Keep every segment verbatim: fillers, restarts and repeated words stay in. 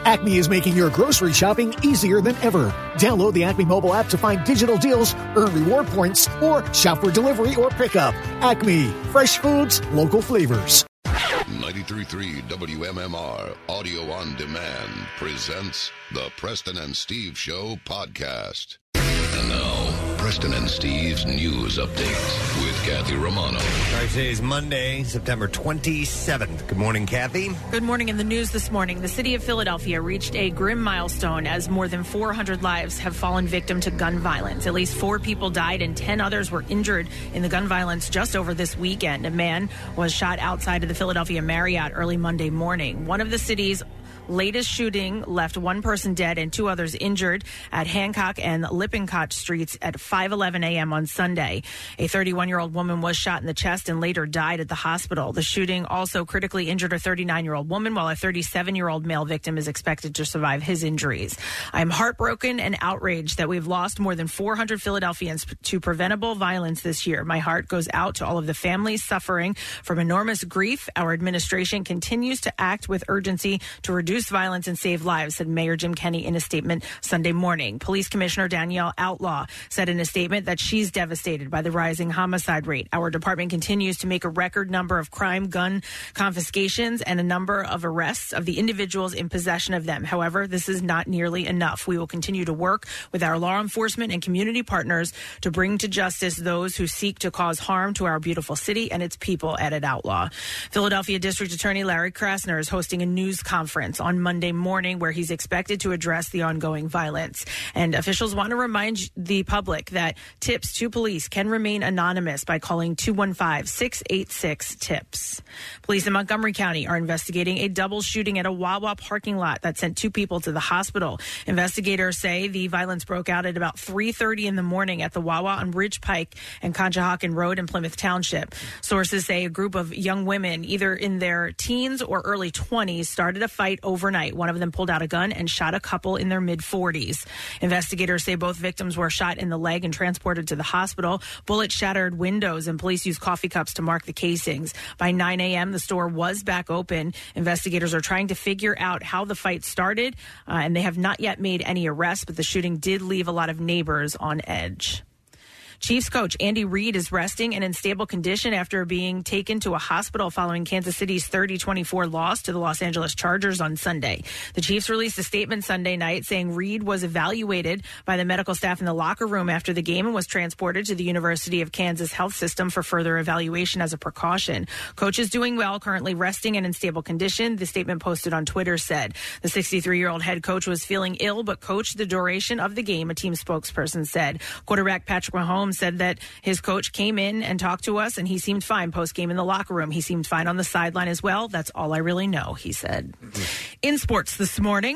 Acme is making your grocery shopping easier than ever. Download the Acme mobile app to find digital deals, earn reward points, or shop for delivery or pickup. Acme, fresh foods, local flavors. ninety-three point three W M M R Audio on Demand presents the Preston and Steve Show podcast. And now, Preston and Steve's News Update with Kathy Romano. All right, today is Monday, September twenty-seventh. Good morning, Kathy. Good morning. In the news this morning, the city of Philadelphia reached a grim milestone as more than four hundred lives have fallen victim to gun violence. At least four people died and ten others were injured in the gun violence just over this weekend. A man was shot outside of the Philadelphia Marriott early Monday morning. One of the city's latest shooting left one person dead and two others injured at Hancock and Lippincott Streets at five eleven a.m. on Sunday. A thirty-one-year-old woman was shot in the chest and later died at the hospital. The shooting also critically injured a thirty-nine-year-old woman, while a thirty-seven-year-old male victim is expected to survive his injuries. I am heartbroken and outraged that we've lost more than four hundred Philadelphians to preventable violence this year. My heart goes out to all of the families suffering from enormous grief. Our administration continues to act with urgency to reduce violence and save lives, said Mayor Jim Kenney in a statement Sunday morning. Police Commissioner Danielle Outlaw said in a statement that she's devastated by the rising homicide rate. Our department continues to make a record number of crime gun confiscations and a number of arrests of the individuals in possession of them. However, this is not nearly enough. We will continue to work with our law enforcement and community partners to bring to justice those who seek to cause harm to our beautiful city and its people, added Outlaw. Philadelphia District Attorney Larry Krasner is hosting a news conference on Monday morning where he's expected to address the ongoing violence. And officials want to remind the public that tips to police can remain anonymous by calling two one five, six eight six, TIPS. Police in Montgomery County are investigating a double shooting at a Wawa parking lot that sent two people to the hospital. Investigators say the violence broke out at about three thirty in the morning at the Wawa on Ridge Pike and Conshohocken Road in Plymouth Township. Sources say a group of young women, either in their teens or early twenties, started a fight overnight. One of them pulled out a gun and shot a couple in their mid-forties. Investigators say both victims were shot in the leg and transported to the hospital. Bullets shattered windows, and police used coffee cups to mark the casings. By nine a.m., the store was back open. Investigators are trying to figure out how the fight started, uh, and they have not yet made any arrests, but the shooting did leave a lot of neighbors on edge. Chiefs coach Andy Reid is resting and in stable condition after being taken to a hospital following Kansas City's thirty twenty-four loss to the Los Angeles Chargers on Sunday. The Chiefs released a statement Sunday night saying Reid was evaluated by the medical staff in the locker room after the game and was transported to the University of Kansas Health System for further evaluation as a precaution. Coach is doing well, currently resting and in stable condition. The statement posted on Twitter said the sixty-three-year-old head coach was feeling ill but coached the duration of the game, a team spokesperson said. Quarterback Patrick Mahomes said that his coach came in and talked to us, and he seemed fine post-game in the locker room. He seemed fine on the sideline as well. That's all I really know, he said. Mm-hmm. In sports this morning.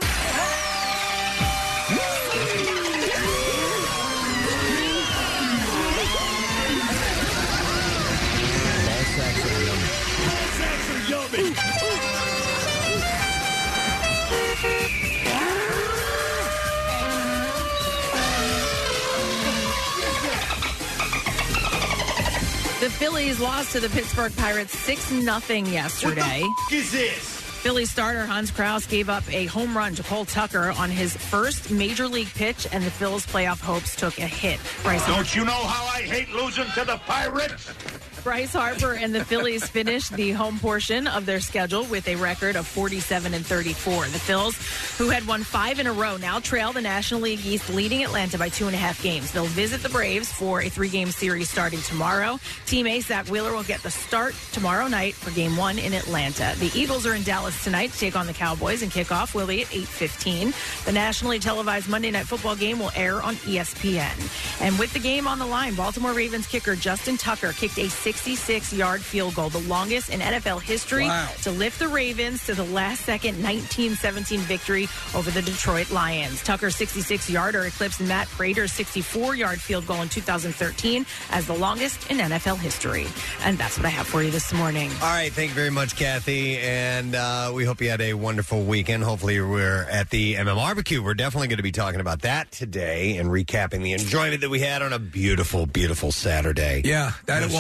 The Phillies lost to the Pittsburgh Pirates six nothing yesterday. What the f- is this? Phillies starter Hans Kraus gave up a home run to Cole Tucker on his first major league pitch, and the Phillies' playoff hopes took a hit. Bryce Don't Harper, you know how I hate losing to the Pirates? Bryce Harper and the Phillies finished the home portion of their schedule with a record of forty-seven and thirty-four. The Phils, who had won five in a row, now trail the National League East, leading Atlanta by two and a half games. They'll visit the Braves for a three-game series starting tomorrow. Team ace Zach Wheeler will get the start tomorrow night for Game One in Atlanta. The Eagles are in Dallas tonight to take on the Cowboys, and kickoff will be at eight fifteen. The nationally televised Monday Night Football game will air on E S P N. And with the game on the line, Baltimore Ravens kicker Justin Tucker kicked a sixty-six-yard field goal, the longest in N F L history, wow, to lift the Ravens to the last-second nineteen seventeen victory over the Detroit Lions. Tucker's sixty-six-yarder eclipsed Matt Prater's sixty-four-yard field goal in two thousand thirteen as the longest in N F L history. And that's what I have for you this morning. All right, thank you very much, Kathy, and uh, we hope you had a wonderful weekend. Hopefully we're at the M M Barbecue. We're definitely going to be talking about that today and recapping the enjoyment that we had on a beautiful, beautiful Saturday. Yeah, that it was.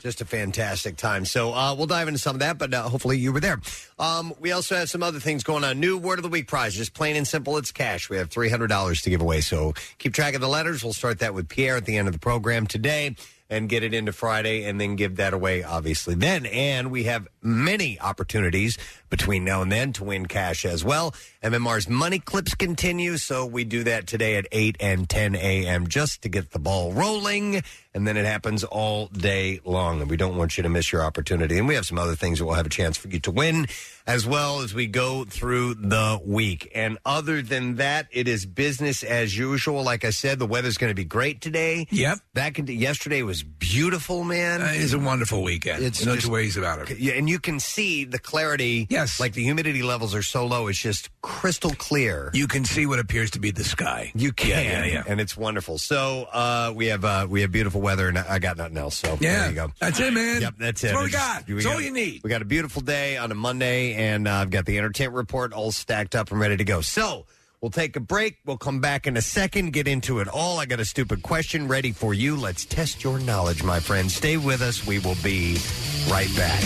just a fantastic time. So uh, we'll dive into some of that, but uh, hopefully you were there. Um, we also have some other things going on. New Word of the Week prize, just plain and simple, it's cash. We have three hundred dollars to give away, so keep track of the letters. We'll start that with Pierre at the end of the program today and get it into Friday and then give that away, obviously, then. And we have many opportunities between now and then to win cash as well. M M R's Money Clips continue, so we do that today at eight and ten a.m. just to get the ball rolling, and then it happens all day long, and we don't want you to miss your opportunity. And we have some other things that we'll have a chance for you to win as well as we go through the week. And other than that, it is business as usual. Like I said, the weather's going to be great today. Yep. That could, yesterday was beautiful, man. Uh, it's a wonderful weekend. It's no just, two ways about it. Yeah, and you can see the clarity. Yes. Like the humidity levels are so low, it's just crystal clear. You can see what appears to be the sky. You can, Yeah, yeah, yeah. and it's wonderful. So uh, we have uh, we have beautiful weather, and I got nothing else. So Yeah. there you go. That's it, man. Yep, that's it. That's what we It's- got. That's all you need. We got a beautiful day on a Monday, and uh, I've got the entertainment report all stacked up and ready to go. So we'll take a break. We'll come back in a second, get into it all. I got a stupid question ready for you. Let's test your knowledge, my friend. Stay with us. We will be right back.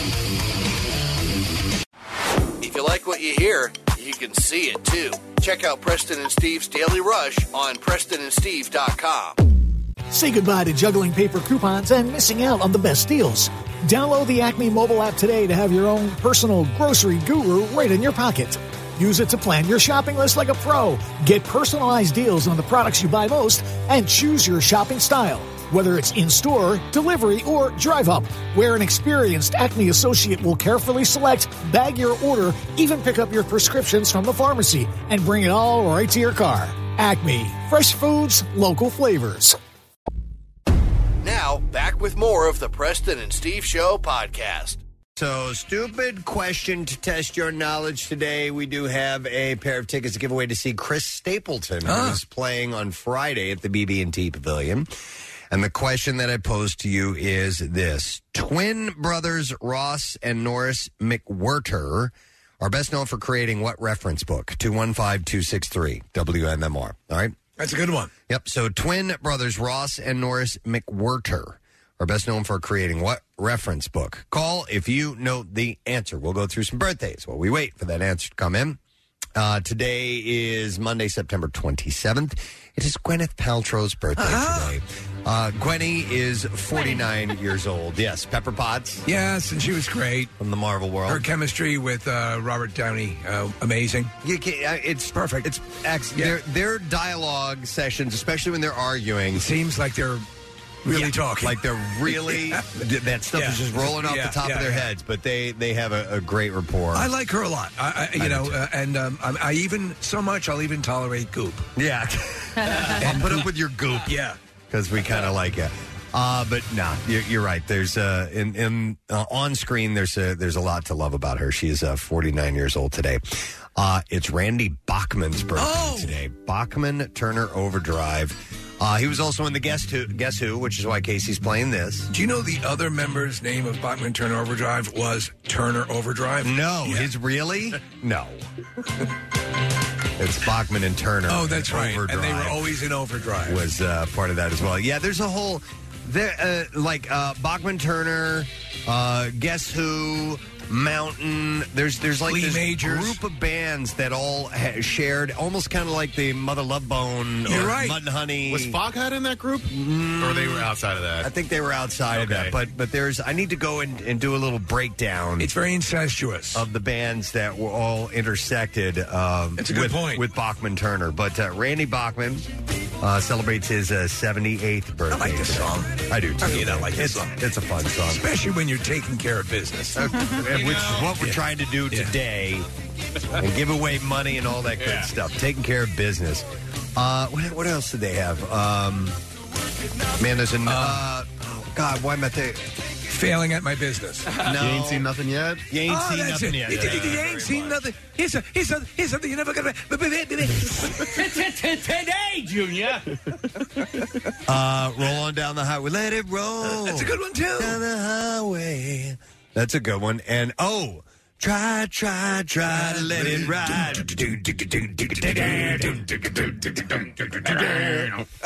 If you like what you hear, you can see it too. Check out Preston and Steve's Daily Rush on preston and steve dot com. Say goodbye to juggling paper coupons and missing out on the best deals. Download the Acme mobile app today to have your own personal grocery guru right in your pocket. Use it to plan your shopping list like a pro. Get personalized deals on the products you buy most and choose your shopping style. Whether it's in-store, delivery, or drive-up, where an experienced Acme associate will carefully select, bag your order, even pick up your prescriptions from the pharmacy, and bring it all right to your car. Acme. Fresh foods, local flavors. Now, back with more of the Preston and Steve Show podcast. So, stupid question to test your knowledge today. We do have a pair of tickets to give away to see Chris Stapleton, Huh. who's playing on Friday at the B B and T Pavilion. And the question that I pose to you is this. Twin brothers Ross and Norris McWhirter are best known for creating what reference book? two one five, two six three, W M M R. All right? That's a good one. Yep. So twin brothers Ross and Norris McWhirter are best known for creating what reference book? Call if you know the answer. We'll go through some birthdays while we wait for that answer to come in. Uh, today is Monday, September twenty-seventh. It is Gwyneth Paltrow's birthday Uh-huh. today. Uh, Gwenny is forty-nine years old. Yes, Pepper Potts Yes, and she was great. from the Marvel world. Her chemistry with uh, Robert Downey, uh, amazing. You can, uh, it's Perfect. It's ex- Yeah. their, their dialogue sessions, especially when they're arguing, It seems like they're really Yeah, talking. like they're really th- that stuff Yeah. is just rolling off Yeah, the top yeah, of their yeah. heads. But they they have a, a great rapport. I like her a lot. I, I, you I do know, too. uh, and um, I, I even so much I'll even tolerate goop. yeah, I'll put up with your goop. Yeah. because we kind of like it. Uh, but no, nah, you're, you're right. There's uh, in, in uh, on screen. There's a there's a lot to love about her. She's uh, forty-nine years old today. Uh, it's Randy Bachman's birthday Oh! today. Bachman Turner Overdrive. Uh, he was also in the Guess Who, Guess Who, which is why Casey's playing this. Do you know the other member's name of Bachman Turner Overdrive was Turner Overdrive? No, Yeah. his really no. It's Bachman and Turner. Oh, that's right. Overdrive. And they were always in overdrive. was uh, part of that as well. Yeah, there's a whole there uh, like uh, Bachman Turner, uh, Guess Who, Mountain. There's there's like Lee this Majors. group of bands that all ha- shared almost kind of like the Mother Love Bone You're or right. Mud and Honey. Was Foghat in that group? Or they were outside of I that? think they were outside of Okay. that, but but there's I need to go and, and do a little breakdown It's very incestuous. of the bands that were all intersected. Um, That's a good with, point. with Bachman Turner. But uh, Randy Bachman uh, celebrates his uh, seventy-eighth birthday. I like this today. song. I do too. How can you not like this it's, song? It's a fun song, Especially when you're taking care of business. Uh, and which is what we're Yeah. trying to do Yeah. today, and give away money and all that good Yeah. stuff. Taking care of business. Uh, what, what else did they have? Um, man, there's an. Uh, oh God, why am I there? Failing at my business. No, You ain't seen nothing yet? You ain't Oh, seen that's nothing it. yet. You, you- you ain't seen nothing. Here's, a, here's, a, here's something you're never going to... Today, Junior. Uh, roll on down the highway. Let it roll. That's a good one, too. Down the highway. That's a good one. And oh, try, try, try to let it ride.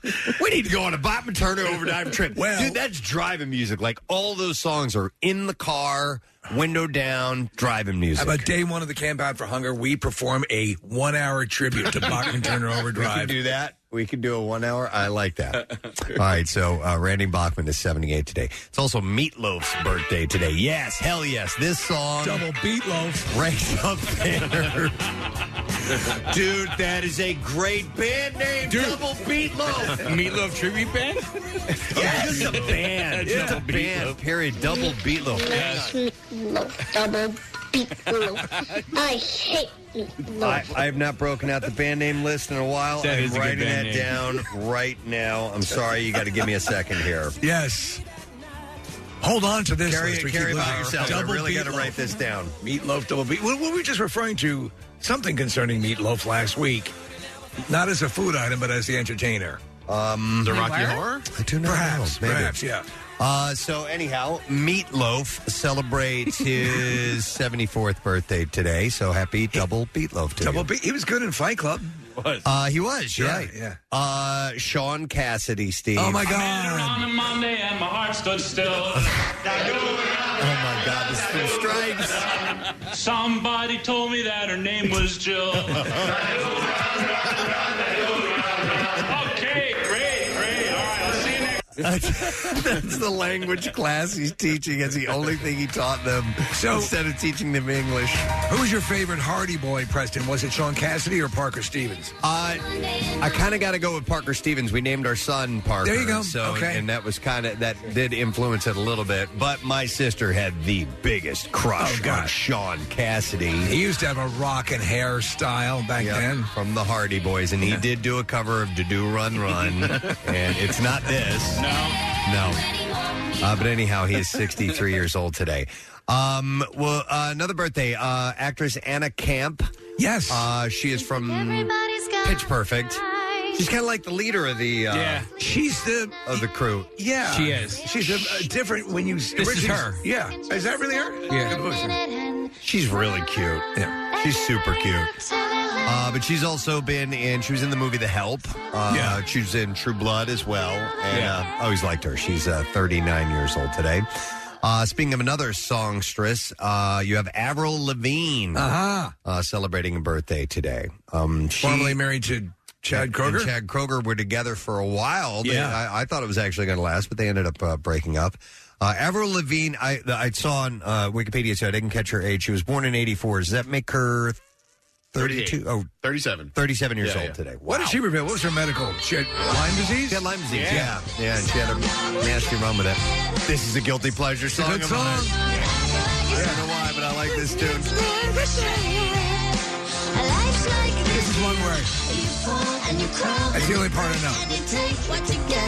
We need to go on a Bachman Turner Overdrive trip. Well, dude, that's driving music. Like, all those songs are in the car, window down, driving music. How about day one of the Camp Out for Hunger? We perform a one-hour tribute to Bachman Turner Overdrive. We can do that. We can do a one hour. I like that. All right, so uh, Randy Bachman is seventy-eight today. It's also Meatloaf's birthday today. Yes, hell yes. This song. Double Beatloaf. Raise up banner. Dude, that is a great band name. Dude. Double Beatloaf. Meatloaf tribute band? Yes, it's a band. It's a band, period. Double Beatloaf. Yes. Meatloaf. Double Beatloaf. I hate I, I have not broken out the band name list in a while. That I'm is a good writing that band down right now. I'm sorry. You got to give me a second here. Yes. Hold on to this. Carry, list. We carry keep by losing. yourself. Double I really got to Beatloaf. write this down. Meatloaf, double beat. Well, we were just referring to something concerning Meatloaf last week. Not as a food item, but as the entertainer. Um, The Rocky Horror? I do not Perhaps, know. Maybe. perhaps, yeah. Uh, so anyhow, Meatloaf celebrates his seventy-fourth birthday today. So happy double Beatloaf to Double you. beat. He was good in Fight Club. Was. Uh, he was, you're Yeah, right. yeah. Uh, Sean Cassidy, Steve. Oh my I made it God! on a Monday and my heart stood still. Oh my God, this is two strikes. Somebody told me that her name was Jill. Okay, great, great. All right, I'll see you next. That's the language class he's teaching. It's the only thing he taught them. So- instead of teaching them English. Who was your favorite Hardy Boy, Preston? Was it Sean Cassidy or Parker Stevens? Uh, I kind of got to go with Parker Stevens. We named our son Parker. There you go. So, Okay. and that was kind of that did influence it a little bit. But my sister had the biggest crush Oh, God. on Sean Cassidy. He used to have a rock and hairstyle back Yeah, then. from the Hardy Boys, and he Yeah. did do a cover of "To Do Run Run," and it's not this. No. No. Uh, but anyhow, he is sixty-three years old today. Um, well, uh, another birthday, uh, actress Anna Camp. Yes. Uh, she is from Pitch Perfect. She's kind of like the leader of the uh, Yeah. She's the of the crew. yeah. She is. She's a, a different when you. This is her. Yeah. Is that really her? Yeah. She's really cute. Yeah. She's super cute. Uh, but she's also been in, she was in the movie The Help. Uh, Yeah. She was in True Blood as well. And Yeah. uh, I always liked her. She's uh, thirty-nine years old today. Uh, speaking of another songstress, uh, you have Avril Lavigne Uh-huh. uh, celebrating a birthday today. Um, she, Formerly married to Chad and Kroger. Chad Kroger were together for a while. They- Yeah. I, I thought it was actually going to last, but they ended up uh, breaking up. Uh, Avril Lavigne, I, I saw on uh, Wikipedia, so I didn't catch her age. She was born in eighty-four. Does that make her thirty-two? Oh, thirty-seven. thirty-seven years Yeah, old yeah. today. What did she reveal? What was her medical? She had Lyme disease? She had Lyme disease, Yeah. yeah. Yeah, and she had a nasty run with it. This is a guilty pleasure song. Good of song. mine. I don't know why, but I like this tune. This is one word. That's the only part I know.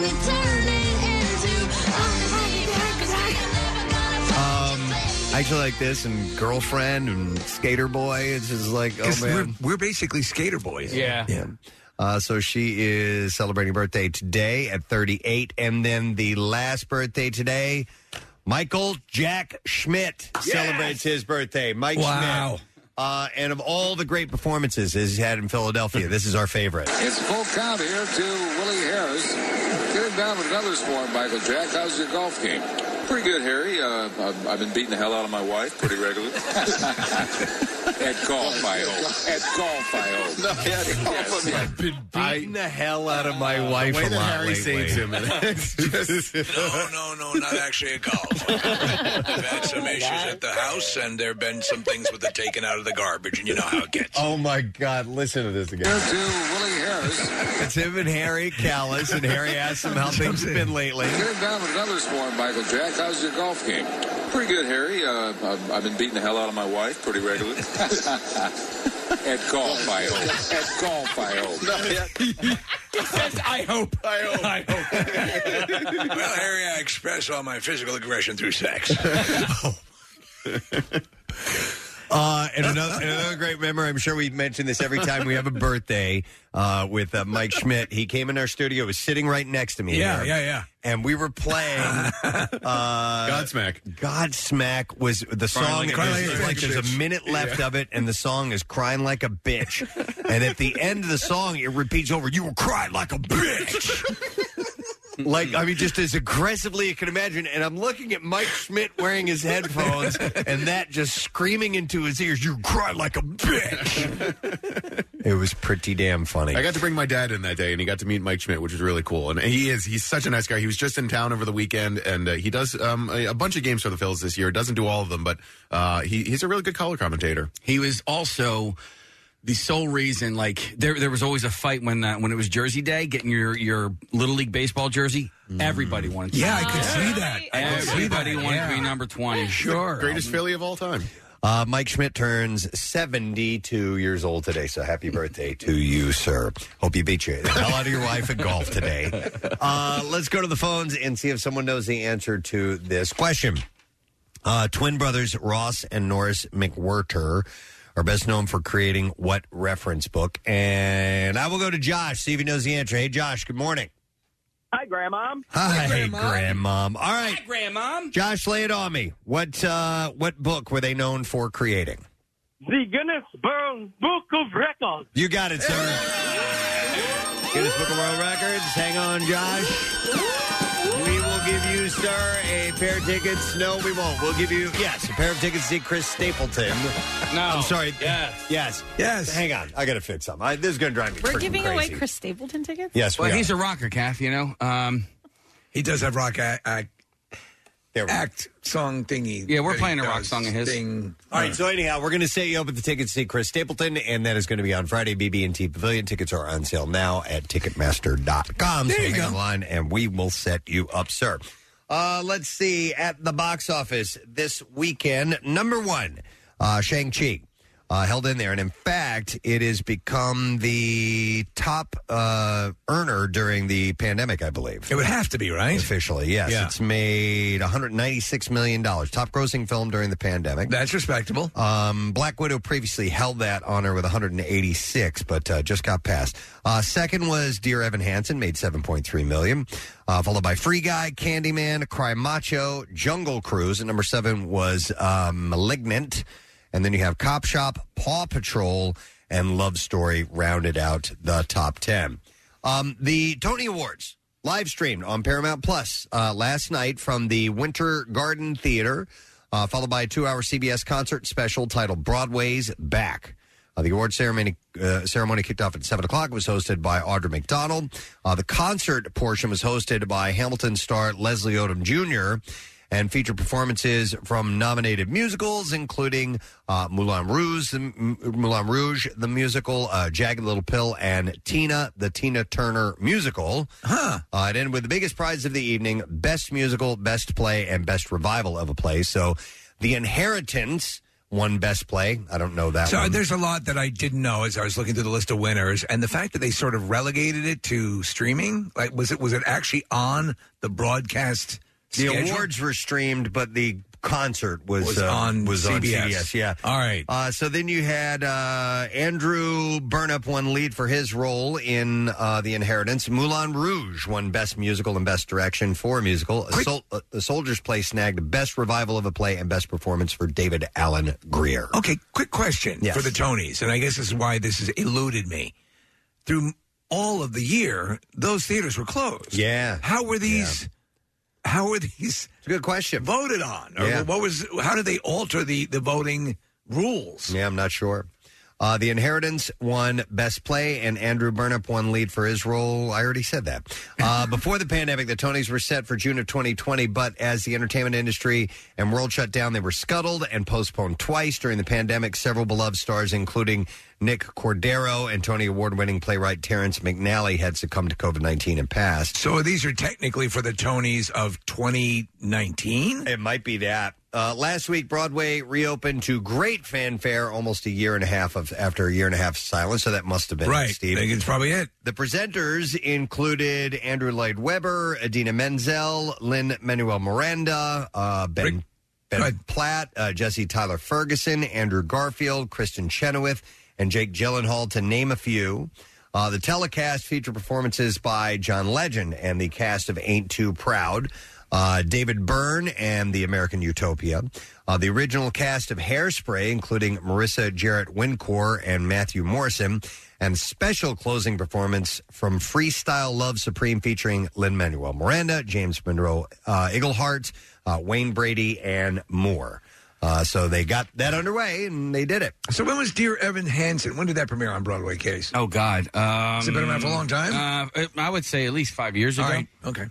Um, I actually like this, and Girlfriend and Skater Boy. It's just like, oh 'Cause we're, man. we're basically skater boys. Yeah. Yeah. Uh, so she is celebrating birthday today at thirty-eight. And then the last birthday today, Michael Jack Schmidt celebrates his birthday. Mike Wow. Schmidt. Uh, and of all the great performances he's had in Philadelphia, this is our favorite. It's full count here to Willie Harris. Getting down with another score, Michael Jack. How's your golf game? Pretty good, Harry. Uh, I've, I've been beating the hell out of my wife pretty regularly. At golf, I hope. At golf, I hope. No, yeah, Yes. I've been beating the hell out of my wife The way a that lot Harry lately. saves him. It's just, No, no, no, not actually at golf. I've had some issues at the house, and there have been some things with it taken out of the garbage, and you know how it gets. Oh, my God. Listen to this again. Here to Willie Harris. It's him and Harry Callis, and Harry asks him how things have been lately. Getting down with another score, Michael Jack. How's your golf game? Pretty good, Harry. Uh, I've, I've been beating the hell out of my wife pretty regularly. At golf, I hope. At golf, I hope. No, yeah. He says, I hope. I hope. I hope. Well, Harry, I express all my physical aggression through sex. Uh, and another, another great memory, I'm sure we mention this every time we have a birthday uh, with uh, Mike Schmidt. He came in our studio, was sitting right next to me. Yeah, here, yeah, yeah. And we were playing uh, Godsmack. Godsmack was the song. Crying like a is, bitch. like there's a minute left Yeah. of it, and the song is Crying Like a Bitch. And at the end of the song, it repeats over, you were crying like a bitch. Like, I mean, just as aggressively you can imagine. And I'm looking at Mike Schmidt wearing his headphones and that just screaming into his ears, you cry like a bitch. It was pretty damn funny. I got to bring my dad in that day, and he got to meet Mike Schmidt, which was really cool. And he is, he's such a nice guy. He was just in town over the weekend, and uh, he does um, a, a bunch of games for the Phils this year. Doesn't do all of them, but uh, he, he's a really good color commentator. He was also the sole reason, like, there there was always a fight when uh, when it was Jersey Day, getting your, your Little League Baseball jersey. Everybody wanted to Yeah, be I could see that. I could see Everybody that. wanted Yeah. to be number twenty. Sure. Greatest Philly of all time. Uh, Mike Schmidt turns seventy-two years old today, so happy birthday to you, sir. Hope you beat you the hell out of your wife at golf today. Uh, let's go to the phones and see if someone knows the answer to this question. Uh, twin brothers Ross and Norris McWhirter are best known for creating what reference book? And I will go to Josh, see if he knows the answer. Hey, Josh, good morning. Hi, Grandmom. Hi, Grandmom. All right. Hi, Grandmom. Josh, lay it on me. What uh, what book were they known for creating? The Guinness World Book of Records. You got it, sir. Guinness Book of World Records. Hang on, Josh. We will give you, sir, a pair of tickets. No, we won't. We'll give you, yes, a pair of tickets to see Chris Stapleton. No. I'm sorry. Yes. Yes. Yes. Hang on. I got to fix something. I, this is going to drive me We're freaking giving crazy. away Chris Stapleton tickets? Yes, we Well, are. he's a rocker, Kath, you know. Um, He does have rock act, act, There we go. act song thingy. Yeah, we're that playing he a rock does song of his. Thing. All right, so anyhow, we're going to set you up with the tickets to see Chris Stapleton, and that is going to be on Friday, B B and T Pavilion. Tickets are on sale now at Ticketmaster dot com. There so you hang go. online, and we will set you up, sir. Uh, let's see, at the box office this weekend, number one, uh, Shang-Chi. Uh, held in there, and in fact, it has become the top uh, earner during the pandemic, I believe. It would have to be, right? Officially, yes. Yeah. It's made one hundred ninety-six million dollars. Top grossing film during the pandemic. That's respectable. Um, Black Widow previously held that honor with one hundred eighty-six, but uh, just got passed. Uh, second was Dear Evan Hansen, made seven point three million dollars. Uh, followed by Free Guy, Candyman, Cry Macho, Jungle Cruise, and number seven was uh, Malignant. And then you have Cop Shop, Paw Patrol, and Love Story rounded out the top ten. Um, the Tony Awards live streamed on Paramount Plus uh, last night from the Winter Garden Theater, uh, followed by a two-hour C B S concert special titled Broadway's Back. Uh, the award ceremony uh, ceremony kicked off at seven o'clock. It was hosted by Audra McDonald. Uh, the concert portion was hosted by Hamilton star Leslie Odom Junior and featured performances from nominated musicals, including uh, Moulin Rouge, the, M- Moulin Rouge, the musical, uh, Jagged Little Pill, and Tina, the Tina Turner musical. Huh. Uh, it ended with the biggest prize of the evening, Best Musical, Best Play, and Best Revival of a Play. So The Inheritance won Best Play. I don't know that So one. there's a lot that I didn't know as I was looking through the list of winners, and the fact that they sort of relegated it to streaming. Like, was it was it actually on the broadcast? The schedule? awards were streamed, but the concert was, Was uh, on was on C B S. C B S. Yeah. All right. Uh, so then you had uh, Andrew Burnap won lead for his role in uh, The Inheritance. Moulin Rouge won Best Musical and Best Direction for a musical. A, Sol- uh, a Soldier's Play snagged Best Revival of a Play and Best Performance for David Allen Greer. Okay, quick question Yes. for the Tonys, and I guess this is why this has eluded me. Through all of the year, those theaters were closed. Yeah. How were these? How were these? It's a good question. Voted on, or Yeah. what was? How did they alter the the voting rules? Yeah, I'm not sure. Uh, the Inheritance won Best Play, and Andrew Burnap won lead for his role. I already said that. Uh, before the pandemic, the Tonys were set for June of twenty twenty, but as the entertainment industry and world shut down, they were scuttled and postponed twice during the pandemic. Several beloved stars, including Nick Cordero and Tony Award-winning playwright Terrence McNally, had succumbed to COVID nineteen and passed. So these are technically for the Tonys of twenty nineteen? It might be that. Uh, last week, Broadway reopened to great fanfare almost a year and a half of after a year and a half of silence, so that must have been Right. it, Steve. I think it's probably it. The presenters included Andrew Lloyd Webber, Idina Menzel, Lin-Manuel Miranda, uh, Ben Ben Platt, uh, Jesse Tyler Ferguson, Andrew Garfield, Kristen Chenoweth, and Jake Gyllenhaal, to name a few. Uh, the telecast featured performances by John Legend and the cast of Ain't Too Proud, uh, David Byrne and The American Utopia, uh, the original cast of Hairspray, including Marissa Jarrett Wincour and Matthew Morrison, and special closing performance from Freestyle Love Supreme featuring Lin-Manuel Miranda, James Monroe uh, Iglehart, uh, Wayne Brady, and more. Uh, so they got that underway, and they did it. So when was Dear Evan Hansen? When did that premiere on Broadway, Case? Oh, God. Um, Has it been around for a long time? Uh, I would say at least five years ago. All right. Okay.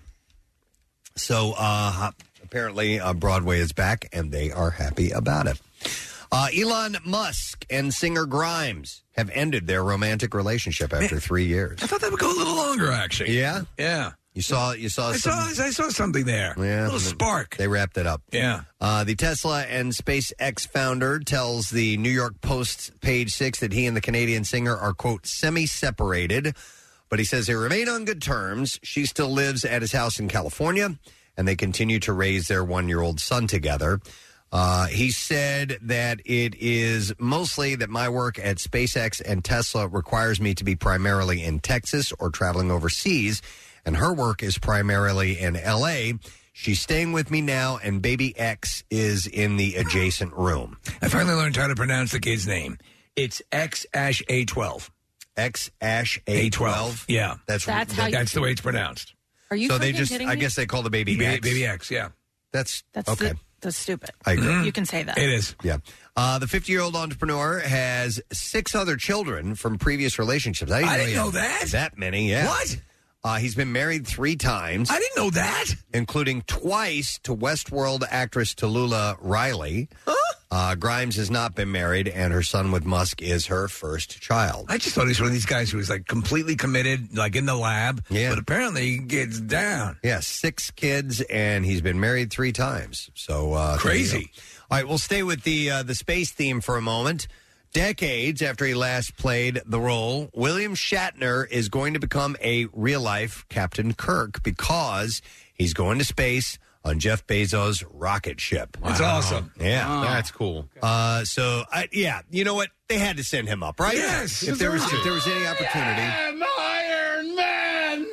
So uh, apparently uh, Broadway is back, and they are happy about it. Uh, Elon Musk and singer Grimes have ended their romantic relationship after three years. I thought that would go a little longer, actually. Yeah? Yeah. You saw you saw I some, saw I saw something there. Yeah, a little spark. They wrapped it up. Yeah. Uh, the Tesla and SpaceX founder tells the New York Post page six that he and the Canadian singer are, quote, semi-separated, but he says they remain on good terms. She still lives at his house in California, and they continue to raise their one-year-old son together. Uh, he said that it is mostly that my work at SpaceX and Tesla requires me to be primarily in Texas or traveling overseas, and her work is primarily in L A. She's staying with me now, and baby X is in the adjacent room. I finally learned how to pronounce the kid's name. It's X A twelve. X A twelve? Yeah. That's That's that, how you- That's the way it's pronounced. Are you So they freaking just, kidding I me? guess they call the baby Baby, X. baby X, yeah. That's, That's okay. the, that's stupid. I agree. You can say that. It is. Yeah. Uh, the fifty-year-old entrepreneur has six other children from previous relationships. I didn't, I know, didn't he know had that. That many, yeah. What? Uh, he's been married three times. I didn't know that. Including twice to Westworld actress Tallulah Riley. Huh? Uh, Grimes has not been married, and her son with Musk is her first child. I just thought he was one of these guys who was like completely committed, like in the lab. Yeah. But apparently he gets down. Yeah, six kids, and he's been married three times. So uh, Crazy. All right, we'll stay with the uh, the space theme for a moment. Decades after he last played the role, William Shatner is going to become a real-life Captain Kirk because he's going to space on Jeff Bezos' rocket ship. That's awesome. Yeah. Oh. That's cool. Uh, so, I, yeah, you know what? They had to send him up, right? Yes. If there was if there was any opportunity. I'm Iron Man.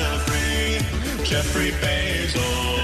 Jeffrey, Jeffrey Bezos.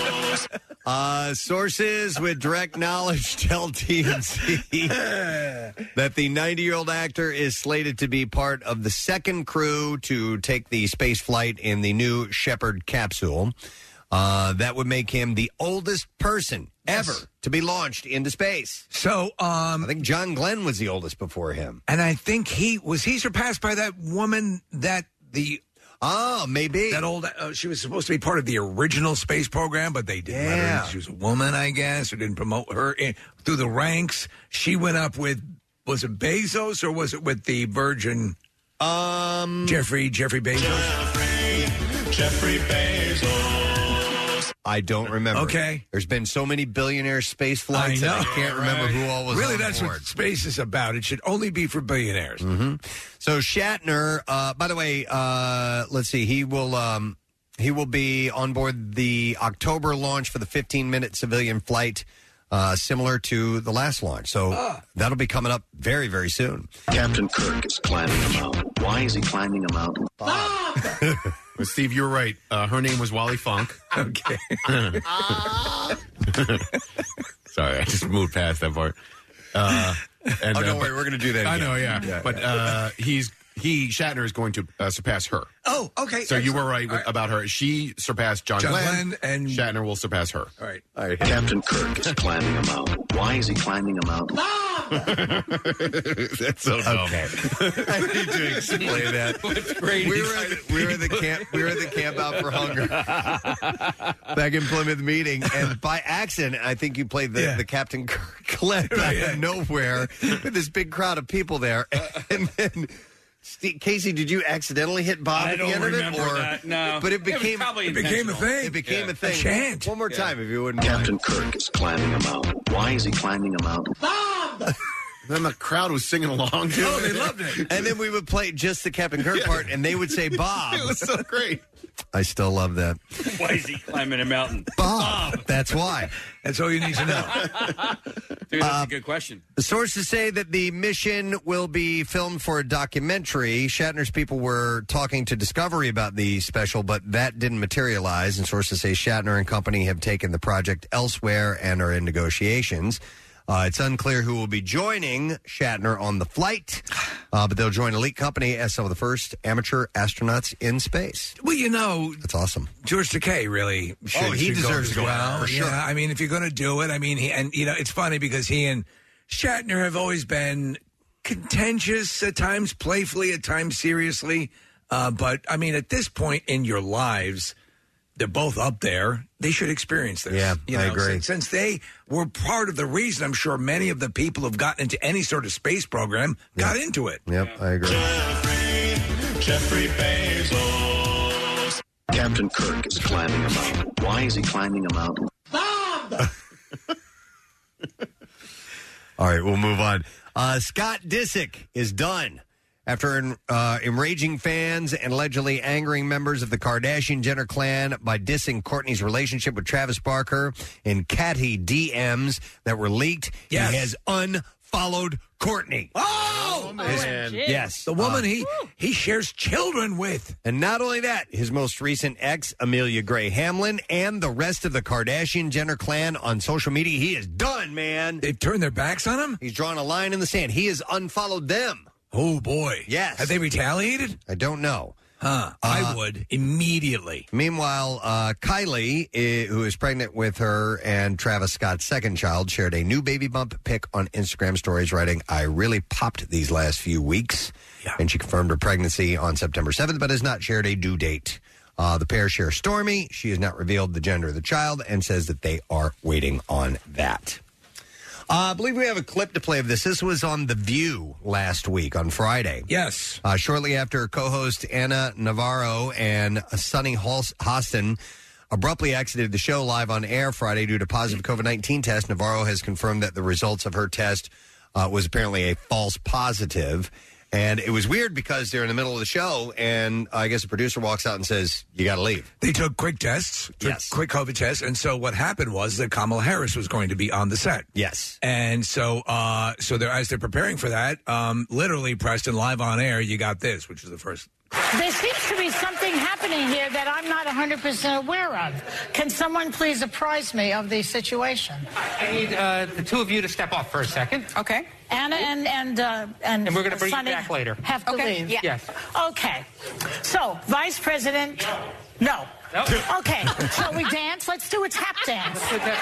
Uh, sources with direct knowledge tell T M Z that the ninety-year-old actor is slated to be part of the second crew to take the space flight in the new Shepard capsule. Uh, that would make him the oldest person ever Yes. to be launched into space. So, um, I think John Glenn was the oldest before him. and I think he was he surpassed by that woman that the Oh, maybe. that old uh, she was supposed to be part of the original space program, but they didn't let her Yeah. in. She was a woman, I guess, or didn't promote her in, through the ranks. She went up with was it Bezos or was it with the Virgin Um, Jeffrey Jeffrey Bezos? Jeffrey, Jeffrey Bezos. I don't remember. Okay. There's been so many billionaire space flights I that I know, can't remember right? who all was Really, on that's board. what space is about. It should only be for billionaires. Mm-hmm. So Shatner, uh, by the way, uh, let's see, he will um, he will be on board the October launch for the fifteen minute civilian flight, uh, similar to the last launch. So that'll be coming up very, very soon. Captain Kirk is climbing a mountain. Why is he climbing a mountain? Well, Steve, you were right. Uh, her name was Wally Funk. Okay. Sorry, I just moved past that part. Uh, and, Oh, don't uh, worry, we're going to do that I again. know, yeah. Yeah, but uh, he's he Shatner is going to uh, surpass her. Oh, okay. So you were excellent. right with, All right. about her. She surpassed John, John Glenn, Glenn and- Shatner will surpass her. All right. All right. Captain Kirk is climbing a mountain. Why is he climbing a mountain? That's so dumb. Okay. I need to explain that. great. We were, at the, we were at the camp. We were at the camp out for hunger back in Plymouth meeting, and by accident, I think you played the, Yeah. the Captain Kirk clip out Right, yeah. of nowhere with this big crowd of people there, and then. Steve, Casey, did you accidentally hit Bob I at don't the end of it? remember that, no. But it It was became probably It became a thing. It became Yeah. a thing. A chant. One more time, if you wouldn't Captain mind. Kirk is climbing a mountain. Why is he climbing a mountain? Then the crowd was singing along, too. Oh, they loved it. And then we would play just the Captain Kirk Yeah. part, and they would say Bob. It was so great. I still love that. Why is he climbing a mountain? Bob. That's why. That's all you need to know. Dude, that's Uh, a good question. The sources say that the mission will be filmed for a documentary. Shatner's people were talking to Discovery about the special, but that didn't materialize. And sources say Shatner and company have taken the project elsewhere and are in negotiations. Uh, it's unclear who will be joining Shatner on the flight, uh, but they'll join Elite Company as some of the first amateur astronauts in space. Well, you know, that's awesome. George Takei really should, Oh, he should deserves go to as go well. out, for sure. Yeah, I mean, if you're going to do it, I mean, he, and you know, it's funny because he and Shatner have always been contentious at times, playfully, at times seriously. Uh, but I mean, at this point in your lives, they're both up there. They should experience this. Yeah, you I know, agree. Since, since they were part of the reason, I'm sure many of the people who've gotten into any sort of space program got into it. Yep, I agree. Jeffrey Bezos. Captain Kirk is climbing a mountain. Why is he climbing a mountain? All right, we'll move on. Uh, Scott Disick is done. After uh, enraging fans and allegedly angering members of the Kardashian-Jenner clan by dissing Kourtney's relationship with Travis Barker in catty D Ms that were leaked, Yes. he has unfollowed Kourtney. Oh, man. Yes. The woman Uh, he he shares children with. And not only that, his most recent ex, Amelia Gray Hamlin, and the rest of the Kardashian-Jenner clan on social media, he is done, man. They've turned their backs on him? He's drawn a line in the sand. He has unfollowed them. Oh, boy. Yes. Have they retaliated? I don't know. Huh. I would immediately. Meanwhile, uh, Kylie, uh, who is pregnant with her and Travis Scott's second child, shared a new baby bump pic on Instagram stories, writing, "I really popped these last few weeks." Yeah. And she confirmed her pregnancy on September seventh, but has not shared a due date. Uh, the pair share Stormy. She has not revealed the gender of the child and says that they are waiting on that. Uh, I believe we have a clip to play of this. This was on The View last week on Friday. Yes. Uh, shortly after co-host Anna Navarro and Sonny Hos- Hostin abruptly exited the show live on air Friday due to positive COVID nineteen test, Navarro has confirmed that the results of her test uh, was apparently a false positive. And it was weird because they're in the middle of the show, and I guess the producer walks out and says, "You got to leave." They took quick tests, took Yes. quick COVID tests, and so what happened was that Kamala Harris was going to be on the set. Yes. And so, uh, so they're, as they're preparing for that, um, literally, Preston, live on air, you got this, which is the first. There seems to be something happening here that I'm not one hundred percent aware of. Can someone please apprise me of the situation? I need uh, the two of you to step off for a second. Okay. Anna and and uh, and And we're gonna bring you Sonny back later. Have to Okay. leave. Yeah. Yes. Okay. So, Vice President. No. Okay. Shall we dance? Let's do a tap dance.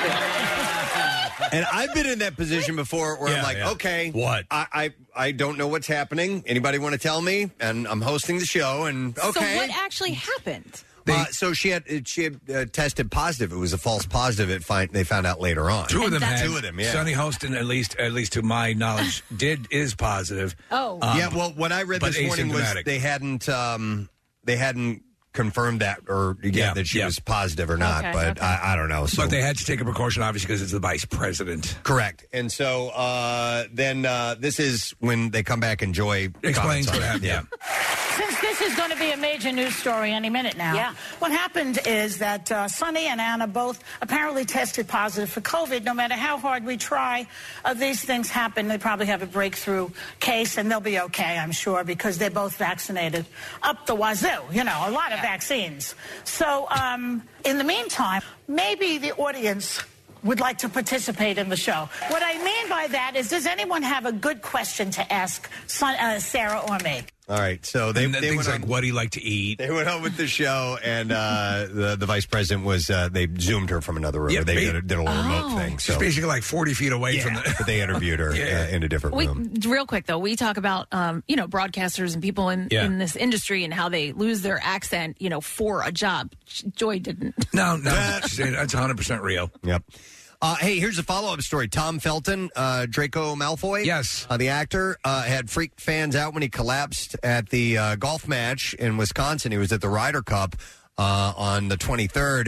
And I've been in that position before where Yeah, I'm like, yeah. okay, What? I, I I don't know what's happening. Anybody want to tell me? And I'm hosting the show, and okay. So what actually happened? uh, so she had she had uh, tested positive. It was a false positive. It find, they found out later on. Two of them had. Two of them, yeah. Sonny Hostin, at least, at least to my knowledge, did is positive. Oh. Um, yeah. Well, what I read but this morning was asymptomatic. they hadn't um, they hadn't confirmed that or yeah, Yeah, that she yeah. was positive or not. Okay, but okay. I, I don't know. So But they had to take a precaution, obviously, because it's the vice president. correct. And so uh, then uh, this is when they come back and Joy Explains comments on what it. happened. Yeah. Since this is going to be a major news story any minute now, Yeah. what happened is that uh, Sonny and Anna both apparently tested positive for COVID. No matter how hard we try, uh, these things happen. They probably have a breakthrough case, and they'll be okay, I'm sure, because they're both vaccinated up the wazoo, you know, a lot of vaccines. So um, in the meantime, maybe the audience would like to participate in the show. What I mean by that is, does anyone have a good question to ask Son, uh, Sarah or me? All right. So they, And then they things went like on, what he liked to eat. They went on with the show, and uh, the the vice president was uh, they zoomed her from another room. Yeah, they ba- did a, did a little remote Oh. thing. So She's basically like forty feet away from yeah, the. but they interviewed her Yeah. uh, in a different We, room. real quick though, we talk about um, you know broadcasters and people in, Yeah. in this industry and how they lose their accent, you know, for a job. Joy didn't. No, no, she's saying that's one hundred percent real. Yep. Uh, hey, here's a follow-up story. Tom Felton, uh, Draco Malfoy, Yes. uh, the actor, uh, had freaked fans out when he collapsed at the uh, golf match in Wisconsin. He was at the Ryder Cup uh, on the twenty-third.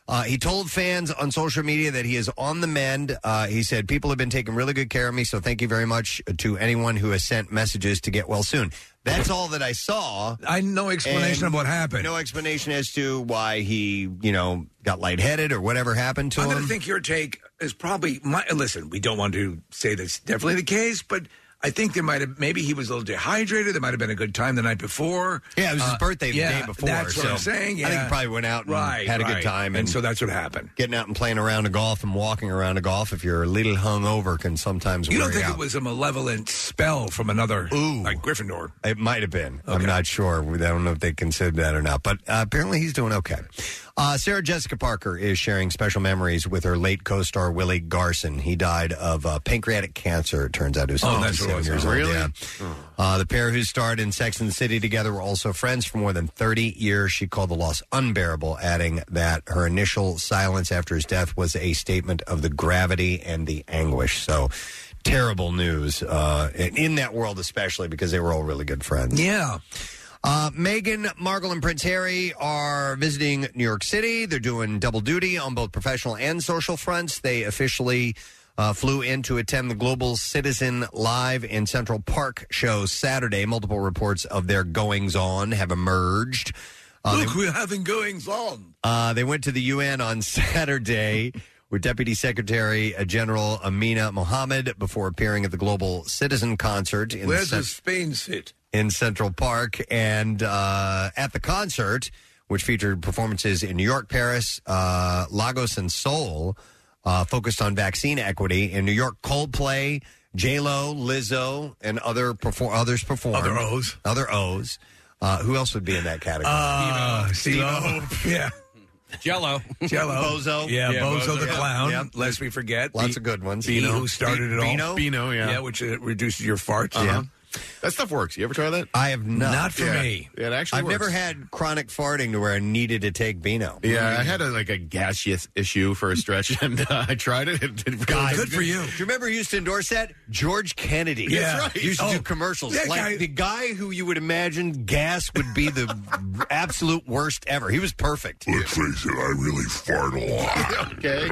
Uh, he told fans on social media that he is on the mend. Uh, he said, people have been taking really good care of me, so thank you very much to anyone who has sent messages to get well soon. That's all that I saw. I no explanation of what happened. No explanation as to why he, you know, got lightheaded or whatever happened to I'm him. going to think your take is probably my. Listen, we don't want to say that's definitely the case, but I think there might have maybe he was a little dehydrated. There might have been a good time the night before. Yeah, it was his Uh, birthday the yeah, day before. That's what so I'm saying. Yeah. I think he probably went out and right, had a right. good time. And, And, so that's what happened. Getting out and playing around a golf and walking around a golf, if you're a little hungover, can sometimes You wear don't think out. it was a malevolent spell from another, Ooh. like Gryffindor? It might have been. I'm not sure. I don't know if they considered that or not. But uh, apparently he's doing okay. Uh, Sarah Jessica Parker is sharing special memories with her late co-star Willie Garson. He died of uh, pancreatic cancer, it turns out. He was Oh, that's what it fifty-seven was. years old. Really? Yeah. Uh, the pair who starred in Sex and the City together were also friends for more than thirty years. She called the loss unbearable, adding that her initial silence after his death was a statement of the gravity and the anguish. So terrible news uh, in that world, especially because they were all really good friends. Yeah. Uh, Meghan Markle and Prince Harry are visiting New York City. They're doing double duty on both professional and social fronts. They officially uh, flew in to attend the Global Citizen Live in Central Park show Saturday. Multiple reports of their goings-on have emerged. Uh, Look, they, we're having goings on. uh, they went to the U N on Saturday with Deputy Secretary General Amina Mohammed before appearing at the Global Citizen Concert in Where the cen- does Spain sit? in Central Park. And uh, at the concert, which featured performances in New York, Paris, uh, Lagos, and Seoul, uh, focused on vaccine equity. In New York, Coldplay, J-Lo, Lizzo, and other perfor- others performed. Other O's. Other O's. Uh, who else would be in that category? Uh, Steve-O. Yeah. Jello. Jello. Bozo. Yeah, Yeah, Bozo, Bozo, the yeah. clown. Yeah. Lest we forget. Lots Be- of good ones. Bino, Bino. who started it all. Bino? Bino, yeah. Yeah, which uh, reduces your farts. Uh-huh. Yeah. That stuff works. You ever try that? I have not. Not for Yeah. me. Yeah, it actually I've works. never had chronic farting to where I needed to take Beano. Yeah, I had a, like a gaseous issue for a stretch, and uh, I tried it. It did really God, good. Do you remember who used to endorse that? George Kennedy. Yeah. That's right. He used to Oh, do commercials. that Like guy- the guy who you would imagine gas would be the absolute worst ever. He was perfect. Let's face it, I really fart a lot.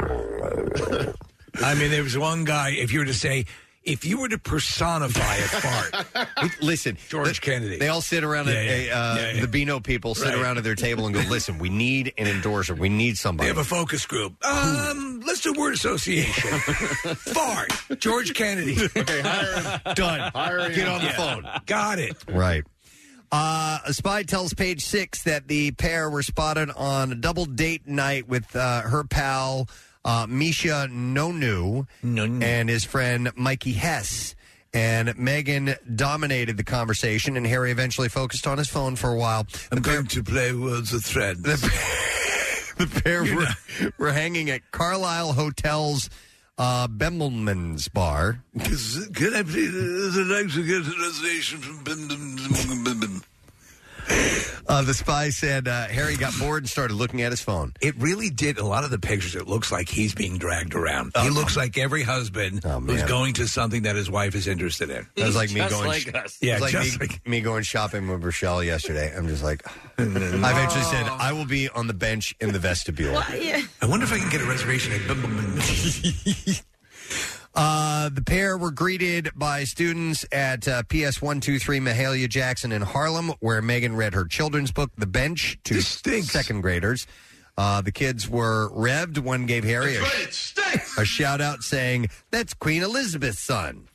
Okay. I mean, there was one guy, if you were to say, if you were to personify a fart, Listen, George Kennedy. They all sit around, Yeah, at, yeah. a, uh, Yeah, yeah. the Beano people sit Right. around at their table and go, listen, we need an endorser. We need They somebody. have a focus group. Um, let's do word association. Fart. George Kennedy. Okay, hire him. Done. Hire him. Get on the Yeah. phone. Got it. Right. Uh, a spy tells Page Six that the pair were spotted on a double date night with uh, her pal uh, Misha Nonu and his friend Mikey Hess. And Meghan dominated the conversation, and Harry eventually focused on his phone for a while. I'm going to play Words with Threads. The, the pair were, were hanging at Carlisle Hotel's uh, Bembleman's bar. Can I please, I'd like to get a translation from Bim Bim Bim Bim Bim. Uh, the spy said uh, Harry got bored and started looking at his phone. It really did. A lot of the pictures, it looks like he's being dragged around. He looks like every husband who's man. going to something that his wife is interested in. That was like me Just going. like us. It Yeah, was like, just me, like- me going shopping with Rochelle yesterday. I'm just like, I eventually said I will be on the bench in the vestibule. I wonder if I can get a reservation at Bim Bim Bim. Uh, the pair were greeted by students at uh, P S one two three Mahalia Jackson in Harlem, where Meghan read her children's book, The Bench, to second graders. Uh, the kids were revved. One gave Harry a, a shout out saying, "That's Queen Elizabeth's son."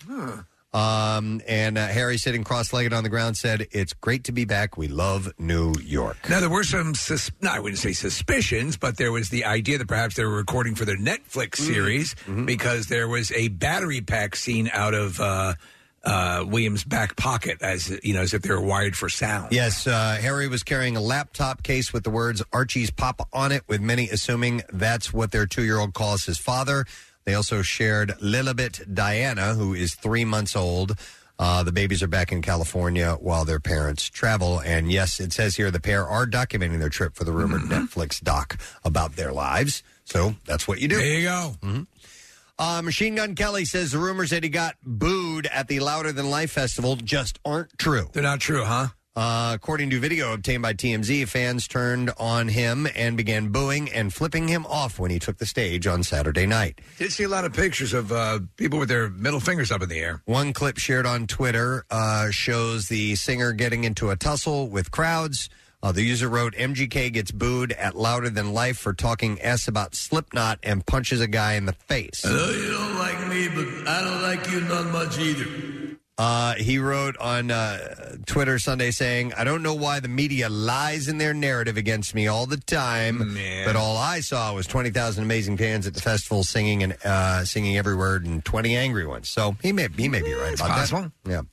Um, and uh, Harry, sitting cross-legged on the ground, said, "It's great to be back. We love New York." Now, there were some, sus- no, I wouldn't say suspicions, but there was the idea that perhaps they were recording for their Netflix series because there was a battery pack scene out of uh, uh, William's back pocket, as you know, as if they were wired for sound. Yes, uh, Harry was carrying a laptop case with the words Archie's Papa on it, with many assuming that's what their two-year-old calls his father. They also shared Lilibet Diana, who is three months old. Uh, the babies are back in California while their parents travel. And yes, it says here the pair are documenting their trip for the rumored Netflix doc about their lives. So that's what you do. There you go. Mm-hmm. Uh, Machine Gun Kelly says the rumors that he got booed at the Louder Than Life Festival just aren't true. They're not true, huh? Uh, according to video obtained by T M Z, fans turned on him and began booing and flipping him off when he took the stage on Saturday night. Did see a lot of pictures of uh, people with their middle fingers up in the air. One clip shared on Twitter uh, shows the singer getting into a tussle with crowds. Uh, the user wrote, M G K gets booed at Louder Than Life for talking S about Slipknot and punches a guy in the face. I know you don't like me, but I don't like you not much either. Uh, he wrote on uh, Twitter Sunday saying, I don't know why the media lies in their narrative against me all the time, Man. but all I saw was twenty thousand amazing fans at the festival singing and uh, singing every word and twenty angry ones. So he may, he may be right It's about possible. that. Yeah.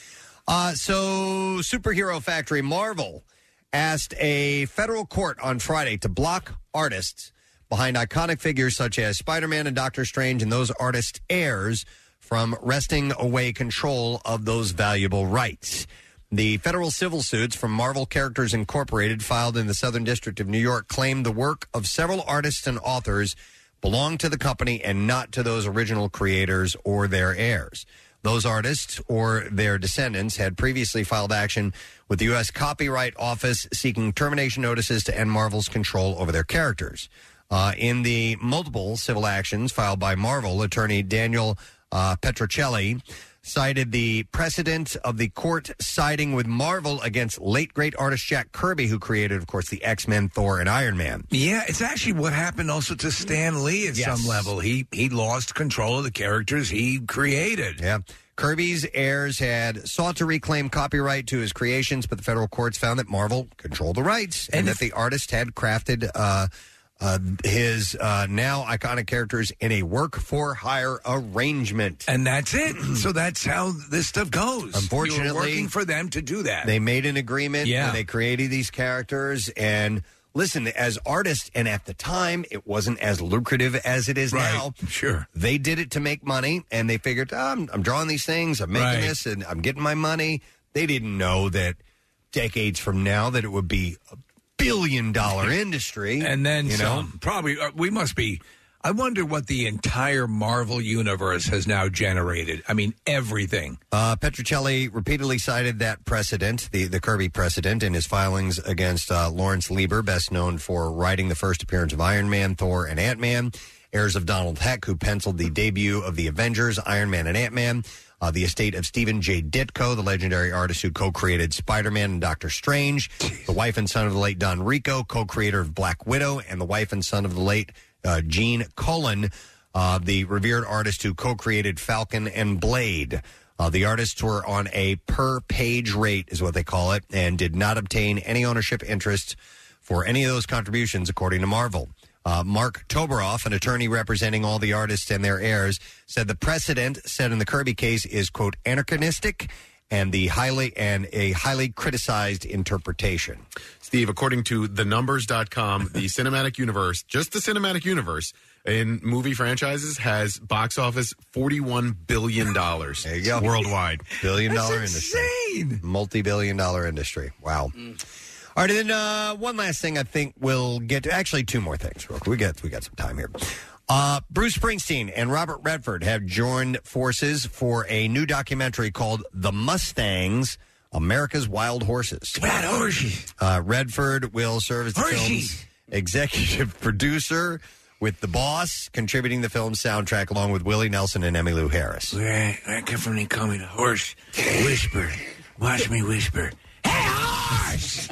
Uh, so Superhero Factory Marvel asked a federal court on Friday to block artists behind iconic figures such as Spider-Man and Doctor Strange and those artists' heirs from wresting away control of those valuable rights. The federal civil suits from Marvel Characters Incorporated, filed in the Southern District of New York, claimed the work of several artists and authors belonged to the company and not to those original creators or their heirs. Those artists or their descendants had previously filed action with the U S Copyright Office seeking termination notices to end Marvel's control over their characters. Uh, in the multiple civil actions filed by Marvel, attorney Daniel uh, Petrocelli cited the precedent of the court siding with Marvel against late great artist Jack Kirby, who created, of course, the X-Men, Thor, and Iron Man. Yeah, it's actually what happened also to Stan Lee at Yes. some level. He he lost control of the characters he created. Yeah. Kirby's heirs had sought to reclaim copyright to his creations, but the federal courts found that Marvel controlled the rights and, and that the artist had crafted uh, uh, his uh, now iconic characters in a work-for-hire arrangement. And that's it. So that's how this stuff goes. Unfortunately, you were working for them to do that. They made an agreement Yeah. when they created these characters. And listen, as artists, and at the time, it wasn't as lucrative as it is Right. now. Sure. They did it to make money, and they figured, oh, I'm, I'm drawing these things, I'm making Right. this, and I'm getting my money. They didn't know that decades from now that it would be a billion-dollar industry. And then you know? some. Probably, uh, we must be. I wonder what the entire Marvel universe has now generated. I mean, everything. Uh, Petrocelli repeatedly cited that precedent, the, the Kirby precedent, in his filings against uh, Lawrence Lieber, best known for writing the first appearance of Iron Man, Thor, and Ant-Man, heirs of Donald Heck, who penciled the debut of the Avengers, Iron Man, and Ant-Man, uh, the estate of Stephen J. Ditko, the legendary artist who co-created Spider-Man and Doctor Strange, the wife and son of the late Don Rico, co-creator of Black Widow, and the wife and son of the late uh, Gene Colan, uh, the revered artist who co-created Falcon and Blade. Uh, the artists were on a per-page rate, is what they call it, and did not obtain any ownership interest for any of those contributions, according to Marvel. Uh, Mark Toberoff, an attorney representing all the artists and their heirs, said the precedent set in the Kirby case is, quote, anachronistic and the highly and a highly criticized interpretation. Steve, according to the numbers dot com, the cinematic universe, just the cinematic universe in movie franchises has box office forty-one billion dollars. There you go. Worldwide. Billion dollar That's industry. insane. Multi-billion dollar industry. Wow. All right, and then uh, one last thing I think we'll get to. Actually, two more things. Real quick. We got we got some time here. Uh, Bruce Springsteen and Robert Redford have joined forces for a new documentary called "The Mustangs: America's Wild Horses." Wild horses. Uh, Redford will serve as the Horses. film's executive producer, with the boss contributing the film's soundtrack along with Willie Nelson and Emmylou Harris. Where I, where I come from, they call me the horse whisper. Watch me whisper. Hey, horse!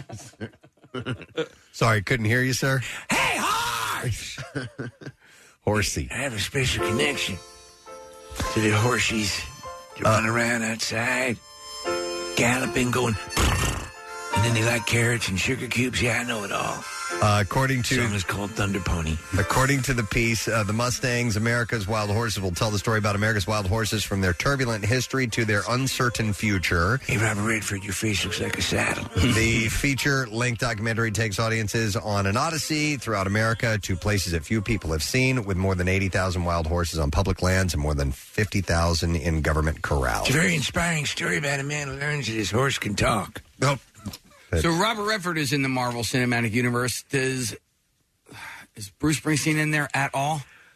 Sorry, couldn't hear you, sir. Hey, horse! Horsey. I have a special connection to the horses that run around outside, galloping, going, and then they like carrots and sugar cubes. Yeah, I know it all. Uh, according to Song is called Thunder Pony. According to the piece, uh, the Mustangs, America's Wild Horses, will tell the story about America's wild horses from their turbulent history to their uncertain future. Hey, Robert Redford, your face looks like a saddle. The feature-length documentary takes audiences on an odyssey throughout America to places that few people have seen, with more than eighty thousand wild horses on public lands and more than fifty thousand in government corrals. It's a very inspiring story about a man who learns that his horse can talk. Nope. So Robert Redford is in the Marvel Cinematic Universe. Does is Bruce Springsteen in there at all?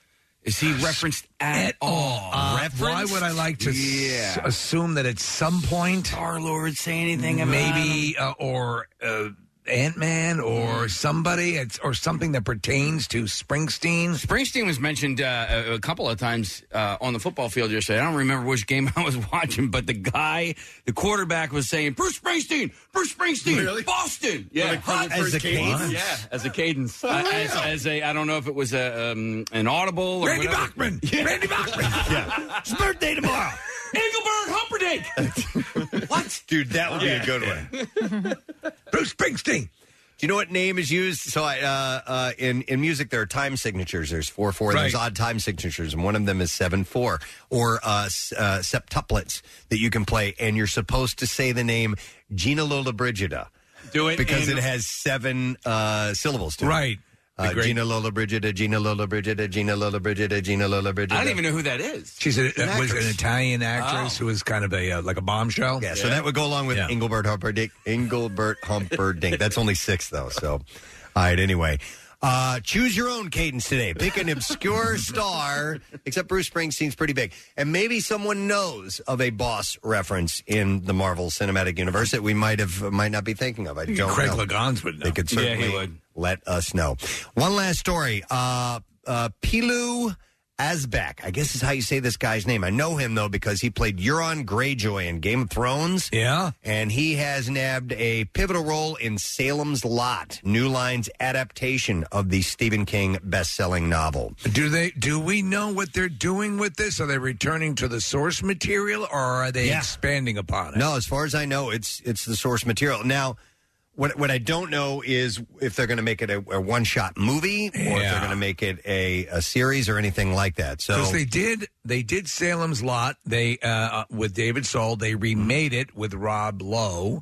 Is he referenced at, At all. Uh, why would I like to s- assume that at some point Star-Lord say anything about maybe uh, or uh, Ant-Man or somebody it's, or something that pertains to Springsteen? Springsteen was mentioned uh, a, a couple of times uh, on the football field yesterday. I don't remember which game I was watching, but the guy, the quarterback, was saying, Bruce Springsteen, Bruce Springsteen, Really? Boston. Yeah, Like, hot as a cadence? Yeah, as a cadence. Uh, as, as a, I don't know if it was a um, an audible or Randy whatever. Bachman! Yeah. Randy Bachman! Yeah. It's birthday tomorrow. Engelbert Humperdinck. What? Dude, that would Yeah. be a good one. Bruce Springsteen. Do you know what name is used? So I, uh, uh, in, in music, there are time signatures. There's four four. Right. There's odd time signatures, and one of them is seven four, or uh, s- uh, septuplets that you can play, and you're supposed to say the name Gina Lola Brigida. Do it. Because in- it has seven uh, syllables to it. Right. Uh, The great- Gina Lola Brigida, Gina Lola Brigida, Gina Lola Brigida, Gina Lola Brigida. I don't even know who that is. She's a, An uh, was an actress. Italian actress Oh. who was kind of a uh, like a bombshell. Yeah, so that would go along with Yeah. Engelbert Humperdinck. Engelbert Humperdinck. That's only six, though. So, all right, anyway. Uh, choose your own cadence today. Pick an obscure star, except Bruce Springsteen's pretty big. And maybe someone knows of a boss reference in the Marvel Cinematic Universe that we might have might not be thinking of. I don't Craig know. Lagans would know. They could Yeah, he certainly would. let us know. One last story. Uh, uh, Pilu Asbeck, I guess is how you say this guy's name. I know him, though, because he played Euron Greyjoy in Game of Thrones. Yeah. And he has nabbed a pivotal role in Salem's Lot, New Line's adaptation of the Stephen King best-selling novel. Do they? Do we know what they're doing with this? Are they returning to the source material, or are they Yeah. expanding upon it? No, as far as I know, it's it's the source material. Now, what what I don't know is if they're going to make it a, a one-shot movie, or if they're Yeah. going to make it a, a series or anything like that. So Because they did, they did Salem's Lot. They uh, with David Soul. They remade it with Rob Lowe,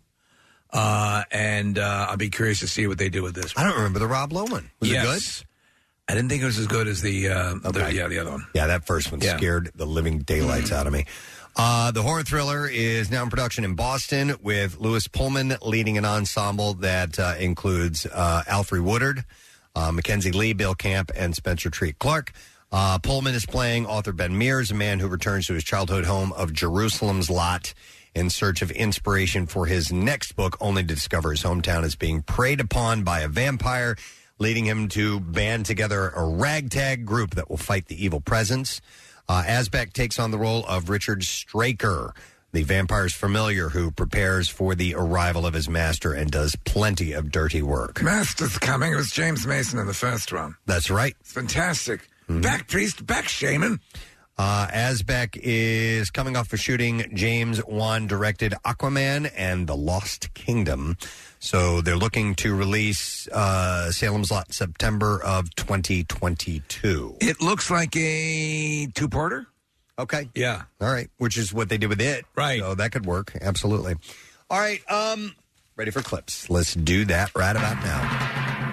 uh, and uh, I'll be curious to see what they do with this I one. don't remember the Rob Lowe one. Was Yes. it good? I didn't think it was as good as the, uh, the Okay. yeah the other one. Yeah, that first one Yeah. scared the living daylights out of me. Uh, the horror thriller is now in production in Boston with Lewis Pullman leading an ensemble that uh, includes uh, Alfre Woodard, uh, Mackenzie Lee, Bill Camp, and Spencer Treat Clark. Uh, Pullman is playing author Ben Mears, a man who returns to his childhood home of Jerusalem's Lot in search of inspiration for his next book, only to discover his hometown is being preyed upon by a vampire, leading him to band together a ragtag group that will fight the evil presence. Uh, Asbeck takes on the role of Richard Straker, the vampire's familiar who prepares for the arrival of his master and does plenty of dirty work. Master's coming. It was James Mason in the first one. That's right. It's fantastic. Back priest, back shaman. Uh, Asbeck is coming off of shooting James Wan directed Aquaman and The Lost Kingdom. So they're looking to release uh, Salem's Lot September of twenty twenty-two. It looks like a two-parter. Okay. Yeah. All right. Which is what they did with it. Right. So that could work. Absolutely. All right. Um, ready for clips. Let's do that right about now.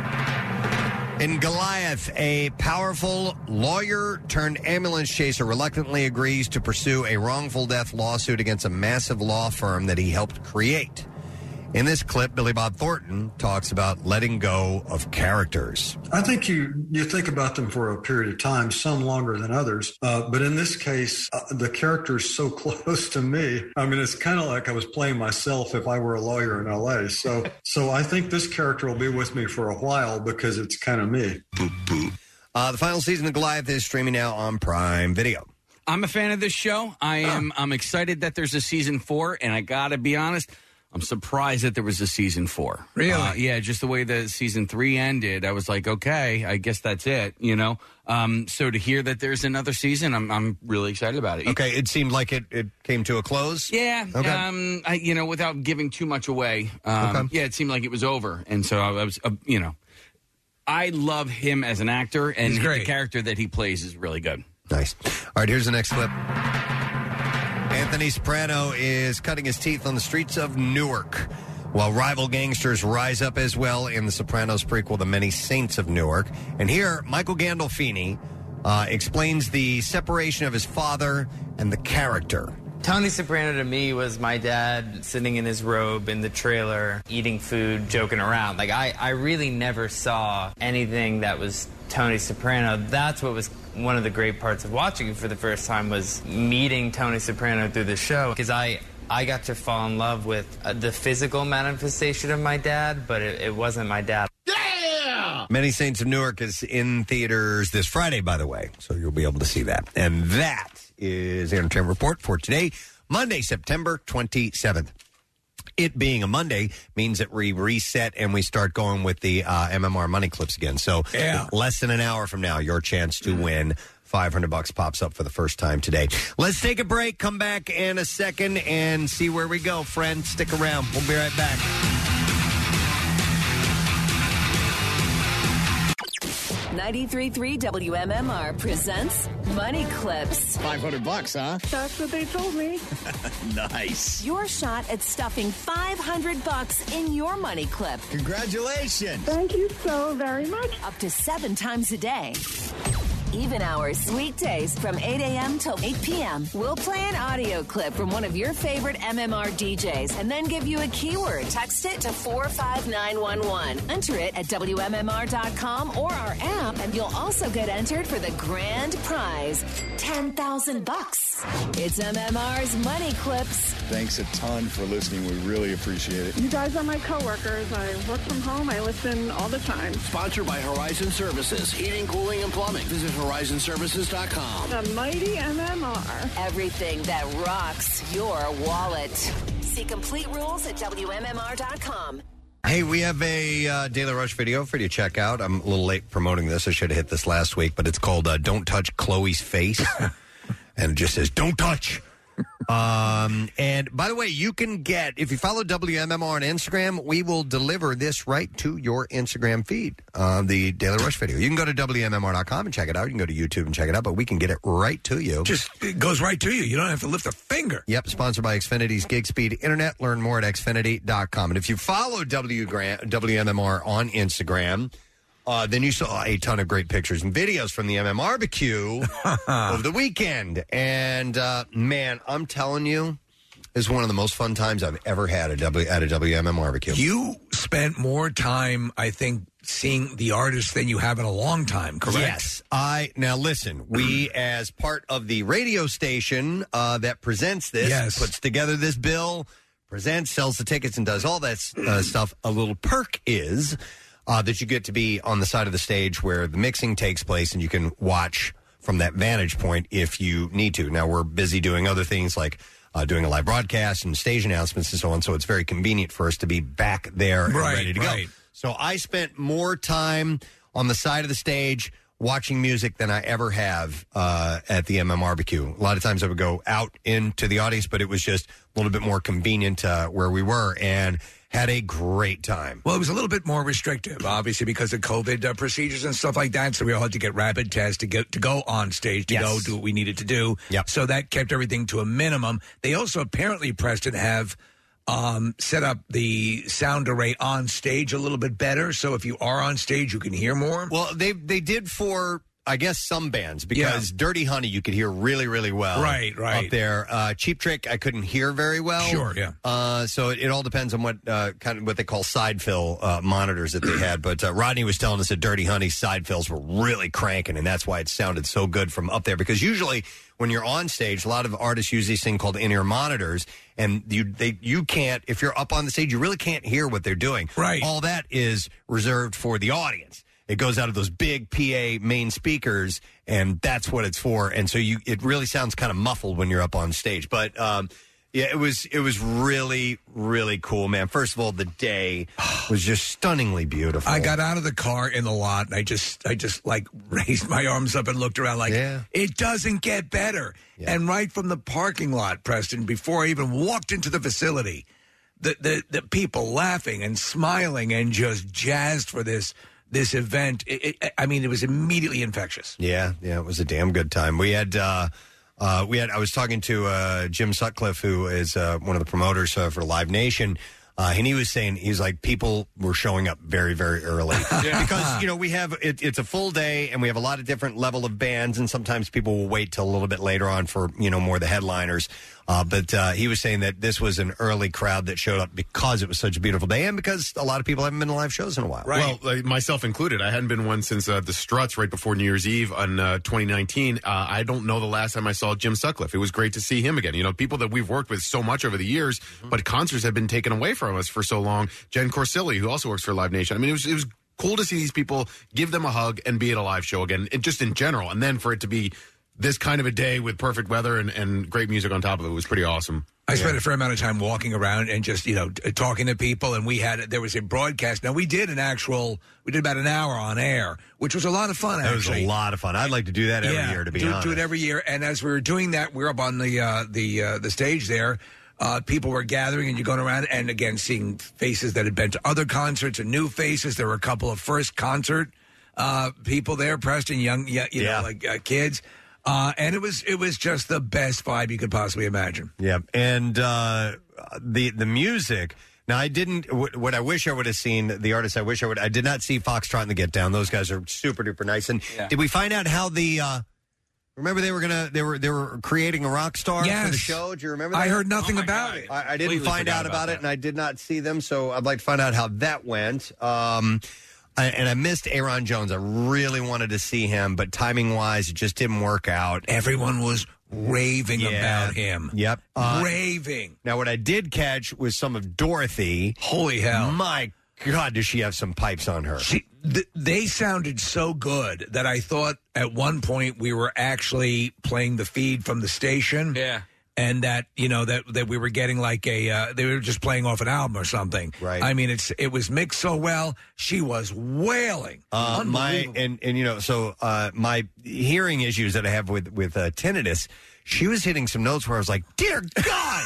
In Goliath, a powerful lawyer turned ambulance chaser reluctantly agrees to pursue a wrongful death lawsuit against a massive law firm that he helped create. In this clip, Billy Bob Thornton talks about letting go of characters. I think you you think about them for a period of time, some longer than others. Uh, but in this case, uh, the character is so close to me. I mean, it's kind of like I was playing myself if I were a lawyer in L A. So, so I think this character will be with me for a while because it's kind of me. Uh, the final season of Goliath is streaming now on Prime Video. I'm a fan of this show. I am. I'm excited that there's a season four, and I got to be honest, I'm surprised that there was a season four. Really? Uh, yeah, just the way the season three ended, I was like, okay, I guess that's it, you know? Um, so to hear that there's another season, I'm I'm really excited about it. Okay, it seemed like it, it came to a close? Yeah, Okay. um, I, you know, without giving too much away, um, Okay. yeah, it seemed like it was over. And so I was, uh, you know, I love him as an actor, and He's great. the character that he plays is really good. Nice. All right, here's the next clip. Anthony Soprano is cutting his teeth on the streets of Newark, while rival gangsters rise up as well in the Sopranos prequel, The Many Saints of Newark. And here, Michael Gandolfini uh, explains the separation of his father and the character Tony Soprano to me was my dad sitting in his robe in the trailer, eating food, joking around. Like, I, I really never saw anything that was Tony Soprano. That's what was one of the great parts of watching it for the first time, was meeting Tony Soprano through the show. Because I, I got to fall in love with uh, the physical manifestation of my dad, but it, it wasn't my dad. Many Saints of Newark is in theaters this Friday, by the way, so you'll be able to see that. And that is the Entertainment Report for today, Monday, September twenty-seventh. It being a Monday means that we reset and we start going with the uh, M M R money clips again. So yeah. less than an hour from now, your chance to win five hundred bucks pops up for the first time today. Let's take a break, come back in a second, and see where we go, friend. Stick around. We'll be right back. ninety-three point three W M M R presents Money Clips. five hundred bucks, huh? That's what they told me. Nice. Your shot at stuffing five hundred bucks in your money clip. Congratulations. Thank you so very much. Up to seven times a day. Even hours, weekdays from eight a.m. till eight p.m. We'll play an audio clip from one of your favorite M M R D Js and then give you a keyword. Text it to four five nine one one. Enter it at W M M R dot com or our app, and you'll also get entered for the grand prize, ten thousand bucks. It's M M R's Money Clips. Thanks a ton for listening. We really appreciate it. You guys are my coworkers. I work from home. I listen all the time. Sponsored by Horizon Services, heating, cooling, and plumbing. Visit horizon services dot com. The mighty M M R. Everything that rocks your wallet. See complete rules at W M M R dot com. Hey, we have a uh, Daily Rush video for you to check out. I'm a little late promoting this. I should have hit this last week, but it's called uh, Don't Touch Chloe's Face. And it just says, don't touch. um, and by the way, you can get, if you follow W M M R on Instagram, we will deliver this right to your Instagram feed, uh, the Daily Rush video. You can go to W M M R dot com and check it out. You can go to YouTube and check it out, but we can get it right to you. Just, it goes right to you. You don't have to lift a finger. Yep, sponsored by Xfinity's Gig Speed Internet. Learn more at Xfinity dot com. And if you follow W M M R on Instagram, Uh, then you saw a ton of great pictures and videos from the M M R B Q over the weekend. And, uh, man, I'm telling you, this is one of the most fun times I've ever had at, w, at a W M M R B Q. You spent more time, I think, seeing the artist than you have in a long time, correct? Yes. I Now, listen, we, as part of the radio station uh, that presents this, Yes. puts together this bill, presents, sells the tickets, and does all that uh, stuff, a little perk is... Uh, that you get to be on the side of the stage where the mixing takes place, and you can watch from that vantage point if you need to. Now, we're busy doing other things like uh, doing a live broadcast and stage announcements and so on, so it's very convenient for us to be back there and Right, ready to right. go. So I spent more time on the side of the stage watching music than I ever have uh, at the M M R B Q. A lot of times I would go out into the audience, but it was just a little bit more convenient uh, where we were, and had a great time. Well, it was a little bit more restrictive, obviously, because of COVID uh, procedures and stuff like that. So we all had to get rapid tests to get to go on stage, to Yes. go do what we needed to do. Yep. So that kept everything to a minimum. They also apparently, Preston, have um, set up the sound array on stage a little bit better. So if you are on stage, you can hear more. Well, they they did for, I guess, some bands, because Dirty Honey you could hear really, really well. Right, right. Up there. Uh, Cheap Trick I couldn't hear very well. Sure, yeah. Uh, so it, it all depends on what uh, kind of what they call side fill uh, monitors that they had. But uh, Rodney was telling us that Dirty Honey's side fills were really cranking, and that's why it sounded so good from up there. Because usually when you're on stage, a lot of artists use these things called in-ear monitors, and you they you can't, if you're up on the stage, you really can't hear what they're doing. Right. All that is reserved for the audience. It goes out of those big P A main speakers, and that's what it's for. And so you, it really sounds kind of muffled when you're up on stage. But um, yeah, it was it was really really cool, man. First of all, the day was just stunningly beautiful. I got out of the car in the lot, and I just, I just like raised my arms up and looked around like, Yeah. it doesn't get better. And right from the parking lot, Preston, before I even walked into the facility, the the, the people laughing and smiling and just jazzed for this this event. It, it, I mean, it was immediately infectious. Yeah, yeah, it was a damn good time. We had, uh, uh, we had. I was talking to uh, Jim Sutcliffe, who is uh, one of the promoters uh, for Live Nation, uh, and he was saying he's like people were showing up very, very early because you know we have it, it's a full day and we have a lot of different level of bands, and sometimes people will wait till a little bit later on for you know more of the headliners. Uh, but uh, he was saying that this was an early crowd that showed up because it was such a beautiful day and because a lot of people haven't been to live shows in a while. Well, uh, myself included. I hadn't been one since uh, the Struts right before New Year's Eve on uh, twenty nineteen. Uh, I don't know the last time I saw Jim Sutcliffe. It was great to see him again. You know, people that we've worked with so much over the years, mm-hmm. but concerts have been taken away from us for so long. Jen Corsilli, who also works for Live Nation. I mean, it was it was cool to see these people, give them a hug, and be at a live show again, and just in general. And then for it to be this kind of a day with perfect weather and, and great music on top of it was pretty awesome. I spent a fair amount of time walking around and just, you know, t- talking to people. And we had, there was a broadcast. Now, we did an actual, we did about an hour on air, which was a lot of fun, That actually. was a lot of fun. I'd like to do that every Yeah, year, to be do, honest. do it every year. And as we were doing that, we were up on the uh, the uh, the stage there. Uh, people were gathering, and you're going around, and again, seeing faces that had been to other concerts and new faces. There were a couple of first concert uh, people there, Preston, young, you Yeah. know, like uh, kids. Uh, and it was it was just the best vibe you could possibly imagine. Yeah, and uh, the the music. Now, I didn't. w- What I wish I would have seen, the artists I wish I would. I did not see Foxtrot and the Get Down. Those guys are super duper nice. And Yeah. did we find out how the? Uh, remember they were gonna they were they were creating a rock star for the Yes. show. Do you remember that? I heard nothing Oh, my about God. it. I, I didn't Completely find forgot out about about it, that. and I did not see them. So I'd like to find out how that went. Um, I, and I missed Aaron Jones. I really wanted to see him, but timing wise, it just didn't work out. Everyone was raving Yeah. about him. Yep. Uh, raving. Now, what I did catch was some of Dorothy. Holy hell. My God, does she have some pipes on her? She, th- they sounded so good that I thought at one point we were actually playing the feed from the station. Yeah. And that, you know, that that we were getting like a, uh, they were just playing off an album or something. Right. I mean, it's it was mixed so well. She was wailing. Uh, my Unbelievable. and and you know, so uh, my hearing issues that I have with with uh, tinnitus. She was hitting some notes where I was like, "Dear God!"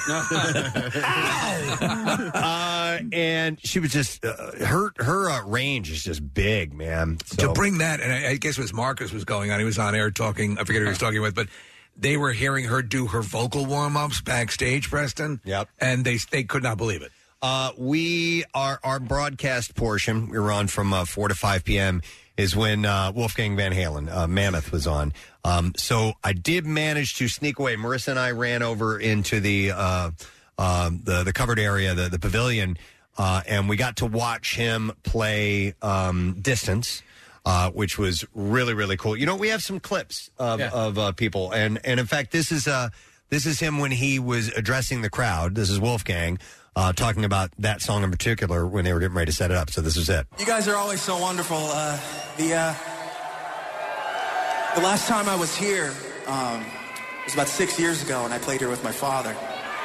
Ow! uh, and she was just uh, her her uh, range is just big, man. So, To bring that, and I, I guess it was Marcus was going on. He was on air talking. I forget who he was talking with, but they were hearing her do her vocal warm ups backstage, Preston. Yep. And they they could not believe it. Uh, we our our broadcast portion we were on from uh, four to five p.m. is when uh, Wolfgang Van Halen, uh, Mammoth, was on. Um, so I did manage to sneak away. Marissa and I ran over into the uh, uh, the the covered area, the the pavilion, uh, and we got to watch him play um, Distance. Uh, which was really, really cool. You know, we have some clips of, Yeah. of uh, people, and and in fact, this is uh, this is him when he was addressing the crowd. This is Wolfgang uh, talking about that song in particular when they were getting ready to set it up. So this is it. You guys are always so wonderful. Uh, the uh, the last time I was here um, was about six years ago, and I played here with my father.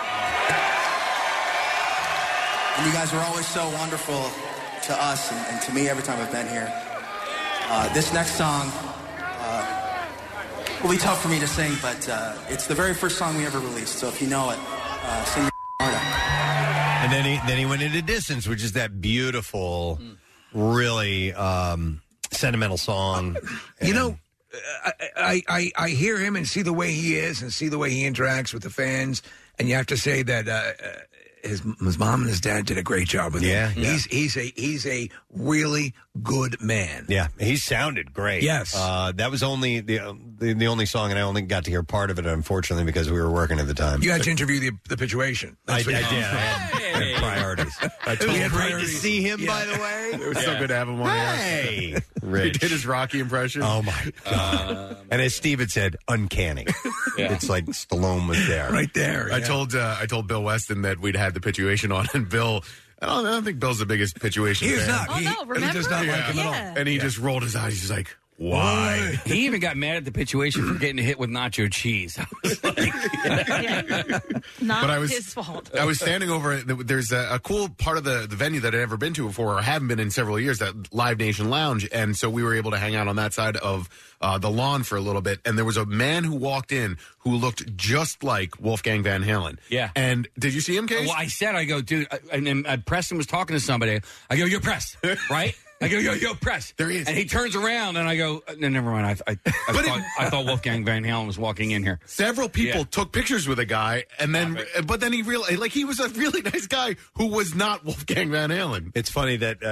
And you guys are always so wonderful to us and, and to me every time I've been here. Uh, this next song uh, will be tough for me to sing, but uh, it's the very first song we ever released. So if you know it, uh, sing your heart out. And then he then he went into Distance, which is that beautiful, really um, sentimental song. You know, I, I, I, I hear him and see the way he is and see the way he interacts with the fans, and you have to say that uh, his his mom and his dad did a great job with Yeah, him. yeah. He's he's a he's a really good man. Yeah, he sounded great. Yes. uh, that was only the, uh, the the only song, and I only got to hear part of it, unfortunately, because we were working at the time. You had to interview the the Pituation. I, I That's did. what I you- had, I had priorities. I It was told great to priorities. see him, Yeah. by the way. It was so good to have him on Hey, air. He Rich. did his Rocky impression. Oh my god! and as Steve had said, uncanny. It's like Stallone was there, right there. I yeah. told uh, I told Bill Weston that we'd had the Pituation on, and Bill. I don't, I don't think Bill's the biggest Pituation He is fan. not. Oh, he, no, he remember? does not like him at all. Yeah. And he Yeah. just rolled his eyes. He's like, "Why?" He even got mad at the Pituation for getting hit with nacho cheese. I was like, Not But I was- his fault. I was standing over. There's a, a cool part of the, the venue that I'd never been to before, or haven't been in several years. That Live Nation Lounge, and so we were able to hang out on that side of uh, the lawn for a little bit. And there was a man who walked in who looked just like Wolfgang Van Halen. Yeah. And did you see him, Case? well, I said, I go, dude, I- and then uh, Preston was talking to somebody. I go, you're Press, right? I go, yo, yo, Press. There he is. And he turns around, and I go, uh, no, never mind. I, I, I, But thought, it- I thought Wolfgang Van Halen was walking in here. Several people Yeah. took pictures with a guy, and then, but then he realized, like, he was a really nice guy who was not Wolfgang Van Halen. It's funny that uh,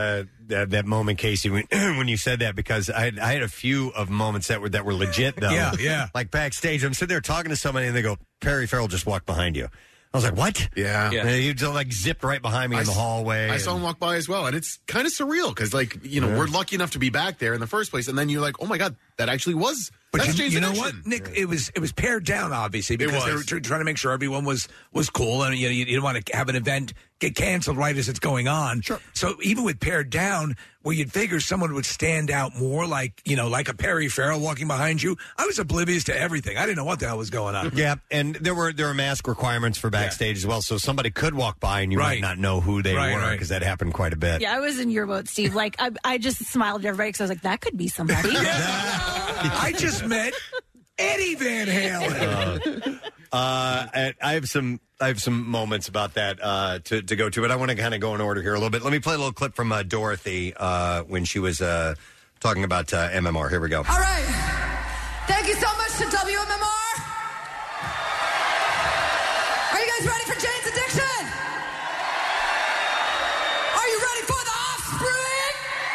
that, that moment, Casey, when, when you said that, because I had, I had a few of moments that were that were legit, though. Yeah, yeah. Like backstage, I'm sitting there talking to somebody, and they go, Perry Farrell just walked behind you. I was like, what? Yeah. And he just, like, zipped right behind me I in the s- hallway. I and- saw him walk by as well, and it's kind of surreal because, like, you know, Yeah. we're lucky enough to be back there in the first place, and then you're like, oh my god, that actually was. But that's you, Jane's you know Addiction. what, Nick? It was it was pared down, obviously, because they were was. tr- trying to make sure everyone was was cool, and you know, you, you didn't want to have an event get canceled right as it's going on. Sure. So even with pared down, where you'd figure someone would stand out more, like you know, like a Perry Farrell walking behind you, I was oblivious to everything. I didn't know what the hell was going on. Yeah, and there were there were mask requirements for backstage as well, so somebody could walk by and you Right. might not know who they Right, were right. because that happened quite a bit. Yeah, I was in your boat, Steve. Like, I, I just smiled at everybody because I was like, that could be somebody. I just met Eddie Van Halen. Uh, uh, and I have some I have some moments about that uh, to to go to, but I want to kind of go in order here a little bit. Let me play a little clip from uh, Dorothy uh, when she was uh, talking about uh, M M R. Here we go. All right. Thank you so much to W M M R. Are you guys ready for Jane's Addiction? Are you ready for the Offspring?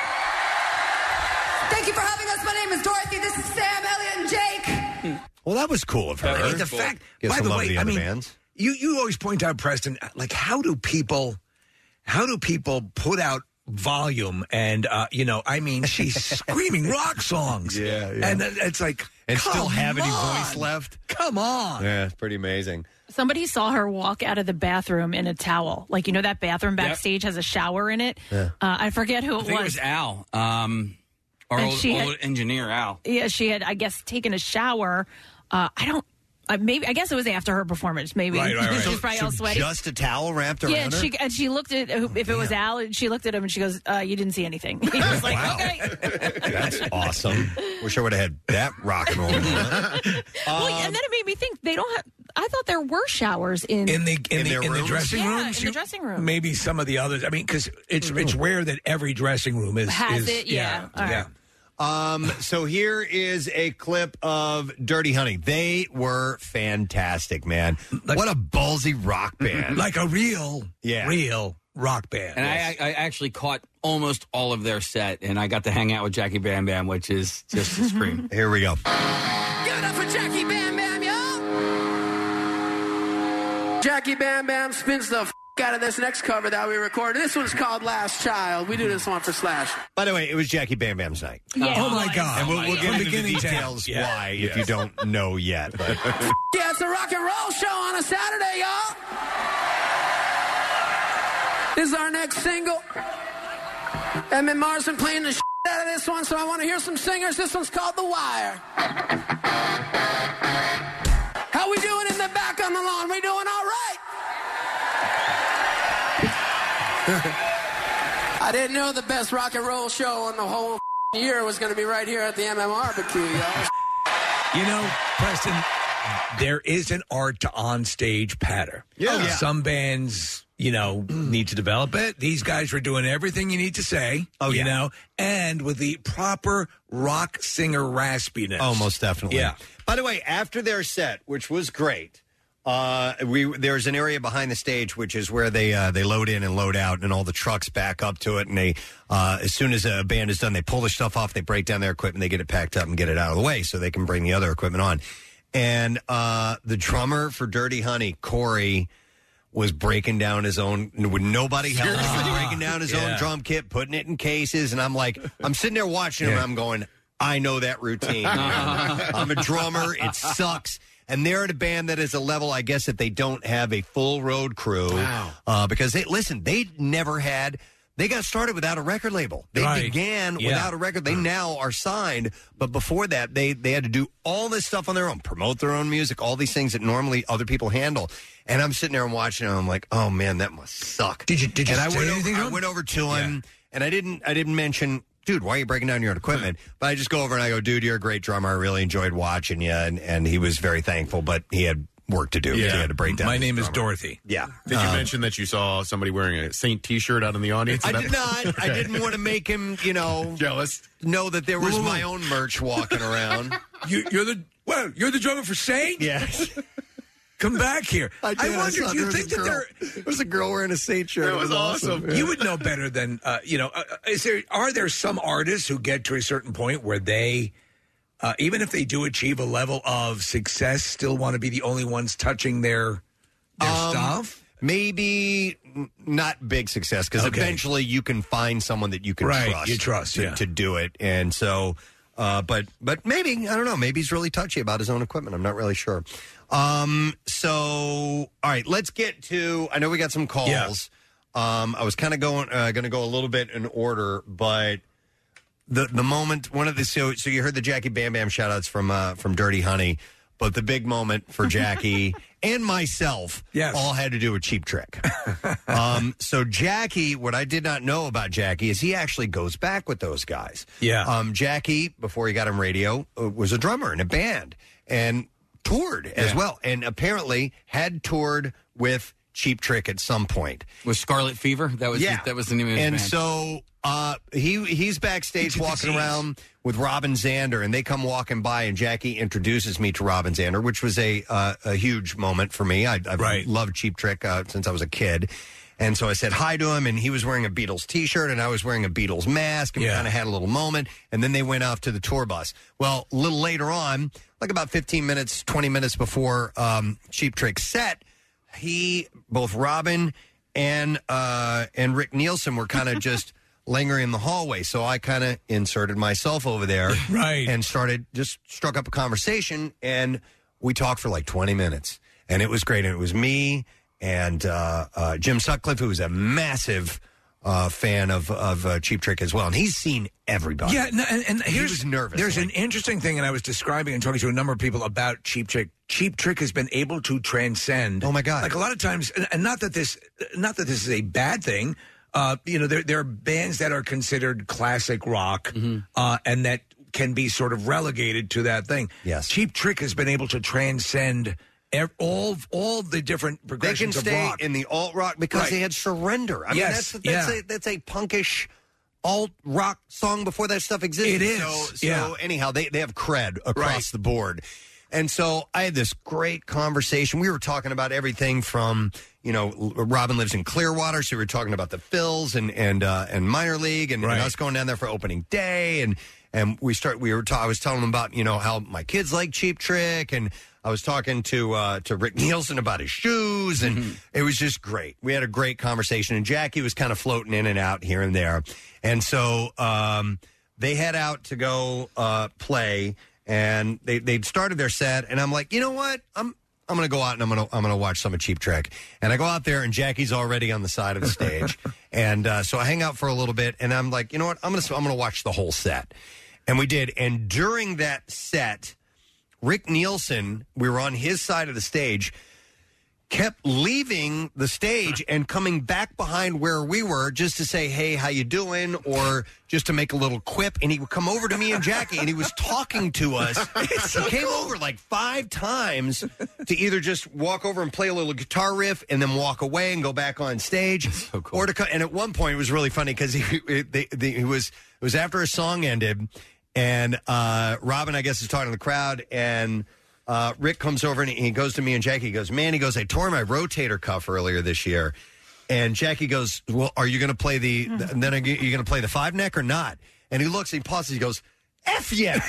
Thank you for having us. My name is Dorothy. This is Sam, Elliot, and Jake. Well, that was cool of her. I mean, the fact, Give by some the love way, to the I other mean, bands. you you always point out, Preston, like how do people, how do people put out volume and uh, you know, I mean, she's screaming rock songs, Yeah, yeah. and then it's like, And come still have any on. voice left. Come on, Yeah, it's pretty amazing. Somebody saw her walk out of the bathroom in a towel. Like, you know, that bathroom backstage has a shower in it. Yeah. Uh, I forget who I it think was. it was Al, um, our And old, she had- old engineer Al. Yeah, she had, I guess, taken a shower. Uh, I don't. Uh, maybe I guess it was after her performance. Maybe Right, right, right. she was probably So all sweaty. just a towel wrapped around yeah, her? she and she looked at who- if it was Al. And she looked at him and she goes, uh, "You didn't see anything." He was like, Wow. "Okay." That's awesome. Wish I would have had that rock and roll. Well, and then it made me think they don't have. I thought there were showers in in the in, In the their in the rooms? dressing yeah, rooms, in the you- dressing room. maybe some of the others. I mean, because it's it's rare that every dressing room is Has is, it? Yeah. All right. yeah. Um, so here is a clip of Dirty Honey. They were fantastic, man. What a ballsy rock band. Like a real, Yeah. real rock band. And I, I actually caught almost all of their set, and I got to hang out with Jackie Bam Bam, which is just a scream. Here we go. Give it up for Jackie Bam Bam, y'all. Jackie Bam Bam spins the f- out of this next cover that we recorded. This one's called Last Child. We do this one for Slash. By the way, it was Jackie Bam Bam's night. Yeah. Oh my God! And we'll, we'll From get into the beginning to details end. Yeah. why if you don't know yet. But Yeah, it's a rock and roll show on a Saturday, y'all. This is our next single. M M R's been playing the shit out of this one, so I want to hear some singers. This one's called The Wire. How we doing in the back on the lawn? We doing all right? I didn't know the best rock and roll show in the whole year was going to be right here at the M M R B Q, y'all. You know, Preston, there is an art to on-stage patter. Yeah. Oh, yeah. Some bands, you know, need to develop it. These guys were doing everything you need to say. Oh, you yeah. know, and with the proper rock singer raspiness. oh, most definitely. Yeah. By the way, after their set, which was great, uh, we there's an area behind the stage which is where they uh, they load in and load out, and all the trucks back up to it. And they, uh, as soon as a band is done, they pull the stuff off, they break down their equipment, they get it packed up, and get it out of the way so they can bring the other equipment on. And uh, the drummer for Dirty Honey, Corey, was breaking down his own with nobody helping. He was breaking down his Yeah. own drum kit, putting it in cases, and I'm like, I'm sitting there watching him, and I'm going, I know that routine. I'm a drummer. It sucks. And they're at a band that is a level, I guess, that they don't have a full road crew. Wow. Uh, because they listen, they never had. They got started without a record label. They Right. began Yeah. without a record. They now are signed, but before that, they they had to do all this stuff on their own, promote their own music, all these things that normally other people handle. And I'm sitting there and watching them. I'm like, oh man, that must suck. Did you did you and I say went anything over, to I him? went over to him, and I didn't I didn't mention, dude, why are you breaking down your own equipment? But I just go over and I go, dude, you're a great drummer. I really enjoyed watching you, and, and he was very thankful, but he had work to do. Yeah. He had to break down. My his name is drummer. Dorothy. Yeah. Did you Um, mention that you saw somebody wearing a Saint T-shirt out in the audience? I That- did not. I didn't want to make him, you know, jealous. Know that there was Whoa, whoa, whoa. my own merch walking around. You, you're the well. You're the drummer for Saint. Yes. Come back here. I, I did. wonder, saw do you there was think a that girl- there... There was a girl wearing a Saint shirt. It was awesome. Yeah. You would know better than, uh, you know, uh, is there, are there some artists who get to a certain point where they, uh, even if they do achieve a level of success, still want to be the only ones touching their, their Um, stuff? Maybe n- not big success because Okay. eventually you can find someone that you can Right, trust. you trust, to, yeah. to do it, and so, uh, but but maybe I don't know. Maybe he's really touchy about his own equipment. I'm not really sure. Um, so all right, let's get to. I know we got some calls. Yeah. Um, I was kind of going uh, going to go a little bit in order, but the the moment one of the so so you heard the Jackie Bam Bam shout outs from uh, from Dirty Honey. But the big moment for Jackie and myself Yes. all had to do with Cheap Trick. um, so Jackie, what I did not know about Jackie is he actually goes back with those guys. Yeah. Um, Jackie, before he got on radio, uh, was a drummer in a band and toured as Yeah. well. And apparently had toured with Cheap Trick at some point. Was Scarlet Fever? That was Yeah. his, that was the name of his And band. so uh, he he's backstage walking around with Robin Zander, and they come walking by, and Jackie introduces me to Robin Zander, which was a uh, a huge moment for me. I, I've loved Cheap Trick uh, since I was a kid. And so I said hi to him, and he was wearing a Beatles T-shirt, and I was wearing a Beatles mask, and we Yeah. kind of had a little moment, and then they went off to the tour bus. Well, a little later on, like about fifteen minutes, twenty minutes before um, Cheap Trick's set, he, both Robin and uh, and Rick Nielsen were kind of just lingering in the hallway. So I kind of inserted myself over there, right, and started just struck up a conversation, and we talked for like twenty minutes, and it was great. And it was me and uh, uh, Jim Sutcliffe, who is a massive uh, fan of of uh, Cheap Trick as well, and he's seen everybody. Yeah, no, and, and He here's was nervous. There's an interesting thing, and I was describing and talking to a number of people about Cheap Trick. Cheap Trick has been able to transcend. Oh my God! Like a lot of times, and, and not that this, not that this is a bad thing. Uh, you know, there there are bands that are considered classic rock, uh, and that can be sort of relegated to that thing. Yes, Cheap Trick has been able to transcend ev- all all the different They can progressions of stay rock. in the alt rock because Right. they had Surrender. I mean, Yes, that's that's, yeah. a, that's a punkish alt rock song before that stuff existed. It is, So, so yeah. anyhow, they they have cred across Right. the board. And so I had this great conversation. We were talking about everything from, you know, Robin lives in Clearwater, so we were talking about the Phils and and uh, and minor league and, and Right. us going down there for opening day, and and we start. We were. Ta- I was telling them about, you know, how my kids like Cheap Trick, and I was talking to uh, to Rick Nielsen about his shoes, and it was just great. We had a great conversation, and Jackie was kind of floating in and out here and there, and so um, they head out to go uh, play. And they they'd started their set, and I'm like, you know what? I'm I'm gonna go out and I'm gonna I'm gonna watch some of Cheap Trick. And I go out there, and Jackie's already on the side of the stage, and uh, so I hang out for a little bit, and I'm like, you know what? I'm gonna I'm gonna watch the whole set, and we did. And during that set, Rick Nielsen, we were on his side of the stage, kept leaving the stage and coming back behind where we were just to say, hey, how you doing? Or just to make a little quip. And he would come over to me and Jackie, and he was talking to us. He came over like five times to either just walk over and play a little guitar riff and then walk away and go back on stage. Or to co- and at one point, it was really funny because he, they, they, he was, it was after a song ended, and uh, Robin, I guess, is talking to the crowd, and Uh, Rick comes over and he, he goes to me and Jackie. He goes, man, he goes, I tore my rotator cuff earlier this year. And Jackie goes, well, are you going to play the, the and then are you going to play the five neck or not? And he looks, he pauses, he goes, F yes.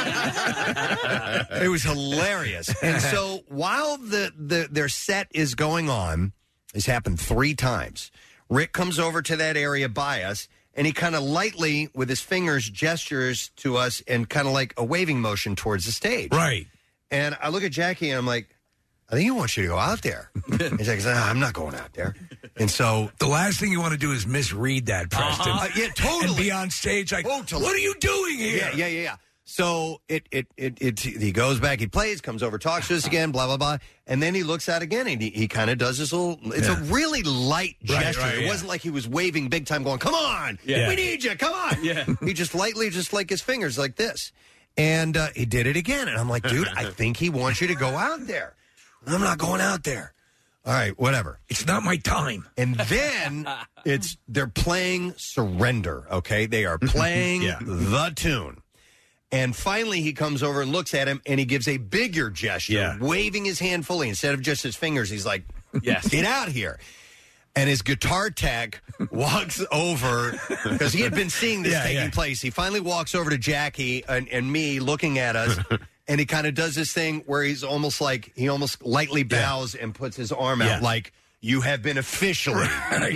It was hilarious. And so while the, the their set is going on, this happened three times. Rick comes over to that area by us, and he kind of lightly, with his fingers, gestures to us and kind of like a waving motion towards the stage. Right. And I look at Jackie and I'm like, I think he wants you to go out there. He's like, nah, I'm not going out there. And so the last thing you want to do is misread that, Preston. Uh-huh. Uh, yeah, totally. And be on stage like, Totally. what are you doing here? Yeah, yeah, yeah, yeah. So it, it, it, it, he goes back, he plays, comes over, talks to us again, blah, blah, blah. And then he looks out again and he, he kind of does this little, it's Yeah. a really light Right, gesture. right, it yeah. wasn't like he was waving big time going, come on, Yeah. we need you, come on. Yeah. He just lightly, just like his fingers like this. And uh, he did it again. And I'm like, dude, I think he wants you to go out there. I'm not going out there. All right, whatever. It's not my time. And then it's they're playing Surrender, okay? They are playing Yeah. the tune. And finally, he comes over and looks at him, and he gives a bigger gesture, Yeah. waving his hand fully instead of just his fingers. He's like, Yes. get out here. And his guitar tech walks over, because he had been seeing this Yeah, taking yeah. place. He finally walks over to Jackie and, and me looking at us, and he kind of does this thing where he's almost like, he almost lightly bows and puts his arm out Yeah. like, you have been officially,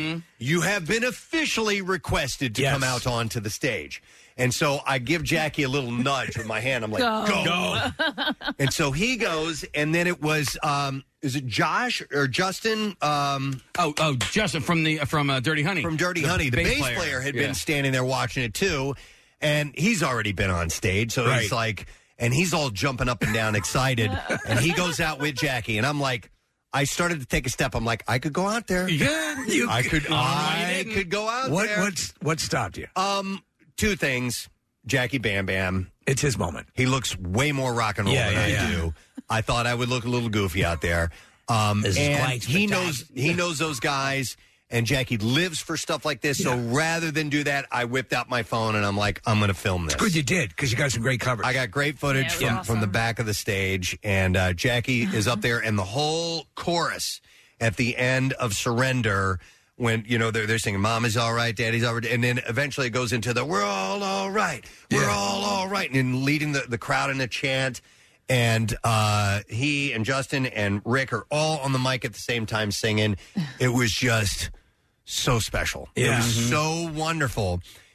you have been officially requested to Yes. come out onto the stage. And so I give Jackie a little nudge with my hand. I'm like, Go. go. And so he goes, and then it was, um, is it Josh or Justin? Um, oh, oh, Justin from the from uh, Dirty Honey. From Dirty Honey. The bass, player. had Yeah. been standing there watching it too, and he's already been on stage. So Right. he's like, and he's all jumping up and down, excited. And he goes out with Jackie, and I'm like, I started to take a step. I'm like, I could go out there. Yeah, you I could. could. I could go out What there. what's what stopped you? Um, two things. Jackie Bam Bam. It's his moment. He looks way more rock and roll Yeah, than yeah, I yeah. do. I thought I would look a little goofy out there. Um, This is and quite he spectacular. knows he knows those guys. And Jackie lives for stuff like this. So rather than do that, I whipped out my phone and I'm like, I'm going to film this. It's good you did, because you got some great coverage. I got great footage Yeah, it from, was awesome. from the back of the stage. And uh, Jackie is up there, and the whole chorus at the end of Surrender, when, you know, they're, they're singing, Mom is all right, Daddy's all right. And then eventually it goes into the, we're all all right. We're all all right. And then leading the, the crowd in a chant. And uh, he and Justin and Rick are all on the mic at the same time singing. It was just so special. It Yeah. was Mhm. so wonderful.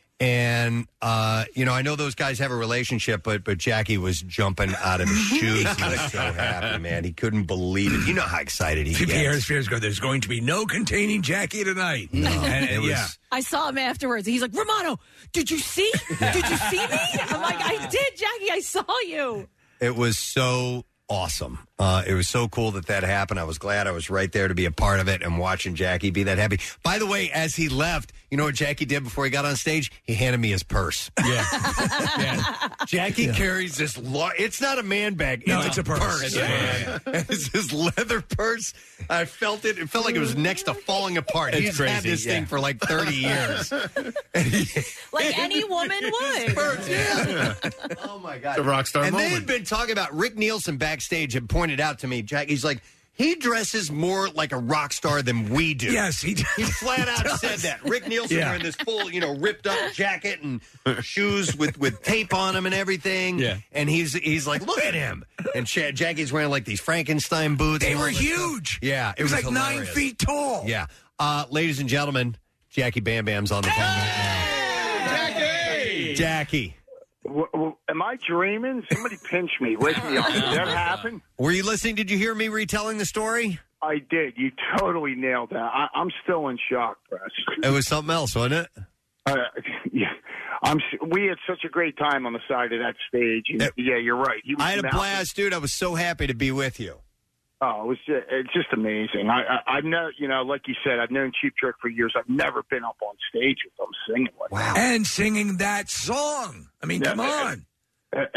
And, uh, you know, I know those guys have a relationship, but but Jackie was jumping out of his shoes. He was so happy, man. He couldn't believe it. You know how excited he Pierre gets. Spears go, there's going to be no containing Jackie tonight. No, and, it was- yeah. I saw him afterwards. He's like, Romano, did you see? Did you see me? I'm like, I did, Jackie. I saw you. It was so awesome. Uh, it was so cool that that happened. I was glad I was right there to be a part of it and watching Jackie be that happy. By the way, as he left, you know what Jackie did before he got on stage? He handed me his purse. Yeah. Jackie carries this lar- it's not a man bag. No, it's, it's a purse. man. Yeah. And it's his leather purse. I felt it. It felt like it was next to falling apart. It's He's had crazy, this yeah. thing for like thirty years. Like any woman would. Yeah. Oh my God. The rock star and moment. they had been talking about Rick Nielsen backstage had pointed out to me, Jack, he's like, he dresses more like a rock star than we do. Yes, he He flat out said that. Rick Nielsen Yeah. wearing this full, you know, ripped up jacket and shoes with, with tape on them and everything. Yeah. And he's he's like, look at him. And Ch- Jackie's wearing like these Frankenstein boots. They and all were this stuff. huge. Yeah. It was, like nine hilarious. feet tall. Yeah. Uh, ladies and gentlemen, Jackie Bam Bam's on the phone right now. Jackie! Jackie. W- w- am I dreaming? Somebody pinch me. Wake me up. Did that happen? Were you listening? Did you hear me retelling the story? I did. You totally nailed that. I- I'm still in shock, Press. It was something else, wasn't it? Uh, yeah, I'm. s- We had such a great time on the side of that stage. And, It- yeah, you're right. He was I had a mountain- blast, dude. I was so happy to be with you. Oh, it was just, it's just amazing. I, I, I've never, you know, like you said, I've known Cheap Trick for years. I've never been up on stage with them singing like Wow. And singing that song. I mean, Yeah, come on. that.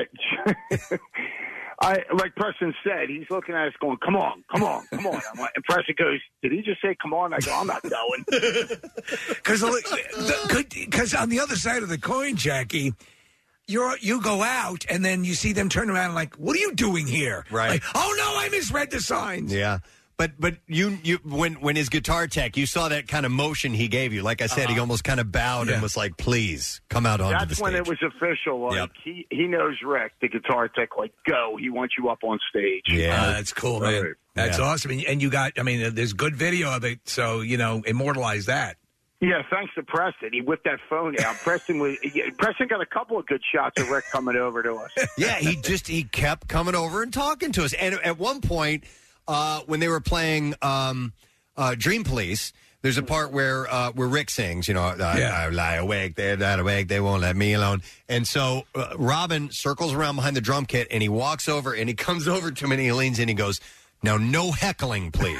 I like Preston said. He's looking at us, going, "Come on, come on, come on." I'm like, and Preston goes, "Did he just say come on?" I go, "I'm not going." Because because on the other side of the coin, Jackie, you're you go out and then you see them turn around and like, what are you doing here? Right. Like, oh no, I misread the signs. Yeah. But but you you when when his guitar tech, you saw that kind of motion he gave you. Like I said, he almost kind of bowed and was like, "Please come out onto the That's stage." when it was official. Like Yep. he he knows Rick, the guitar tech. Like, go. He wants you up on stage. Uh, that's cool, man. Right. That's Yeah. awesome. And, and you got, I mean, there's good video of it, so you know, immortalize that. Yeah, thanks to Preston. He whipped that phone out. Preston was yeah, Preston got a couple of good shots of Rick coming over to us. Yeah, he just he kept coming over and talking to us. And at one point, uh, when they were playing um, uh, Dream Police, there's a part where uh, where Rick sings, you know, I, Yeah. I lie awake, they're not awake, they won't let me alone. And so uh, Robin circles around behind the drum kit, and he walks over, and he comes over to me, and he leans in, and he goes, "Now, no heckling, please."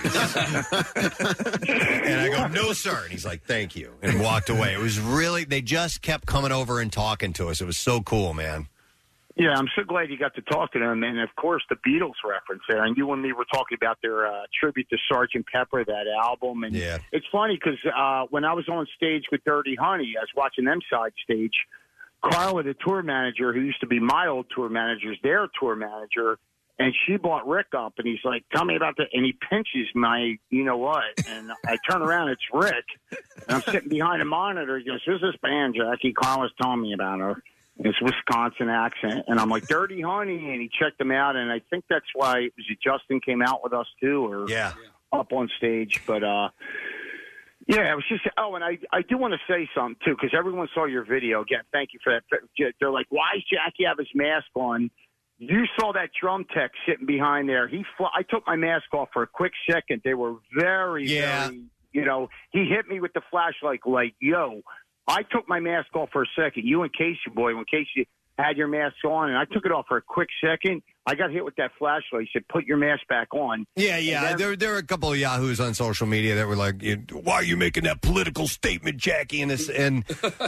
And I go, "No, sir." And he's like, "Thank you," and walked away. It was really, they just kept coming over and talking to us. It was so cool, man. Yeah, I'm so glad you got to talk to them. And, of course, the Beatles reference there. And you and me were talking about their uh, tribute to Sergeant Pepper, that album. And Yeah. it's funny because uh, when I was on stage with Dirty Honey, I was watching them side stage. Carla, the tour manager, who used to be my old tour manager, is their tour manager, and she brought Rick up, and he's like, tell me about that. And he pinches my, you know what? And I turn around, it's Rick. And I'm sitting behind a monitor. He goes, who's this band, Jackie? Carla's telling me about her. This Wisconsin accent. And I'm like, Dirty Honey. And he checked them out, and I think that's why was it Justin came out with us, too, or yeah. up on stage. But, uh, yeah, it was just, oh, and I, I do want to say something, too, because everyone saw your video. Again, thank you for that. They're like, why does Jackie have his mask on? You saw that drum tech sitting behind there. He, fl- I took my mask off for a quick second. They were very, yeah. very, you know, he hit me with the flashlight like, yo, I took my mask off for a second. You and Casey, boy, when Casey had your mask on, and I took it off for a quick second, I got hit with that flashlight. He said, put your mask back on. Yeah, yeah. Then, there, there were a couple of yahoos on social media that were like, why are you making that political statement, Jackie? And, this, and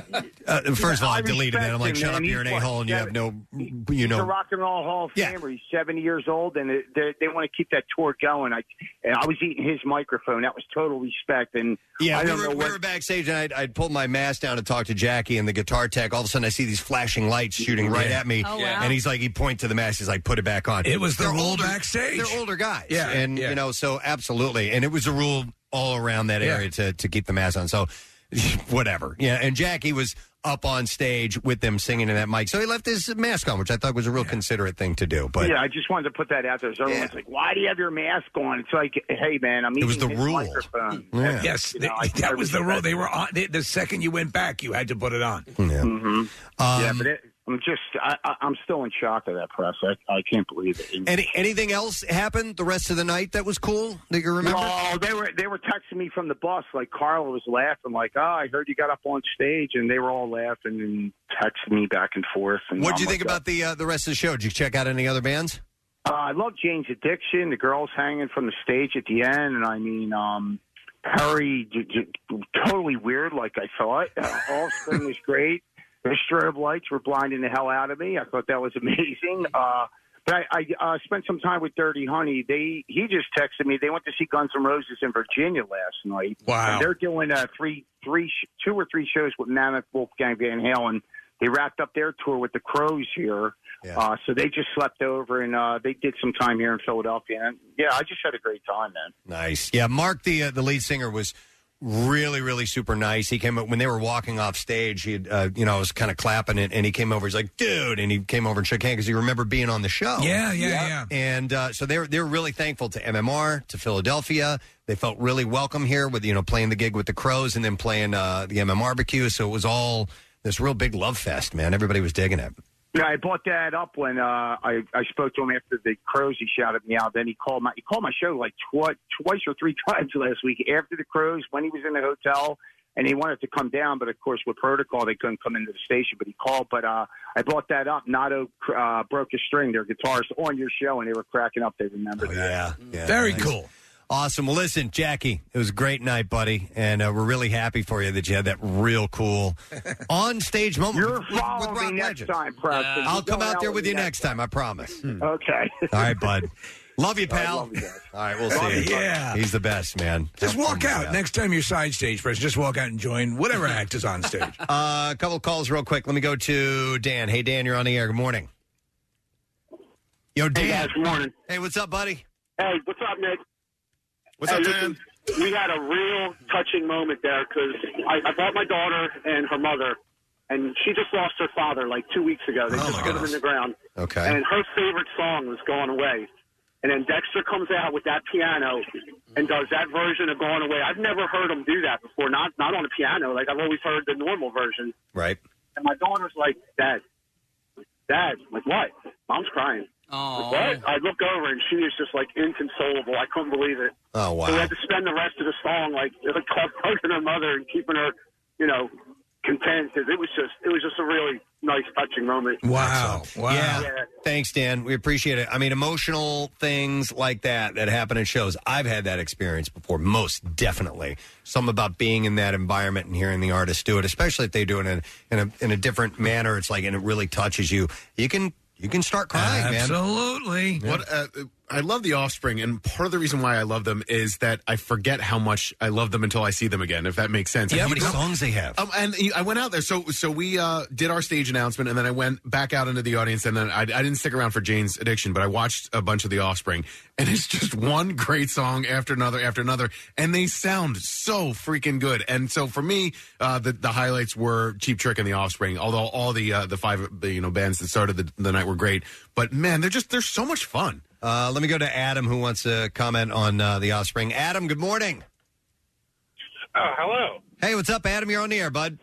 uh, first of all, I, I deleted it. I'm like, shut up, you're an a-hole, and you have no, you he's know. a Rock and Roll Hall of Yeah. Famer. He's seventy years old, and it, they, they want to keep that tour going. I, and I was eating his microphone. That was total respect. And Yeah, I we don't were, know we what, were backstage, and I'd, I'd pulled my mask down to talk to Jackie and the guitar tech. All of a sudden, I see these flashing lights shooting right Yeah. at me. Oh, wow. And he's like, he pointed to the mask. He's like, put it back on. It was the They're rule older, backstage. They're older guys. Yeah, And, yeah. you know, so absolutely. And it was a rule all around that area to, to keep the mask on. So whatever. Yeah. And Jackie was up on stage with them singing in that mic. So he left his mask on, which I thought was a real considerate thing to do. But yeah, I just wanted to put that out there. So everyone's like, why do you have your mask on? It's like, hey, man, I'm eating It was the his rule. microphone. Yeah. Yes, You know, I- that I was the respect rule. They it. were on. They, the second you went back, you had to put it on. Yeah. Mm-hmm. yeah, Um, but it, I'm just, I, I, I'm still in shock of that press. I, I can't believe it. Any, anything else happened the rest of the night that was cool that you remember? No, they were they were texting me from the bus. Like Carla was laughing, like, "Oh, I heard you got up on stage," and they were all laughing and texting me back and forth. And What'd you I'm think like, about the uh, the rest of the show? Did you check out any other bands? Uh, I love Jane's Addiction. The girls hanging from the stage at the end, and I mean, um, Perry, j- j- totally weird, like I thought. Uh, Offspring was great. The strobe lights were blinding the hell out of me. I thought that was amazing. Uh, but I, I uh, spent some time with Dirty Honey. They he just texted me. They went to see Guns N' Roses in Virginia last night. Wow. And they're doing uh, three, three, sh- two or three shows with Mammoth, Wolfgang Van Halen. They wrapped up their tour with the Crows here. Yeah. Uh, so they just slept over, and uh, they did some time here in Philadelphia. And, yeah, I just had a great time, man. Nice. Yeah, Mark, the uh, the lead singer, was really, really super nice. He came up when they were walking off stage. He, uh, you know, I was kind of clapping it, and he came over. He's like, "Dude!" And he came over and shook hands because he remembered being on the show. Yeah, yeah, yeah. And uh, so they were they were really thankful to M M R, to Philadelphia. They felt really welcome here with you know playing the gig with the Crows and then playing uh, the M M R barbecue. So it was all this real big love fest, man. Everybody was digging it. Yeah, I brought that up when uh, I I spoke to him after the Crows. He shouted me out. Then he called my he called my show like twi- twice or three times last week after the Crows when he was in the hotel, and he wanted to come down, but of course with protocol they couldn't come into the station. But he called. But uh, I brought that up. Nato uh, broke a string, their guitarist, on your show, and they were cracking up. They remembered that. Yeah, yeah, Very nice. cool. Awesome. Well, listen, Jackie, it was a great night, buddy, and uh, we're really happy for you that you had that real cool on-stage moment. You're with, with following Rock me next Legends. time, Preston. I'll You're come going out there out with with you me next time, I promise. Okay. All right, bud. Love you, All right, pal. love you guys. All right, we'll Love see you. you, bud. Yeah. He's the best, man. Just Have fun walk with out that. next time you're side stage, Press. Just walk out and join whatever act is on stage. Uh, a couple of calls real quick. Let me go to Dan. Hey, Dan, you're on the air. Good morning. Yo, Dan. Hey, guys, good morning. Hey, what's up, buddy? Hey, what's up, Nick? What's hey, up, listen, Dan? we had a real touching moment there because I, I brought my daughter and her mother, and she just lost her father like two weeks ago. They Oh, just my put him goodness. in the ground. Okay. And her favorite song was Gone Away. And then Dexter comes out with that piano and does that version of Gone Away. I've never heard him do that before, not not on a piano. Like, I've always heard the normal version. Right. And my daughter's like, Dad, Dad, I'm like, what? Mom's crying. Oh. What? I look over and she is just like inconsolable. I couldn't believe it. Oh, wow. So we had to spend the rest of the song like hugging her mother and keeping her, you know, content because it was just it was just a really nice, touching moment. Wow. Wow. Yeah. Yeah. Thanks, Dan. We appreciate it. I mean, emotional things like that that happen at shows. I've had that experience before, most definitely. Something about being in that environment and hearing the artist do it, especially if they do it in, in a in a different manner. It's like, and it really touches you. You can you can start crying, man. Absolutely. What uh, I love the Offspring, and part of the reason why I love them is that I forget how much I love them until I see them again, if that makes sense. Yeah, how many You know- songs they have? Um, and I went out there, so so we uh, did our stage announcement, and then I went back out into the audience, and then I, I didn't stick around for Jane's Addiction, but I watched a bunch of the Offspring, and it's just one great song after another after another, and they sound so freaking good. And so for me, uh, the the highlights were Cheap Trick and the Offspring, although all the uh, the five the, you know bands that started the, the night were great. But man, they're just they're so much fun. Uh, let me go to Adam, who wants to comment on uh, the Offspring. Adam, good morning. Oh, hello. Hey, what's up, Adam? You're on the air, bud.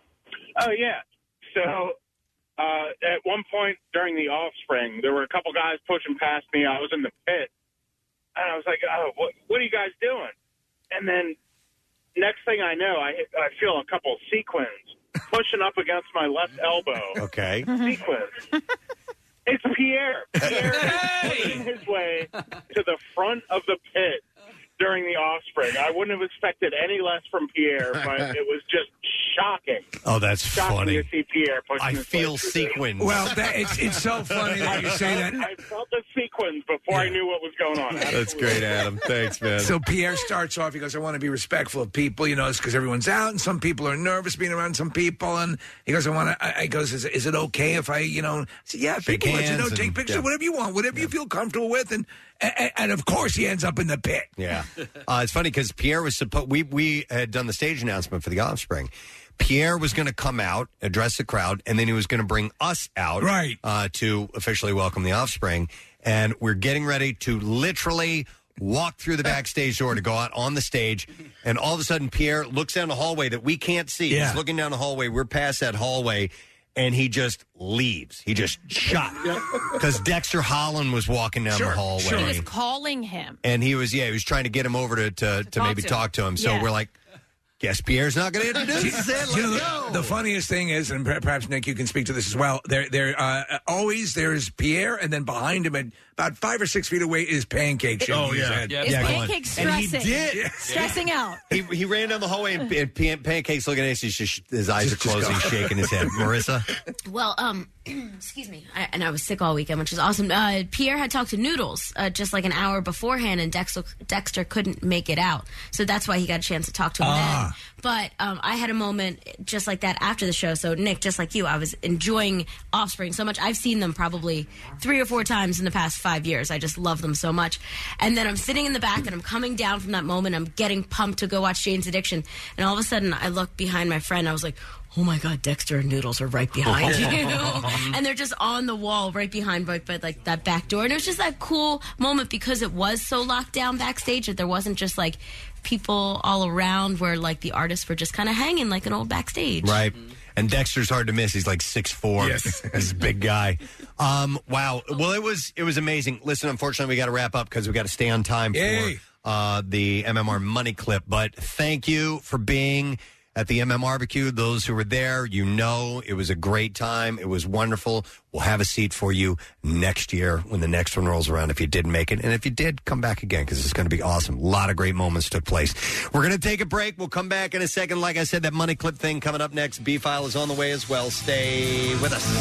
Oh, yeah. So, uh, at one point during the Offspring, there were a couple guys pushing past me. I was in the pit, and I was like, oh, what, what are you guys doing? And then next thing I know, I, I feel a couple sequins pushing up against my left elbow. Okay. Sequins. It's Pierre. Pierre is pushing his way to the front of the pit during the Offspring. I wouldn't have expected any less from Pierre, but it was just shocking. Oh, that's shocking funny. to see Pierre pushing I his feel way through sequins. Well, that, it's it's so funny that you say that. I felt the sequins before I knew what was going on. That's great, Adam. Thanks, man. So Pierre starts off, he goes, I want to be respectful of people, you know, it's because everyone's out and some people are nervous being around some people. And he goes, I want to, I, I goes, is, is it okay if I, you know, I said, yeah, Shake people let you know, hands take and- pictures, yeah. whatever you want, whatever you feel comfortable with. And, and, and of course he ends up in the pit. Yeah. Uh, it's funny because Pierre was supposed, we, we had done the stage announcement for the Offspring. Pierre was going to come out, address the crowd, and then he was going to bring us out right. uh, to officially welcome the Offspring. And we're getting ready to literally walk through the backstage door to go out on the stage. And all of a sudden, Pierre looks down the hallway that we can't see. Yeah. He's looking down the hallway. We're past that hallway. And he just leaves. He just shot. Because Dexter Holland was walking down the hallway. He was calling him. And he was, yeah, he was trying to get him over to, to, to, talk maybe to him. talk to him. So Yeah. we're like, guess Pierre's not going to introduce us. Let's You know, go. the, the funniest thing is, and per- perhaps Nick, you can speak to this as well. There, there, uh, always there's Pierre, and then behind him, and about five or six feet away, is Pancake. shaking Oh, his yeah. head. Yeah, Is go on. Pancake And he stressing? did. Stressing out. He, he ran down the hallway, and, and Pan- Pancake's looking at us. He's just, his eyes are closed. He's shaking his head. Marissa? Well, um, excuse me, I, and I was sick all weekend, which is awesome. Uh, Pierre had talked to Noodles uh, just like an hour beforehand, and Dexter, Dexter couldn't make it out, so that's why he got a chance to talk to him Ah. then. But um, I had a moment just like that after the show. So Nick, just like you, I was enjoying Offspring so much. I've seen them probably three or four times in the past five years. I just love them so much. And then I'm sitting in the back, and I'm coming down from that moment. I'm getting pumped to go watch Jane's Addiction, and all of a sudden I look behind my friend. I was like, oh my God, Dexter and Noodles are right behind you. And they're just on the wall right behind by, by like that back door. And it was just that cool moment because it was so locked down backstage that there wasn't just like people all around where like the artists were just kind of hanging like an old backstage. Right. And Dexter's hard to miss. He's like six foot four. Yes. He's a big guy. Um, wow. Well, it was it was amazing. Listen, unfortunately, we got to wrap up because we got to stay on time Yay. for uh, the M M R Money Clip. But thank you for being at the M M R barbecue. Those who were there, you know, it was a great time. It was wonderful. We'll have a seat for you next year when the next one rolls around if you didn't make it. And if you did, come back again because it's going to be awesome. A lot of great moments took place. We're going to take a break. We'll come back in a second. Like I said, that Money Clip thing coming up next. B-File is on the way as well. Stay with us.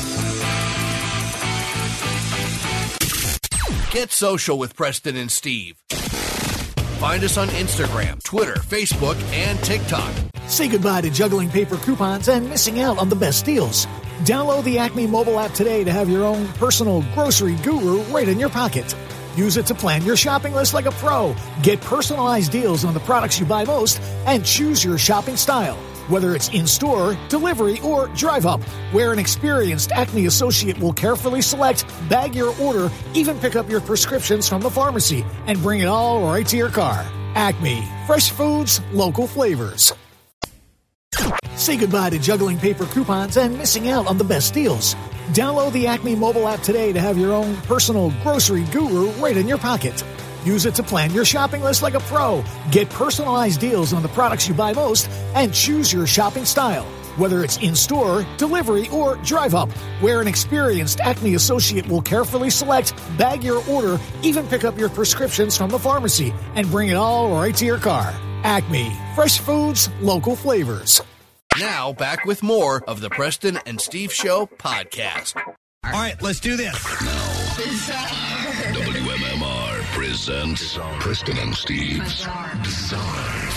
Get social with Preston and Steve. Find us on Instagram, Twitter, Facebook, and TikTok. Say goodbye to juggling paper coupons and missing out on the best deals. Download the Acme mobile app today to have your own personal grocery guru right in your pocket. Use it to plan your shopping list like a pro. Get personalized deals on the products you buy most and choose your shopping style. Whether it's in-store, delivery, or drive-up, where an experienced Acme associate will carefully select, bag your order, even pick up your prescriptions from the pharmacy, and bring it all right to your car. Acme. Fresh foods, local flavors. Say goodbye to juggling paper coupons and missing out on the best deals. Download the Acme mobile app today to have your own personal grocery guru right in your pocket. Use it to plan your shopping list like a pro. Get personalized deals on the products you buy most and choose your shopping style. Whether it's in-store, delivery, or drive-up, where an experienced Acme associate will carefully select, bag your order, even pick up your prescriptions from the pharmacy, and bring it all right to your car. Acme. Fresh foods, local flavors. Now, back with more of the Preston and Steve Show podcast. All right, let's do this. W M M R presents Preston and Steve's Bizarre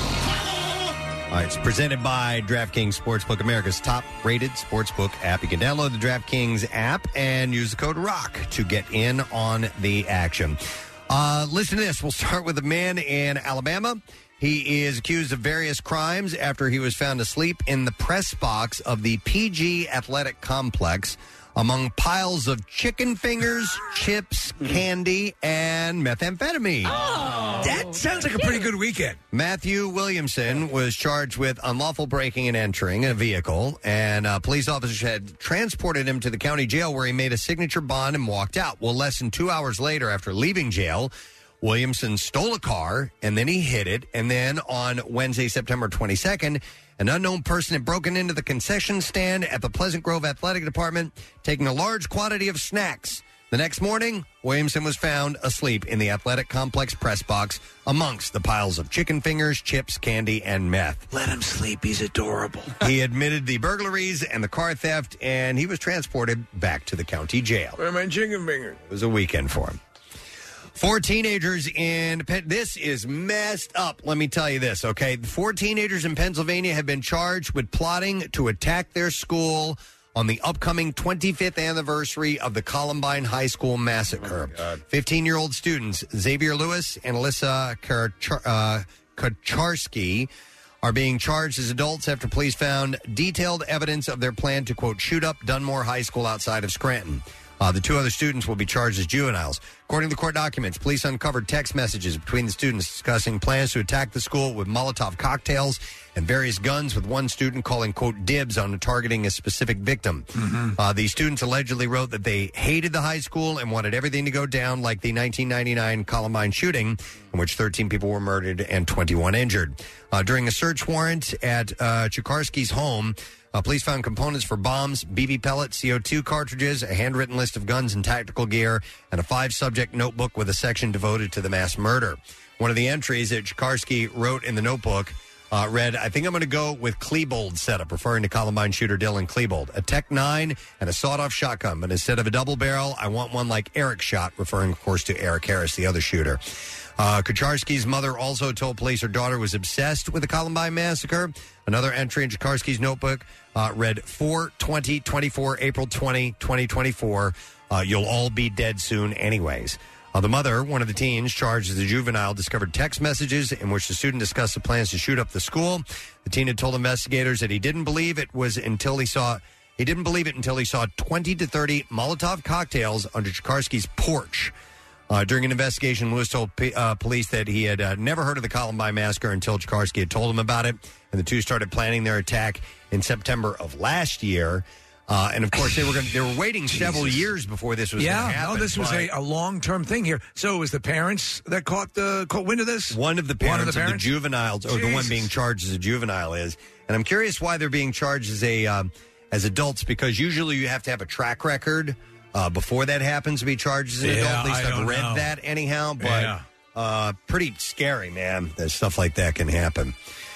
File. All right, it's presented by DraftKings Sportsbook, America's top-rated sportsbook app. You can download the DraftKings app and use the code ROCK to get in on the action. Uh, listen to this. We'll start with a man in Alabama. He is accused of various crimes after he was found asleep in the press box of the P G Athletic Complex among piles of chicken fingers, chips, candy, and methamphetamine. Oh, that sounds like a pretty good weekend. Matthew Williamson was charged with unlawful breaking and entering a vehicle, and uh, police officers had transported him to the county jail where he made a signature bond and walked out. Well, less than two hours later, after leaving jail, Williamson stole a car, and then he hid it. And then on Wednesday, September twenty-second, an unknown person had broken into the concession stand at the Pleasant Grove Athletic Department, taking a large quantity of snacks. The next morning, Williamson was found asleep in the athletic complex press box amongst the piles of chicken fingers, chips, candy, and meth. Let him sleep. He's adorable. He admitted the burglaries and the car theft, and he was transported back to the county jail. Where are my chicken fingers? It was a weekend for him. Four teenagers in Penn. This is messed up. Let me tell you this, okay? Four teenagers in Pennsylvania have been charged with plotting to attack their school on the upcoming twenty-fifth anniversary of the Columbine High School massacre. fifteen-year-old students Xavier Lewis and Alyssa Kachar- uh, Kacharski are being charged as adults after police found detailed evidence of their plan to, quote, shoot up Dunmore High School outside of Scranton. Uh, the two other students will be charged as juveniles. According to the court documents, police uncovered text messages between the students discussing plans to attack the school with Molotov cocktails and various guns, with one student calling, quote, dibs on targeting a specific victim. Mm-hmm. Uh, the students allegedly wrote that they hated the high school and wanted everything to go down like the nineteen ninety-nine Columbine shooting, in which thirteen people were murdered and twenty-one injured. Uh, during a search warrant at uh, Chukarski's home, Uh, police found components for bombs, B B pellets, C O two cartridges, a handwritten list of guns and tactical gear, and a five-subject notebook with a section devoted to the mass murder. One of the entries that Chukarski wrote in the notebook uh, read, I think I'm going to go with Klebold setup, referring to Columbine shooter Dylan Klebold. A Tech nine and a sawed-off shotgun, but instead of a double barrel, I want one like Eric shot, referring, of course, to Eric Harris, the other shooter. Uh, Kacharski's mother also told police her daughter was obsessed with the Columbine massacre. Another entry in Kacharski's notebook uh, read four twenty twenty-four, April twentieth, twenty twenty-four. Uh, you'll all be dead soon anyways. Uh, the mother, one of the teens charged as a juvenile, discovered text messages in which the student discussed the plans to shoot up the school. The teen had told investigators that he didn't believe it was until he saw he didn't believe it until he saw twenty to thirty Molotov cocktails under Chukarski's porch. Uh, during an investigation, Lewis told P- uh, police that he had uh, never heard of the Columbine massacre until Chukarski had told him about it, and the two started planning their attack in September of last year. Uh, and of course, they were gonna, they were waiting several Jesus. years before this was yeah, going to happen. no, this was but a, a long-term thing here. So it was the parents that caught the caught wind of this? One of the parents, One of the, of parents? the juveniles, or the one Jesus. being charged as a juvenile, is. And I'm curious why they're being charged as a um, as adults, because usually you have to have a track record uh, before that happens to be charged as an Yeah, adult. At least I I've don't read know. that anyhow, but Yeah. uh, pretty scary, man, that stuff like that can happen.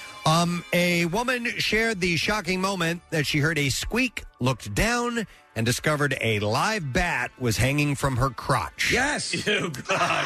Um, a woman shared the shocking moment that she heard a squeak, looked down, and discovered a live bat was hanging from her crotch. Yes. Oh, God.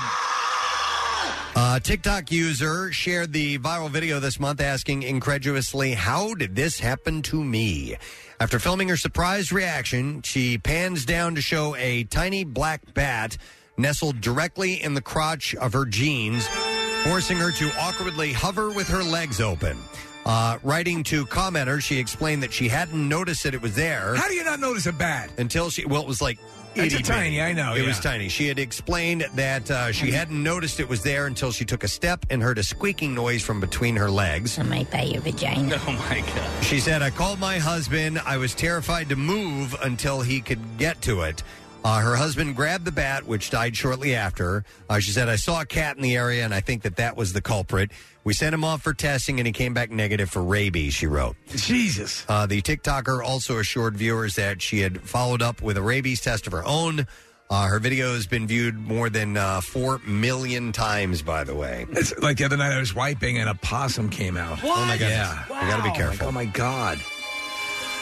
A TikTok user shared the viral video this month asking incredulously, how did this happen to me? After filming her surprised reaction, she pans down to show a tiny black bat nestled directly in the crotch of her jeans, forcing her to awkwardly hover with her legs open. Uh, writing to commenters, she explained that she hadn't noticed that it was there. How do you not notice a bat? Until she, well, it was like It's a itty-bitty. tiny, I know, It yeah. was tiny. She had explained that uh, she hadn't noticed it was there until she took a step and heard a squeaking noise from between her legs. I might buy your vagina. Oh, my God. She said, I called my husband. I was terrified to move until he could get to it. Uh, her husband grabbed the bat, which died shortly after. Uh, she said, I saw a cat in the area, and I think that that was the culprit. We sent him off for testing, and he came back negative for rabies, she wrote. Jesus. Uh, the TikToker also assured viewers that she had followed up with a rabies test of her own. Uh, her video has been viewed more than uh, four million times, by the way. It's like the other night I was wiping and a possum came out. What? Oh, my goodness. Yeah. You got to be Wow. careful. Like, oh, my God.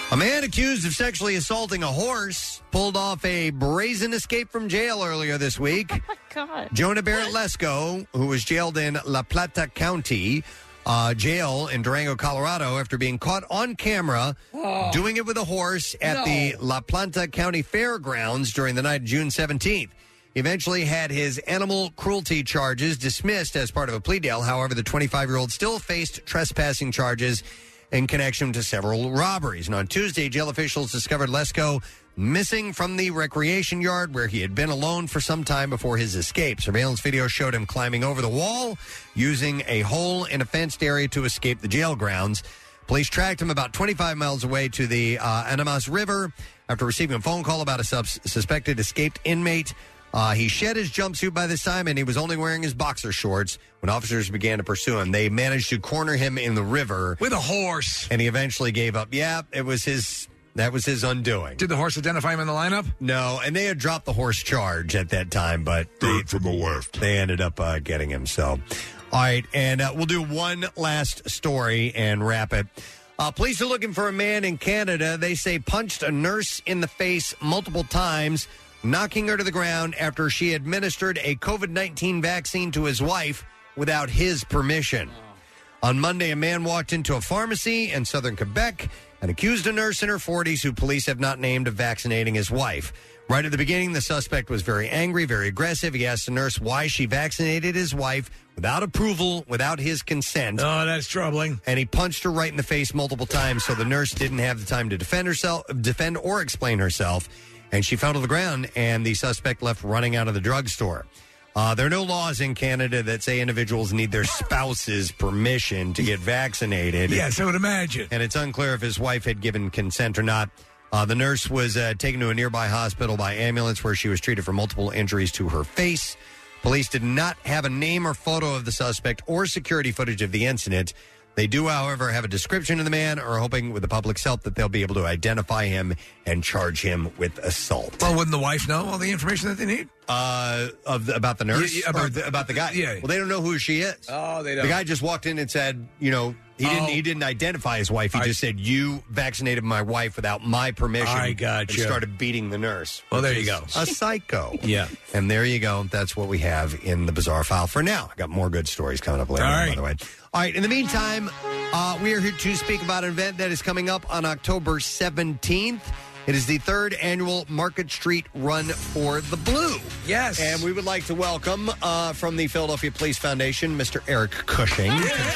A man accused of sexually assaulting a horse pulled off a brazen escape from jail earlier this week. Oh, my God. Jonah Barrett Lesko, who was jailed in La Plata County uh, Jail in Durango, Colorado, after being caught on camera Oh. doing it with a horse at No. the La Plata County Fairgrounds during the night of June seventeenth. He eventually had his animal cruelty charges dismissed as part of a plea deal. However, the twenty-five-year-old still faced trespassing charges in connection to several robberies. And on Tuesday, jail officials discovered Lesko missing from the recreation yard where he had been alone for some time before his escape. Surveillance video showed him climbing over the wall, using a hole in a fenced area to escape the jail grounds. Police tracked him about twenty-five miles away to the uh, Animas River after receiving a phone call about a sus- suspected escaped inmate. Uh, he shed his jumpsuit by this time, and he was only wearing his boxer shorts when officers began to pursue him. They managed to corner him in the river with a horse, and he eventually gave up. Yeah, it was his. That was his undoing. Did the horse identify him in the lineup? No, and they had dropped the horse charge at that time, but they, from the left. They ended up uh, getting him. So, all right, and uh, we'll do one last story and wrap it. Uh, police are looking for a man in Canada. They say punched a nurse in the face multiple times, knocking her to the ground after she administered a COVID nineteen vaccine to his wife without his permission. On Monday, a man walked into a pharmacy in southern Quebec and accused a nurse in her forties who police have not named of vaccinating his wife. Right at the beginning, the suspect was very angry, very aggressive. He asked the nurse why she vaccinated his wife without approval, without his consent. Oh, that's troubling. And he punched her right in the face multiple times, so the nurse didn't have the time to defend herself, defend or explain herself. And she fell to the ground, and the suspect left running out of the drugstore. Uh, there are no laws in Canada that say individuals need their spouse's permission to get vaccinated. Yes, I would imagine. And it's unclear if his wife had given consent or not. Uh, the nurse was uh, taken to a nearby hospital by ambulance where she was treated for multiple injuries to her face. Police did not have a name or photo of the suspect or security footage of the incident. They do, however, have a description of the man, or are hoping with the public's help that they'll be able to identify him and charge him with assault. Well, wouldn't the wife know all the information that they need? Uh, of the, about the nurse? Yeah, yeah, about Or the, about the guy? Yeah. Well, they don't know who she is. Oh, they don't. The guy just walked in and said, you know, he didn't Oh. he didn't identify his wife. He I- just said, you vaccinated my wife without my permission. I gotcha. And started beating the nurse. Well, which there you is go. A psycho. Yeah. And there you go. That's what we have in the Bizarre File for now. I got more good stories coming up later, All on, right. by the way. All right. In the meantime, uh, we are here to speak about an event that is coming up on October seventeenth. It is the third annual Market Street Run for the Blue. Yes. And we would like to welcome uh, from the Philadelphia Police Foundation, Mister Eric Cushing.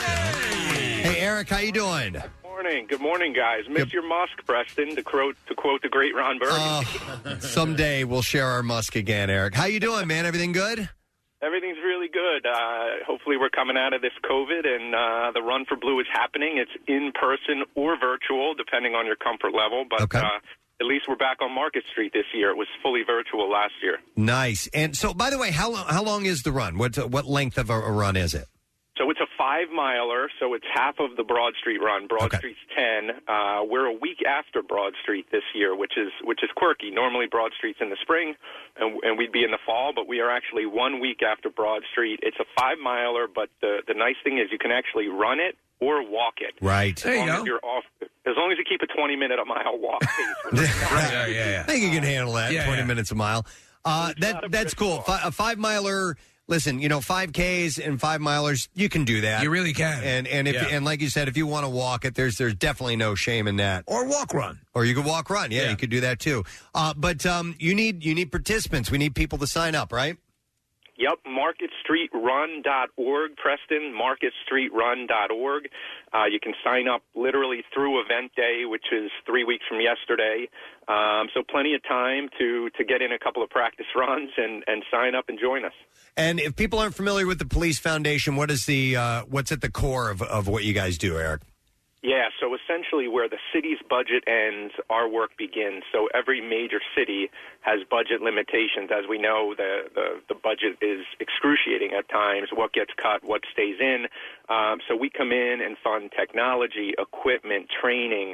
Hey, Eric, how you doing? Morning. Good morning, guys. Miss your musk, Preston, to quote, to quote the great Ron Burgundy. Uh, someday we'll share our musk again, Eric. How you doing, man? Everything good? Everything's really good. Uh, hopefully we're coming out of this COVID, and uh, the Run for Blue is happening. It's in person or virtual, depending on your comfort level. But Okay. uh, at least we're back on Market Street this year. It was fully virtual last year. Nice. And so, by the way, how lo- how long is the run? What what length of a, a run is it? So it's a five miler, so it's half of the Broad Street run. Broad Street's ten. Uh, we're a week after Broad Street this year, which is which is quirky. Normally Broad Street's in the spring, and, and we'd be in the fall, but we are actually one week after Broad Street. It's a five miler, but the the nice thing is you can actually run it or walk it. Right. As long as you're off, as long as you keep a twenty minute a mile walk pace. yeah, yeah, yeah. I think you can handle that. Yeah, Twenty yeah. minutes a mile. Uh, that that's cool. Fi- a five miler. Listen, you know, five Ks and five milers, you can do that. You really can. And and if Yeah. and like you said, if you want to walk it, there's there's definitely no shame in that. Or walk run. Or you could walk run. Yeah, you could do that too. Uh, but um, you need you need participants. We need people to sign up, right? Yep, market street run dot org, Preston, market street run dot org. Uh, you can sign up literally through event day, which is three weeks from yesterday. Um, so plenty of time to, to get in a couple of practice runs and, and sign up and join us. And if people aren't familiar with the Police Foundation, what is the uh, what's at the core of, of what you guys do, Eric? Yeah, so essentially where the city's budget ends, our work begins. So every major city has budget limitations. As we know, the, the, the budget is excruciating at times, what gets cut, what stays in. Um, so we come in and fund technology, equipment, training,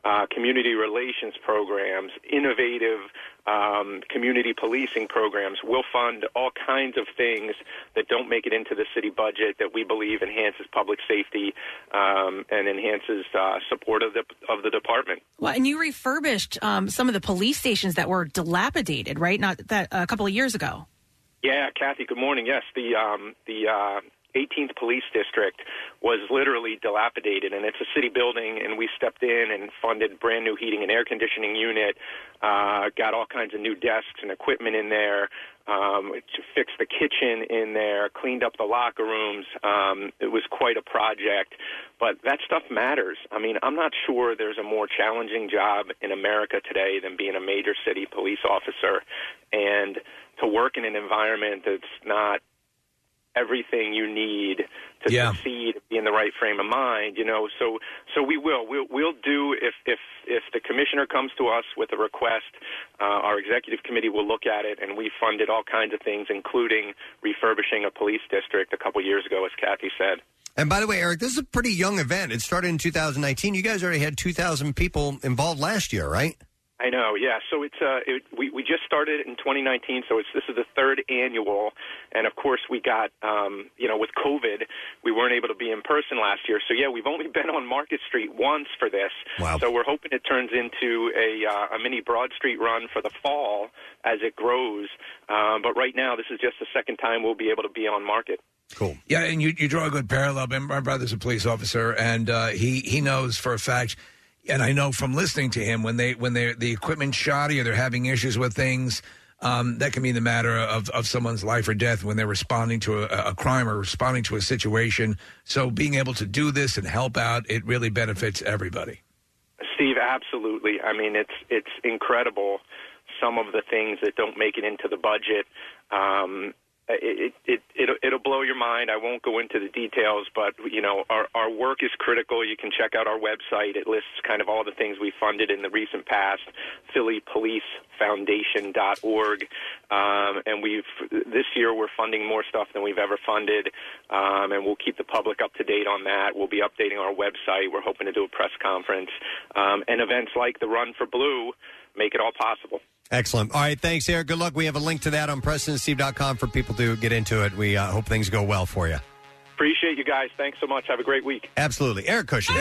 uh, community relations programs, innovative um, community policing programs. We'll fund all kinds of things that don't make it into the city budget that we believe enhances public safety um, and enhances uh, support of the of the department. Well, and you refurbished um, some of the police stations that were dilapidated, right? Not that a couple of years ago. Yeah, Kathy. Good morning. Yes, the um, the uh, eighteenth Police District was literally dilapidated, and it's a city building, and we stepped in and funded brand new heating and air conditioning unit, uh, got all kinds of new desks and equipment in there, um, to fix the kitchen in there, cleaned up the locker rooms. Um, it was quite a project, but that stuff matters. I mean, I'm not sure there's a more challenging job in America today than being a major city police officer, and to work in an environment that's not everything you need to yeah. succeed, be in the right frame of mind, you know. So, so we will. We'll, we'll do if if if the commissioner comes to us with a request, uh, our executive committee will look at it, and we funded all kinds of things, including refurbishing a police district a couple years ago, as Kathy said. And by the way, Eric, this is a pretty young event. It started in two thousand nineteen. You guys already had two thousand people involved last year, right? I know, yeah. So it's uh, it, we we just started in twenty nineteen, so it's this is the third annual, and of course we got um, you know with COVID, we weren't able to be in person last year. So yeah, we've only been on Market Street once for this. Wow. So we're hoping it turns into a uh, a mini Broad Street run for the fall as it grows. Um, but right now, this is just the second time we'll be able to be on Market. Cool. Yeah, and you you draw a good parallel. My brother's a police officer, and uh, he he knows for a fact. And I know from listening to him, when they when they the equipment's shoddy or they're having issues with things, um, that can be the matter of, of someone's life or death when they're responding to a, a crime or responding to a situation. So being able to do this and help out, it really benefits everybody. Steve, absolutely. I mean, it's it's incredible some of the things that don't make it into the budget. Um, It, it, it, it'll, it'll blow your mind. I won't go into the details, but, you know, our, our work is critical. You can check out our website. It lists kind of all the things we funded in the recent past, Philly Police Foundation dot org. Um, and we've this year we're funding more stuff than we've ever funded, um, and we'll keep the public up to date on that. We'll be updating our website. We're hoping to do a press conference. Um, and events like the Run for Blue make it all possible. Excellent. All right, thanks, Eric. Good luck. We have a link to that on Preston and Steve dot com for people to get into it. We uh, hope things go well for you. Appreciate you guys. Thanks so much. Have a great week. Absolutely. Eric Cushing.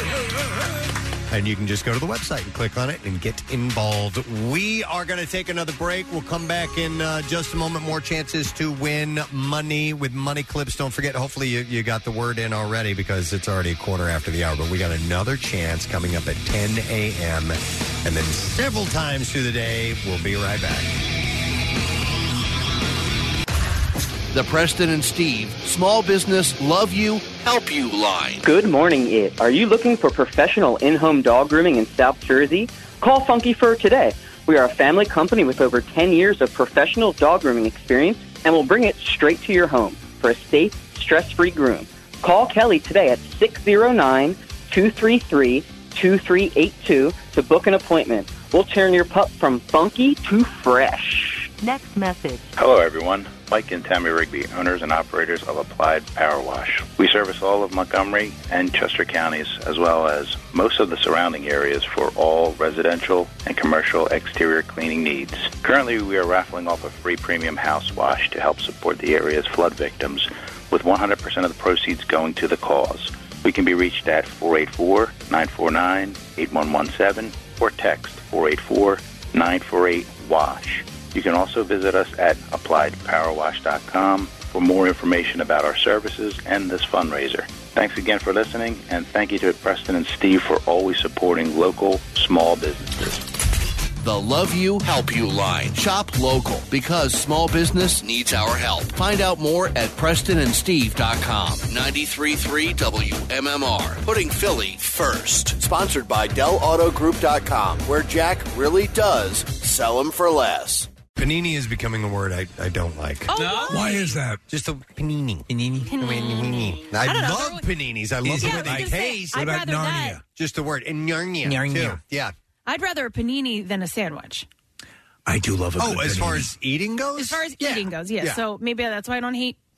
And you can just go to the website and click on it and get involved. We are going to take another break. We'll come back in uh, just a moment. More chances to win money with Money Clips. Don't forget, hopefully you, you got the word in already because it's already a quarter after the hour. But we got another chance coming up at ten a.m. And then several times through the day. We'll be right back. The Preston and Steve Small Business Love You, Help You line. Good morning, it. Are you looking for professional in-home dog grooming in South Jersey? Call Funky Fur today. We are a family company with over ten years of professional dog grooming experience, and we'll bring it straight to your home for a safe, stress-free groom. Call Kelly today at six oh nine, two three three, two three eight two to book an appointment. We'll turn your pup from funky to fresh. Next message. Hello, everyone. Mike and Tammy Rigby, owners and operators of Applied Power Wash. We service all of Montgomery and Chester counties, as well as most of the surrounding areas for all residential and commercial exterior cleaning needs. Currently, we are raffling off a free premium house wash to help support the area's flood victims, with one hundred percent of the proceeds going to the cause. We can be reached at four eight four, nine four nine, eight one one seven or text four eight four, nine four eight, WASH. You can also visit us at applied power wash dot com for more information about our services and this fundraiser. Thanks again for listening, and thank you to Preston and Steve for always supporting local small businesses. The Love You, Help You line. Shop local because small business needs our help. Find out more at Preston and Steve dot com. ninety-three point three W M M R. Putting Philly first. Sponsored by Del Auto Group dot com, where Jack really does sell them for less. Panini is becoming a word I, I don't like. Oh, no. Why is that? Just a panini. Panini. Panini. I, I don't know. love paninis. I love Yeah, the I way they was gonna say, taste. I'd What about rather Narnia? that. Just a word. And Narnia, Narnia. too. Yeah. I'd rather a panini than a sandwich. I do love a Oh, good as far panini. as eating goes? As far as Yeah. eating goes, yeah. Yeah. So maybe that's why I don't hate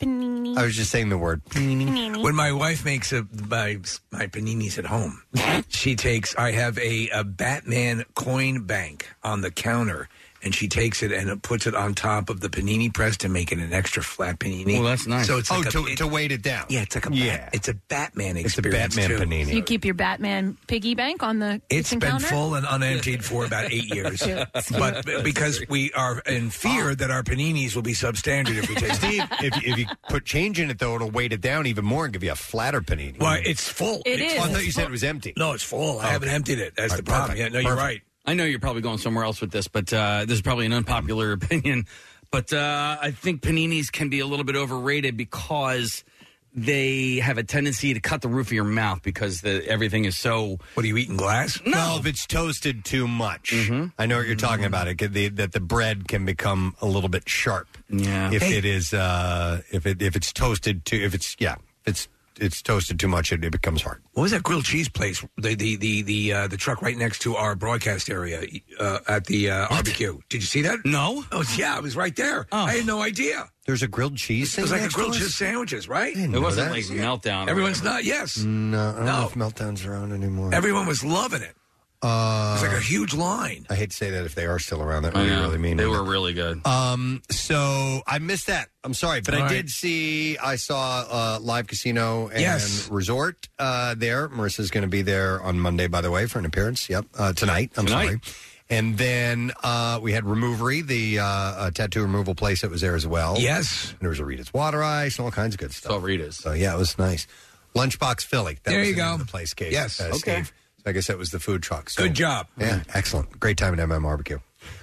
Panini. I was just saying the word. Panini. When my wife makes a, my, my paninis at home, she takes, I have a, a Batman coin bank on the counter, and she takes it and it puts it on top of the panini press to make it an extra flat panini. Oh, that's nice. So it's oh, like to, a, it, to weight it down. Yeah, it's like a yeah. Bat, it's a Batman It's a experience. Batman too. panini. So you keep your Batman piggy bank on the It's kitchen been counter? full and unemptied for about eight years. But because we are in fear that our paninis will be substandard if we take Steve, if, if you put change in it, though, it'll weight it down even more and give you a flatter panini. Well, it's full. It it's is. Oh, I thought full. you said it was empty. No, it's full. I Oh, haven't okay. emptied it. That's All the right, problem. perfect. Yeah, no, you're Perfect. right. I know you're probably going somewhere else with this, but uh, this is probably an unpopular opinion. But uh, I think paninis can be a little bit overrated because they have a tendency to cut the roof of your mouth because the, everything is so... What, are you eating glass? No. Well, if it's toasted too much. Mm-hmm. I know what you're talking about. It could, the, that the bread can become a little bit sharp. Yeah. If Hey. it is, uh, if it if it's toasted too, if it's yeah, if it's it's toasted too much, it, it becomes hard. What was that grilled cheese place? The the the the, uh, the truck right next to our broadcast area uh, at the uh, barbecue. Did you see that? No. Oh yeah, it was right there. Oh. I had no idea. There's a grilled cheese. It was thing like a next grilled to us? cheese sandwiches, right? didn't It know wasn't that. like Meltdown. or Everyone's whatever. not. Yes. No, I don't No. know if Meltdown's around anymore. Everyone was loving it. Uh, It was like a huge line. I hate to say that if they are still around, that I would be know. really mean. They were really good. Um, so I missed that. I'm sorry, but All I right. did see. I saw uh, Live Casino and Yes. Resort uh, there. Marissa's going to be there on Monday, by the way, for an appearance. Yep, uh, tonight. I'm Tonight. sorry. And then uh, we had Removery, the uh, uh, tattoo removal place that was there as well. Yes. And there was a Rita's Water Ice and all kinds of good stuff. Saw Rita's. So yeah, it was nice. Lunchbox Philly. That There was you the name go. of the place, Case. Yes. Uh, Okay. Steve. So I guess that was the food truck. So, Good job. Yeah, excellent. Great time at M M Barbecue.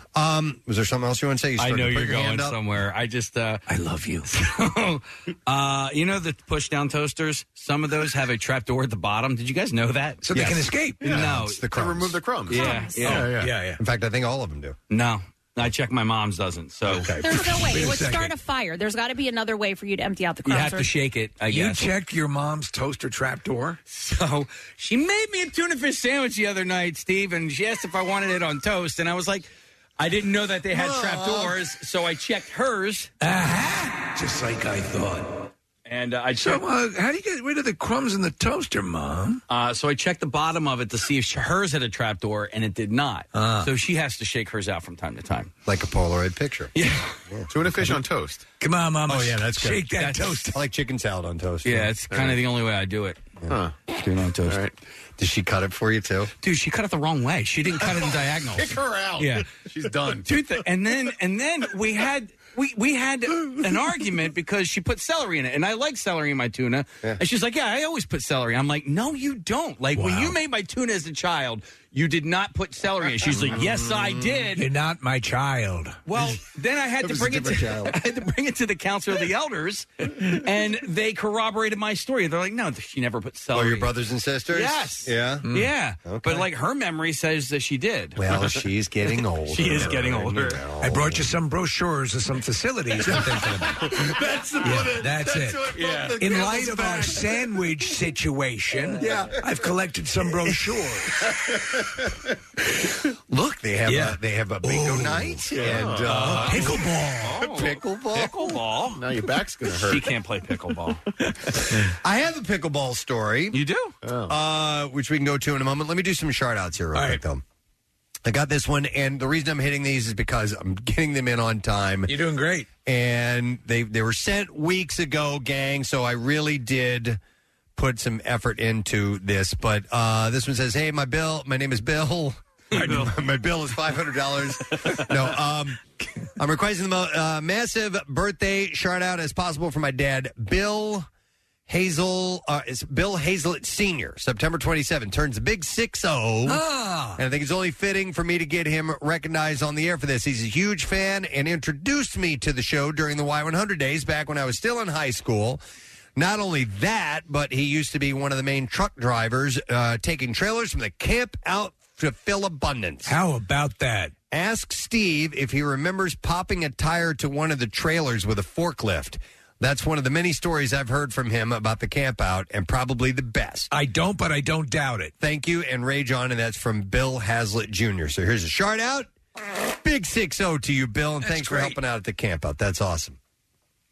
Um, was there something else you want to say? You I started know to put you're your hand going up? somewhere. I just, uh, I love you. so, uh, you know the push down toasters? Some of those have a trap door at the bottom. Did you guys know that? So they can escape. No. It's the To crumbs. remove the crumbs. Yeah, Oh, yeah. yeah. Yeah, yeah. In fact, I think all of them do. No. I checked my mom's doesn't. So Okay. There's no way. Wait It a would second. start a fire. There's got to be another way for you to empty out the you crumbs. have to shake it, I You guess. checked your mom's toaster trap door? So she made me a tuna fish sandwich the other night, Steve, and she asked if I wanted it on toast, and I was like, I didn't know that they had trap doors, so I checked hers. Aha! Just like I thought. And uh, I So, checked. uh, how do you get rid of the crumbs in the toaster, Mom? Uh, so I checked the bottom of it to see if sh- hers had a trap door, and it did not. Ah. So she has to shake hers out from time to time. Like a Polaroid picture. Yeah, Tuna fish on toast. Come on, Mama. Oh, yeah, that's good. Shake that That's- toast. I like chicken salad on toast. yeah, it's kind of the only way I do it. Huh. Do it on toast. All right. Did she cut it for you, too? Dude, she cut it the wrong way. She didn't cut it in diagonal. Kick her out. Yeah. She's done. Dude, th- and then and then we had we we had an argument because she put celery in it, and I like celery in my tuna. Yeah. And she's like, "Yeah, I always put celery." I'm like, "No, you don't. Like when Wow. you made my tuna as a child, you did not put celery in it." She's like, "Yes, I did." You're not my child. Well, then I had It to was a bring it to different child. I had to bring it to the Council of the Elders, and they corroborated my story. They're like, "No, she never put Oh, celery." your brothers and sisters? Yes. Yeah? Yeah, Okay. but like her memory says that she did. Well, she's getting older. She is getting older. You know. I brought you some brochures of some facilities. I'm thinking about. That's the Yeah, one. that's it. what brought Yeah. the In camel's light of our back. sandwich situation, Yeah. I've collected some brochures. Look, they have Yeah. a, they have a bingo Ooh. night and uh, Pickleball. pickleball. Pickleball. Now your back's going to hurt. She can't play pickleball. I have a pickleball story. You do? Uh, which we can go to in a moment. Let me do some shout outs here real All quick, right. though. I got this one, and the reason I'm hitting these is because I'm getting them in on time. You're doing great. And they they were sent weeks ago, gang, so I really did put some effort into this. But uh, this one says, hey, my bill, my name is Bill. My, my bill is five hundred dollars. No, um, I'm requesting the mo- uh, massive birthday shout out as possible for my dad, Bill Hazel. Uh, it's Bill Hazlett Senior September twenty-seventh turns a big six zero. Ah. And I think it's only fitting for me to get him recognized on the air for this. He's a huge fan and introduced me to the show during the Y one hundred days back when I was still in high school. Not only that, but he used to be one of the main truck drivers uh, taking trailers from the camp out to fill abundance. How about that? Ask Steve if he remembers popping a tire to one of the trailers with a forklift. That's one of the many stories I've heard from him about the camp out, and probably the best. I don't, but I don't doubt it. Thank you, and rage on, and that's from Bill Hazlett Junior So here's a shout out. Big six oh to you, Bill, and That's thanks for great. helping out at the camp out. That's awesome.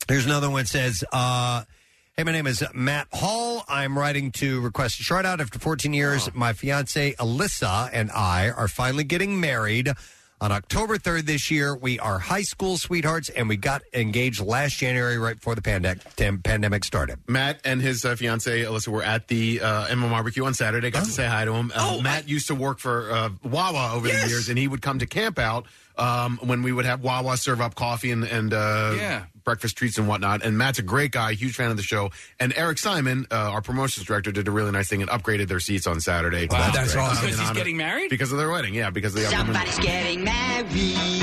Here's another one that says, uh, hey, my name is Matt Hall. I'm writing to request a shout out. After fourteen years, my fiance Alyssa and I are finally getting married. On October third this year, we are high school sweethearts, and we got engaged last January right before the pandemic, pandemic started. Matt and his uh, fiance Alyssa were at the uh, M M R barbecue on Saturday. Got oh. to say hi to him. Uh, oh, Matt I... used to work for uh, Wawa over yes. the years, and he would come to camp out um, when we would have Wawa serve up coffee and, and uh, yeah. breakfast treats and whatnot. And Matt's a great guy, huge fan of the show. And Eric Simon, uh, our promotions director, did a really nice thing and upgraded their seats on Saturday. Wow, that's that's great. awesome. Because he's getting married? Because of their wedding, yeah. Because of the Somebody's getting married.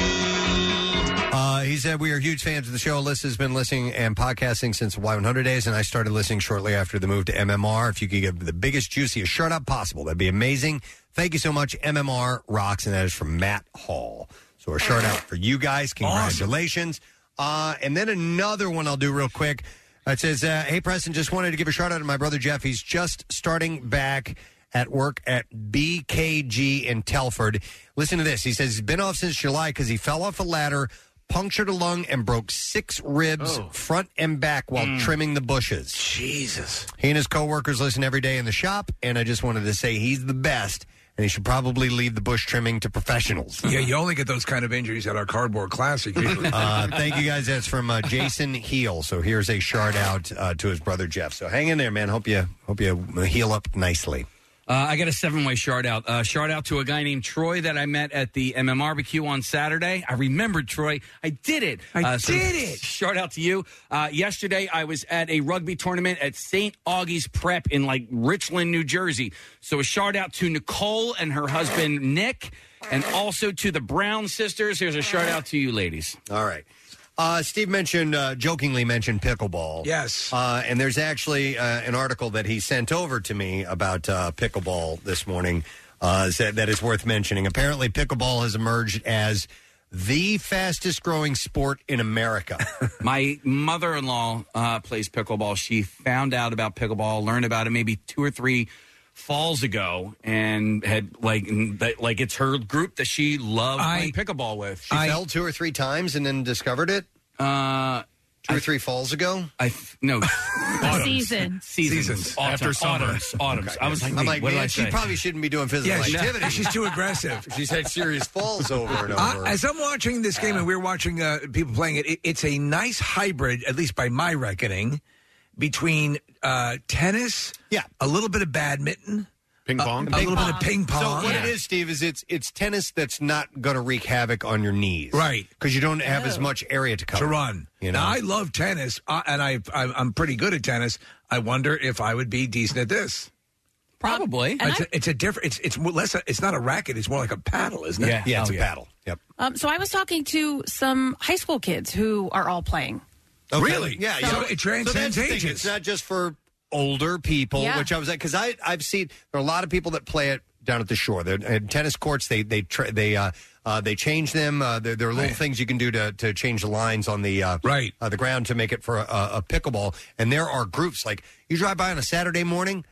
Uh, he said, we are huge fans of the show. Alyssa's been listening and podcasting since Y one hundred days, and I started listening shortly after the move to M M R. If you could give the biggest, juiciest shout out possible, that'd be amazing. Thank you so much. M M R rocks, and that is from Matt Hall. So a shout out for you guys. Congratulations. Awesome. Uh, and then another one I'll do real quick. It says, uh, hey, Preston, just wanted to give a shout out to my brother Jeff. He's just starting back at work at B K G in Telford. Listen to this. He says he's been off since July because he fell off a ladder, punctured a lung, and broke six ribs Oh. front and back while Mm. trimming the bushes. Jesus. He and his coworkers listen every day in the shop, and I just wanted to say he's the best, and he should probably leave the bush trimming to professionals. Yeah, you only get those kind of injuries at our Cardboard Classic. Uh, thank you guys. That's from uh, Jason Heel. So here's a shout out uh, to his brother Jeff. So hang in there, man. Hope you hope you heal up nicely. Uh, I got a seven-way shard out. Uh, shard out to a guy named Troy that I met at the M M R barbecue on Saturday. I remembered Troy. I did it. I uh, so did it. Shard out to you. Uh, yesterday, I was at a rugby tournament at Saint Augie's Prep in like Richland, New Jersey. So a shard out to Nicole and her husband Nick, and also to the Brown sisters. Here's a shard out to you, ladies. All right. Uh, Steve mentioned, uh, jokingly mentioned pickleball. Yes. Uh, and there's actually uh, an article that he sent over to me about uh, pickleball this morning uh, that that is worth mentioning. Apparently, pickleball has emerged as the fastest growing sport in America. My mother-in-law uh, plays pickleball. She found out about pickleball, learned about it maybe two or three falls ago, and had like like it's her group that she loved I- playing pickleball with. She fell two or three times and then discovered it? Uh, two or three falls ago? I no Season. seasons, Seasons. Autumn, After summer. autumns, autumns. Okay. I was like, I'm wait, like, what did man, I she say? probably shouldn't be doing physical Yeah, she- activity. she's too aggressive. She's had serious falls over and over. Uh, as I'm watching this game, and we're watching uh, people playing it, it, it's a nice hybrid, at least by my reckoning, between uh, tennis, yeah, a little bit of badminton, ping pong, a little bit of ping pong. So what it is, Steve, is it's it's tennis that's not going to wreak havoc on your knees, Right. Because you don't have as much area to cover to run. You know, Now, I love tennis, uh, and I, I I'm pretty good at tennis. I wonder if I would be decent at this. Probably. It's a, it's a different. It's it's more less. A, it's not a racket. It's more like a paddle, isn't it? Yeah. yeah, it's Oh, a yeah. paddle. Yep. Um, so I was talking to some high school kids who are all playing. Okay. Really? Yeah. So you know, it transcends so that's the thing. ages. It's not just for older people, Yeah. which I was like, because I I've seen there are a lot of people that play it down at the shore. They're at tennis courts. They they tra- they uh, uh, they change them. Uh, there, there are little Right. things you can do to to change the lines on the uh, Right. uh, the ground to make it for a, a pickleball. And there are groups like you drive by on a Saturday morning.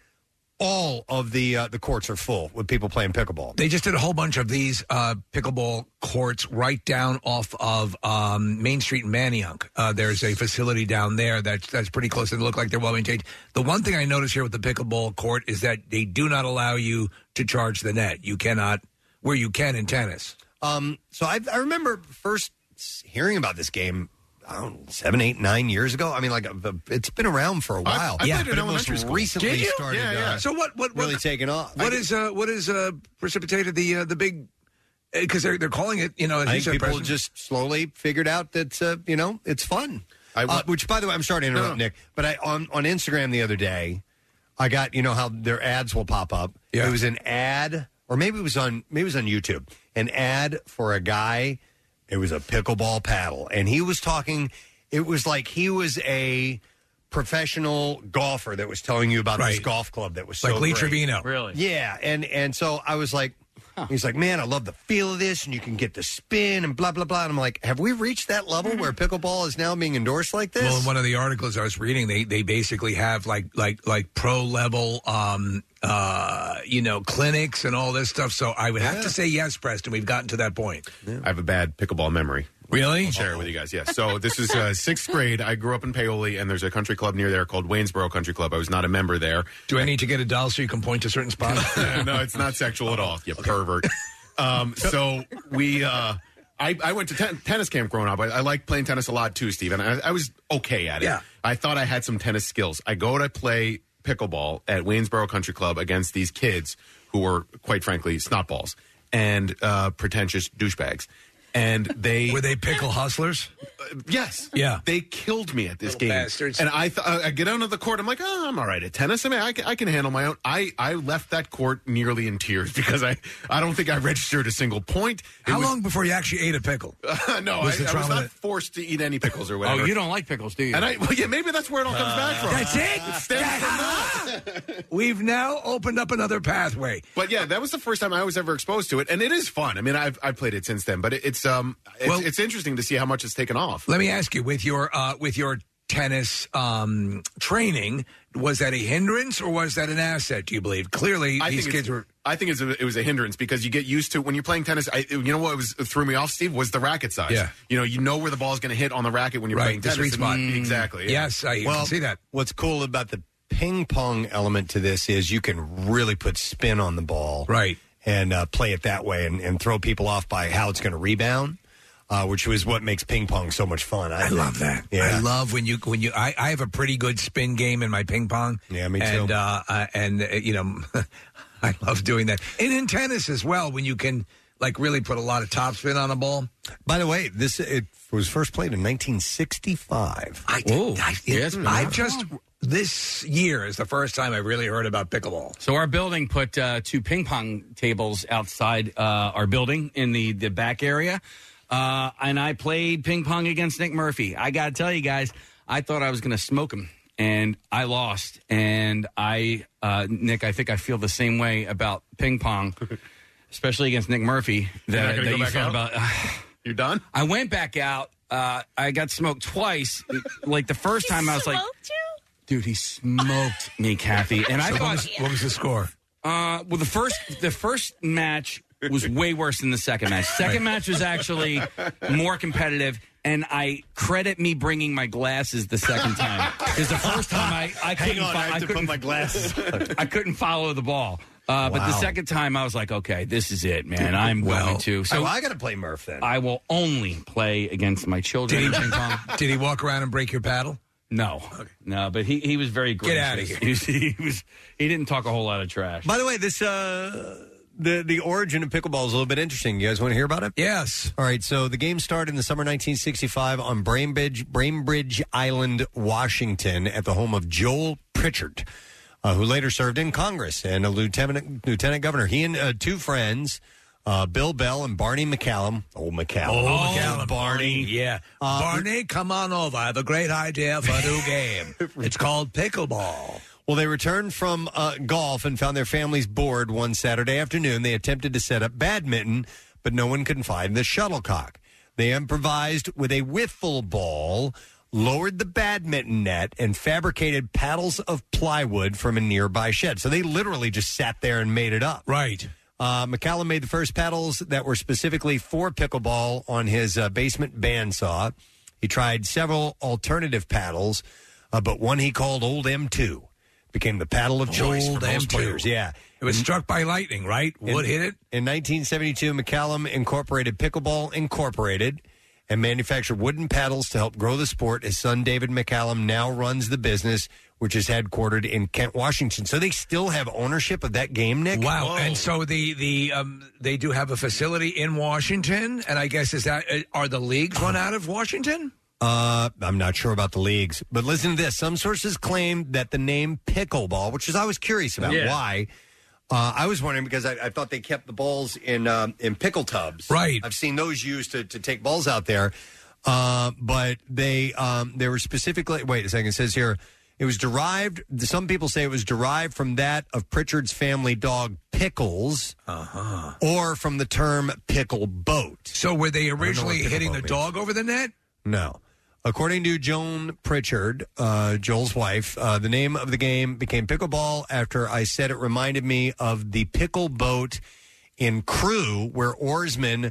All of the uh, the courts are full with people playing pickleball. They just did a whole bunch of these uh, pickleball courts right down off of um, Main Street in Manayunk. Uh, there's a facility down there that's that's pretty close and look like they're well maintained. The one thing I notice here with the pickleball court is that they do not allow you to charge the net. You cannot, where you can in tennis. Um, so I, I remember first hearing about this game. I don't know, seven, eight, nine years ago. I mean, like uh, it's been around for a while. I, I yeah, played it but in it most elementary school. recently Did you? started. Yeah, yeah. Uh, So what? What? what really taking off. What I, is uh, what is uh, precipitated the uh, the big? Because they're they're calling it. You know, as I you think said, people Preston. just slowly figured out that uh, you know it's fun. I uh, which, by the way, I'm sorry to interrupt, No. Nick, but I on on Instagram the other day, I got you know how their ads will pop up. Yeah. It was an ad, or maybe it was on maybe it was on YouTube, an ad for a guy. It was a pickleball paddle, and he was talking. It was like he was a professional golfer that was telling you about this Right. golf club that was so like Lee great. Trevino. Really? Yeah, and and so I was like, he's like, man, I love the feel of this, and you can get the spin and blah blah blah. And I'm like, have we reached that level where pickleball is now being endorsed like this? Well, in one of the articles I was reading, they they basically have like like like pro level, um, uh, you know, clinics and all this stuff. So I would have Yeah. to say yes, Preston. We've gotten to that point. I have a bad pickleball memory. Really? I'll share it with you guys, yes. So this is uh, sixth grade. I grew up in Paoli, and there's a country club near there called Waynesboro Country Club. I was not a member there. Do I need to get a doll so you can point to certain spots? No, it's not sexual at all, you pervert. Um, so we... Uh, I, I went to ten- tennis camp growing up. I, I liked playing tennis a lot too, Steve, and I, I was okay at it. Yeah. I thought I had some tennis skills. I go to play pickleball at Waynesboro Country Club against these kids who were, quite frankly, snotballs and uh, pretentious douchebags. And they were they pickle hustlers? Uh, yes, yeah. They killed me at this Little game, bastards. and I th- I get onto the court. I'm like, oh, I'm all right at tennis. I mean, I can, I can handle my own. I, I left that court nearly in tears because I, I don't think I registered a single point. It How was- long before you actually ate a pickle? Uh, no, I, Was the I was trauma not that- forced to eat any pickles or whatever. Oh, you don't like pickles, do you? And I, well, yeah, maybe that's where it all comes back from. That's it? It stems from that. We've now opened up another pathway. But yeah, that was the first time I was ever exposed to it, and it is fun. I mean, I've I've played it since then, but it, it's um it's, Well- it's interesting to see how much it's taken off. Let me ask you, with your uh, with your tennis um, training, was that a hindrance or was that an asset? Do you believe? Clearly, I these think kids it's- were. I think it's a, it was a hindrance because you get used to when you're playing tennis. I, you know what was threw me off, Steve, was the racket size. Yeah. You know, you know where the ball's going to hit on the racket when you're Right, playing the tennis. sweet spot. And- Mm. Exactly. yeah. Yes, I well, can see that. What's cool about the ping pong element to this is you can really put spin on the ball, right, and uh, play it that way, and, and throw people off by how it's going to rebound, uh, which was what makes ping pong so much fun. I love that. Yeah. I love when you when you. I, I have a pretty good spin game in my ping pong. Yeah, me too. And uh, uh, and uh, you know, I love doing that. And in tennis as well, when you can like really put a lot of topspin on a ball. By the way, this it was first played in nineteen sixty-five. I did, I, it, I just this year is the first time I really heard about pickleball. So our building put uh, two ping pong tables outside uh, our building in the, the back area. Uh, and I played ping pong against Nick Murphy. I got to tell you guys, I thought I was going to smoke him. And I lost. And I, uh, Nick, I think I feel the same way about ping pong, especially against Nick Murphy. You're not That, gonna that go you back felt out? about. You're done? I went back out. Uh, I got smoked twice. Like the first time I was like, dude, he smoked me, Kathy. And I So what thought, was, what was the score? uh, well, the first the first match was way worse than the second match. Second match was actually more competitive, and I credit me bringing my glasses the second time because the first time I, I Hang couldn't on, fo- I have to put couldn't my glasses on. I couldn't follow the ball. Uh, But the Wow. second time, I was like, okay, this is it, man. I'm Well, going to. So So I got to play Murph then. I will only play against my children. Did he, in ping pong. did he walk around and break your paddle? No, no, but he, he was very Get gracious. outta here. He was, he was he didn't talk a whole lot of trash. By the way, this uh, the the origin of pickleball is a little bit interesting. You guys want to hear about it? Yes. All right. So the game started in the summer nineteen sixty-five on Brainbridge Brainbridge Island, Washington, at the home of Joel Pritchard, uh, who later served in Congress and a lieutenant lieutenant governor. He and uh, two friends, uh, Bill Bell and Barney McCallum. Old McCallum. Oh, McCallum. Barney. Yeah. Uh, Barney, come on over. I have a great idea for a new game. It's called pickleball. Well, they returned from uh, golf and found their families bored one Saturday afternoon. They attempted to set up badminton, but no one could find the shuttlecock. They improvised with a wiffle ball, lowered the badminton net, and fabricated paddles of plywood from a nearby shed. So they literally just sat there and made it up. Right. Uh, McCallum made the first paddles that were specifically for pickleball on his uh, basement bandsaw. He tried several alternative paddles, uh, but one he called Old M two became the paddle of choice Old for most M two. players. Yeah. It was In- struck by lightning, right? Wood in, hit it? In nineteen seventy-two, McCallum incorporated Pickleball Incorporated and manufactured wooden paddles to help grow the sport. His son, David McCallum, now runs the business, which is headquartered in Kent, Washington. So they still have ownership of that game, Nick? Wow. And so the the um, they do have a facility in Washington, and I guess is that uh, are the leagues run out of Washington? Uh, I'm not sure about the leagues, but listen to this. Some sources claim that the name pickleball, which is I was curious about Yeah. why. Uh, I was wondering because I, I thought they kept the balls in um, in pickle tubs. Right. I've seen those used to, to take balls out there, uh, but they um, they were specifically. Wait a second. It says here it was derived. Some people say it was derived from that of Pritchard's family dog Pickles, uh-huh. or from the term pickle boat. So were they I don't know originally what hitting the pickle boat dog over the net? No. According to Joan Pritchard, uh, Joel's wife, uh, the name of the game became pickleball after I said it reminded me of the pickle boat in Crew, where oarsmen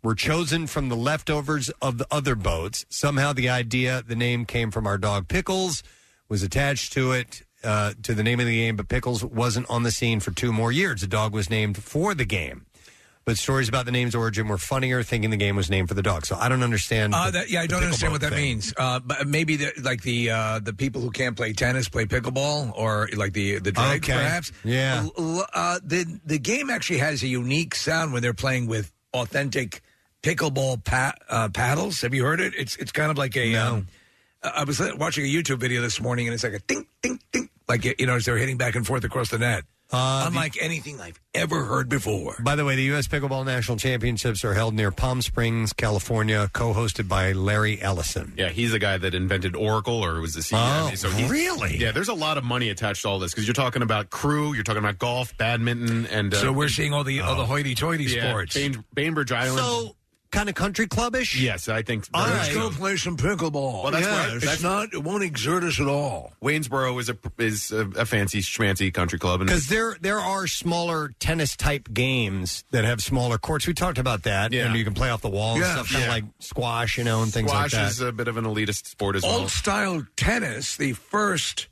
were chosen from the leftovers of the other boats. Somehow the idea, the name came from our dog Pickles, was attached to it, uh, to the name of the game, but Pickles wasn't on the scene for two more years. The dog was named for the game. But stories about the name's origin were funnier, thinking the game was named for the dog. So I don't understand. Uh, the- that, yeah, I the don't understand pickleball what that thing. means. Uh, but maybe the, like the uh, the people who can't play tennis play pickleball, or like the the dregs, Okay. perhaps. Yeah. Uh, uh, the the game actually has a unique sound when they're playing with authentic pickleball pa- uh, paddles. Have you heard it? It's it's kind of like a. Um, I was watching a YouTube video this morning, and it's like a ding ding ding, like you know, as they're hitting back and forth across the net. Uh, Unlike anything I've ever heard before. By the way, the U S Pickleball National Championships are held near Palm Springs, California, co-hosted by Larry Ellison. Yeah, he's the guy that invented Oracle, or was the C E O. Oh, so he's- really? Yeah, there's a lot of money attached to all this because you're talking about crew, you're talking about golf, badminton, and uh, So we're seeing all the all the hoity-toity yeah, sports. Bain, Bainbridge Island. So kind of country clubbish. Yes, I think. All very right, so. go play some pickleball. Well, that's yeah, right. It's That's- not. It won't exert us at all. Waynesboro is a is a, a fancy schmancy country club, and Because there there are smaller tennis type games that have smaller courts. We talked about that. Yeah. And you can play off the wall and Yeah, stuff, kind of yeah. like squash, you know, and things squash like that. is a bit of an elitist sport as well. Old style tennis, the first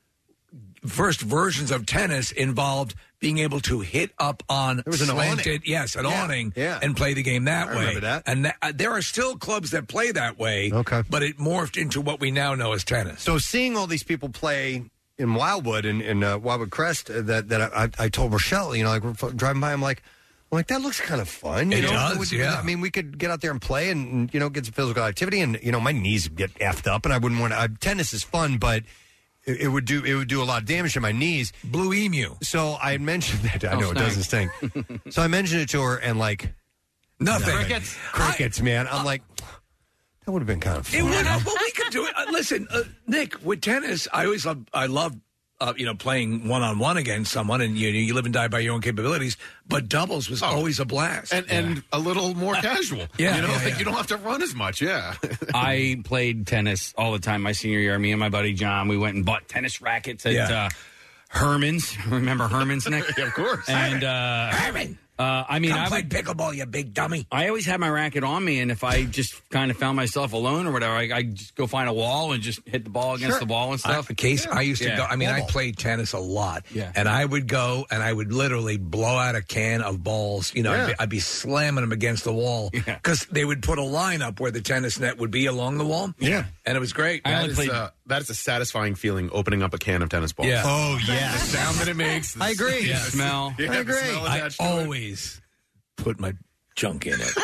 first versions of tennis involved being able to hit up on was an slanted, awning. yes, an Yeah, awning, yeah. and play the game that I way. remember that. And that, uh, there are still clubs that play that way. Okay. but it morphed into what we now know as tennis. So seeing all these people play in Wildwood and in, in uh, Wildwood Crest, uh, that that I, I told Rochelle, you know, like we're f- driving by, I'm like, I'm like that looks kind of fun. You It know? does, Would- yeah. I mean, we could get out there and play and, and you know get some physical activity, and you know my knees get effed up, and I wouldn't want to. Uh, tennis is fun, but. It it would do it would do a lot of damage to my knees. Blue Emu. So I had mentioned that. I Oh, know it snag. doesn't stink. So I mentioned it to her, and like Nothing. crickets, crickets, man. I'm like, that would have been kind of fun. It would have, but we could do it. Uh, listen, uh, Nick, with tennis, I always love, I love, uh, you know, playing one on one against someone, and you you live and die by your own capabilities. But doubles was always a blast, and and a little more casual. Yeah, you know, yeah, like yeah. you don't have to run as much. Yeah, I played tennis all the time my senior year. Me and my buddy John, we went and bought tennis rackets at Yeah. uh, Herman's. Remember Herman's, Nick? of course. And uh, Herman, uh, I mean, come I play would, pickleball, you big dummy. I always had my racket on me, and if I just kind of found myself alone or whatever, I I just go find a wall and just hit the ball against Sure. the wall and stuff. I, case I used to Yeah. go. I mean, I Ball. played tennis a lot. Yeah. and I would go and I would literally blow out a can of balls. You know, Yeah. I'd, be, I'd be slamming them against the wall Yeah. because they would put a line up where the tennis net would be along the wall. Yeah. and it was great. I That only is, played. uh, that is a satisfying feeling. Opening up a can of tennis balls. Yeah. Oh The yes, sound that it makes. the- I agree. Yeah. Smell. Yeah, I the agree. smell I attached to it. always put my junk in it.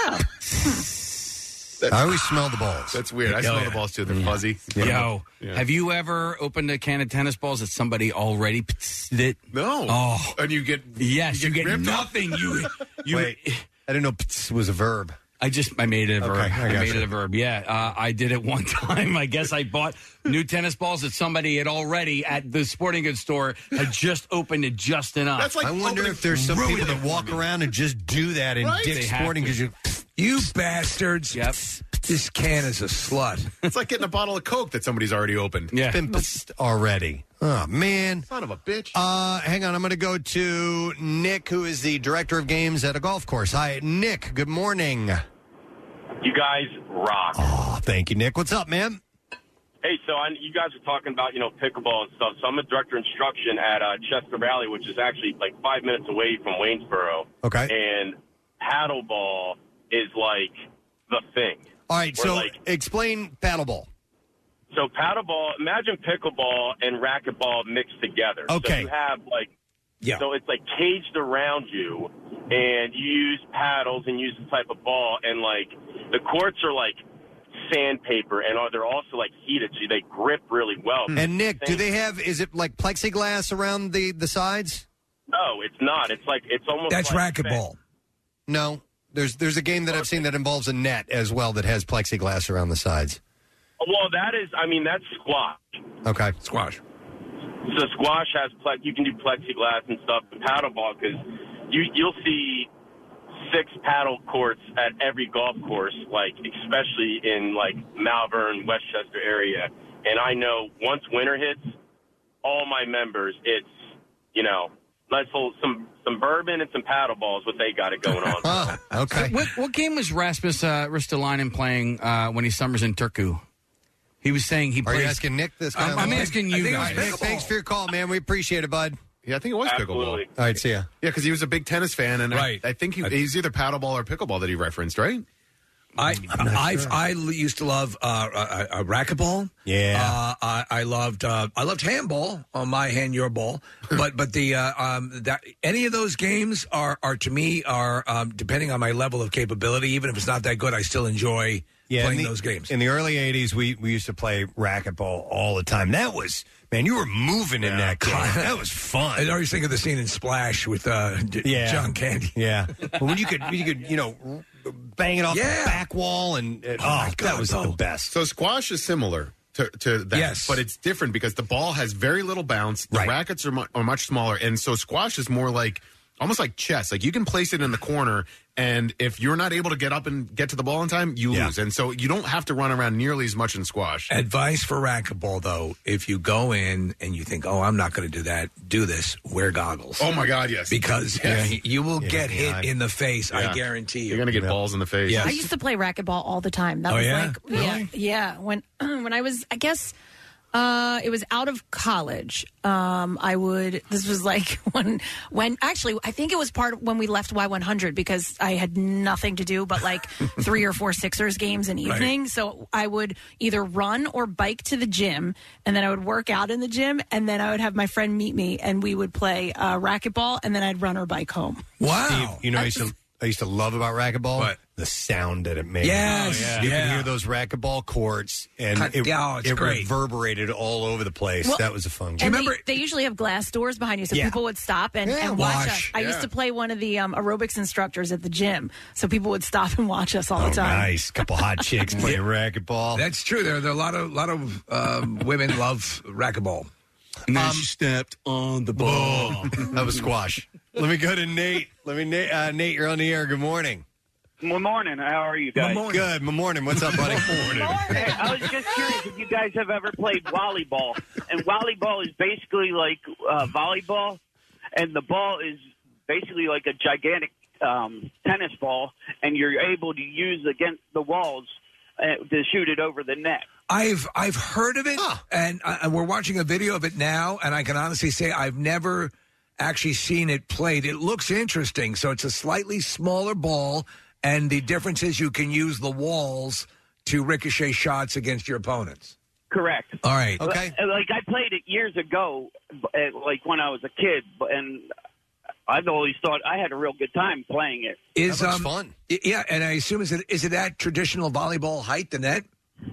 I always smell the balls. That's weird. I Oh, smell yeah. the balls too. They're fuzzy. Yo, Yeah. have you ever opened a can of tennis balls that somebody already ptsed it? No. Oh. And you get Yes, you, get ripped off. nothing. You, you. Wait, I didn't know pts was a verb. I just I made it a verb. Okay, I I, got made you. it a verb. Yeah, uh, I did it one time. I guess I bought new tennis balls that somebody had already at the sporting goods store had just opened it just enough. That's like I wonder opening- if there's some ruining people it that for walk me. around and just do that in Right? Dick's They have Sporting to. because you. You bastards! Yep. This can is a slut. It's like getting a bottle of Coke that somebody's already opened. yeah. Been pissed already. Oh man. Son of a bitch. Uh, hang on. I'm going to go to Nick, who is the director of games at a golf course. Hi, Nick. Good morning. You guys rock. Oh, thank you, Nick. What's up, man? Hey, so I, you guys are talking about, you know, pickleball and stuff. So I'm a director of instruction at uh, Chester Valley, which is actually like five minutes away from Waynesboro. Okay. And paddleball is like the thing. All right. We're So like- explain paddleball. So paddleball, imagine pickleball and racquetball mixed together. Okay. So you have like, Yeah. so it's like caged around you, and you use paddles and use this type of ball, and like the courts are like sandpaper, and are they're also like heated, so they grip really well. And Nick, do Same- they have? Is it like plexiglass around the the sides? No, it's not. It's like it's almost That's like racquetball. No. There's there's a game that I've seen that involves a net as well that has plexiglass around the sides. Well, that is, I mean, that's squash. Okay. Squash. So squash has plex. You can do plexiglass and stuff. The paddleball, because you you'll see six paddle courts at every golf course, like especially in like Malvern, Westchester area. And I know once winter hits, all my members, it's you know nice little some some bourbon and some paddle balls. What they got it going on. Oh, okay. So what, what game was Rasmus uh, Ristolainen playing uh, when he summers in Turku? He was saying he Are plays... you asking Nick this kind I'm, of I'm thing? asking you guys. Nick, thanks for your call, man. We appreciate it, bud. Yeah, I think it was Absolutely. pickleball. All right, see ya. Yeah, because he was a big tennis fan, and Right. I, I think he, he's either paddleball or pickleball that he referenced, right? I I sure. I used to love uh, uh, uh, racquetball. Yeah, uh, I, I loved uh, I loved handball on my hand, your ball. But but the uh, um, that any of those games are are to me are um, depending on my level of capability. Even if it's not that good, I still enjoy Yeah, playing in the, those games. In the early eighties, we, we used to play racquetball all the time. That was, man, you were moving in that game. That was fun. I always think of the scene in Splash with uh, D- Yeah. John Candy. Yeah. But when you could, you could, you know, bang it off Yeah. the back wall, and, and oh, that was the best. So squash is similar to, to that, Yes. but it's different because the ball has very little bounce. The rackets are, mu- are much smaller, and so squash is more like almost like chess. Like you can place it in the corner, and if you're not able to get up and get to the ball in time, you lose. And so you don't have to run around nearly as much in squash. Advice for racquetball, though: if you go in and you think, "Oh, I'm not going to do that," do this. Wear goggles. Oh my God, yes, because Yes. uh, you will Yeah, get yeah. hit in the face. Yeah. I guarantee you. You're going to get balls in the face. I used to play racquetball all the time. That Oh, was yeah? like, yeah, yeah. When when I was, I guess, uh, it was out of college. Um, I would. This was like when when actually, I think it was part of when we left Y one hundred because I had nothing to do but like three or four Sixers games an evening. Right. So I would either run or bike to the gym, and then I would work out in the gym, and then I would have my friend meet me, and we would play uh, racquetball, and then I'd run or bike home. Wow. Steve, you know, I used to, I used to love about racquetball the sound that it made. Yes. Oh, yeah. You Yeah. could hear those racquetball courts, and Cut- it, yeah, it's it great. reverberated all over the place. Well, that was a fun game. And they, they usually have glass doors behind you, so Yeah. people would stop and, Yeah, and watch wash. us. I used Yeah. to play one of the um, aerobics instructors at the gym, so people would stop and watch us all Oh, the time. nice. Couple hot chicks playing racquetball. That's true. There, there are a lot of lot of um, women love racquetball. And then Um, she stepped on the ball. that was squash. Let me go to Nate. Let me, Nate, uh, Nate, you're on the air. Good morning. Good morning. How are you guys? Good. Good morning. What's up, buddy? Hey, I was just curious if you guys have ever played volleyball. And volleyball is basically like uh, volleyball, and the ball is basically like a gigantic um, tennis ball, and you're able to use against the walls uh, to shoot it over the net. I've I've heard of it, and, uh, and we're watching a video of it now, and I can honestly say I've never actually seen it played. It looks interesting. So it's a slightly smaller ball, and the difference is you can use the walls to ricochet shots against your opponents. Correct. All right. Okay. Like I played it years ago, uh, like when I was a kid, but- and I've always thought I had a real good time playing it. Is um, fun? Yeah, and I assume is it is it at traditional volleyball height, the net?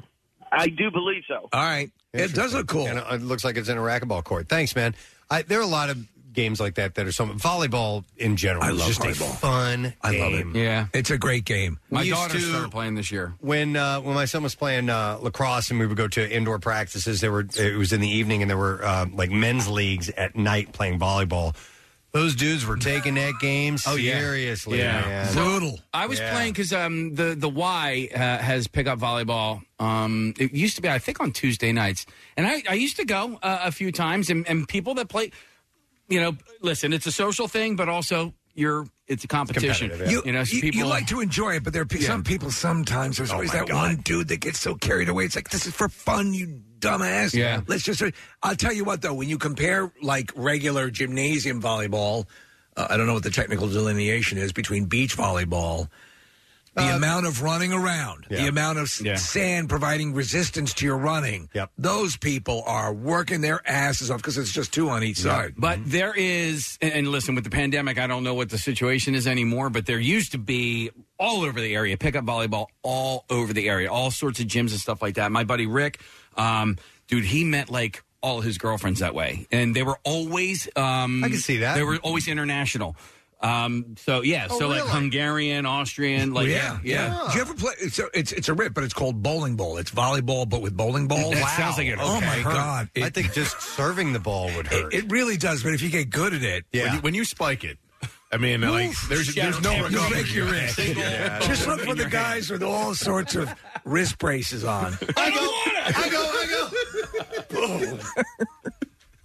I do believe so. All right. It does look cool. And it looks like it's in a racquetball court. Thanks, man. I, there are a lot of games like that that are some volleyball in general. I is love just volleyball. a fun I love game. it. Yeah, it's a great game. We My used daughter to- started playing this year. When uh, when my son was playing uh, lacrosse and we would go to indoor practices, there were it was in the evening and there were uh, like men's leagues at night playing volleyball. Those dudes were taking that game Oh, yeah. seriously, Yeah. man. So, I was Yeah. playing because um, the the Y uh, has pickup volleyball. Um, it used to be, I think, on Tuesday nights, and I, I used to go uh, a few times. And, and people that play, you know, listen, it's a social thing, but also you're it's a competition. You, You know, so you, people you like to enjoy it, but there are pe- Yeah. some people sometimes, there's Oh, always my that God. one dude that gets so carried away. It's like, this is for fun, you dumbass. Yeah. Let's just, I'll tell you what, though, when you compare like regular gymnasium volleyball, uh, I don't know what the technical delineation is between beach volleyball, the amount of running around, the Yeah. amount of s- Yeah. sand providing resistance to your running, yep. those people are working their asses off because it's just two on each side. But there is, and, and listen, with the pandemic, I don't know what the situation is anymore, but there used to be all over the area, pickup volleyball all over the area, all sorts of gyms and stuff like that. My buddy Rick, um, dude, he met like all his girlfriends that way. And they were always, um, I can see that. They were always international. Um, so, yeah, Oh, so like really? Hungarian, Austrian, like, yeah, yeah. Do you ever play? It's a, it's it's a rip, but it's called bowling ball. It's volleyball, but with bowling balls. That sounds like it Oh okay. my hurt. god! I think just serving the ball would hurt. It, it really does, but if you get good at it, Yeah. When you, when you spike it, I mean, like, there's there's no you recovery. break your wrist. Yeah. Just look for the guys with all sorts of wrist braces on. I go, I go, I go.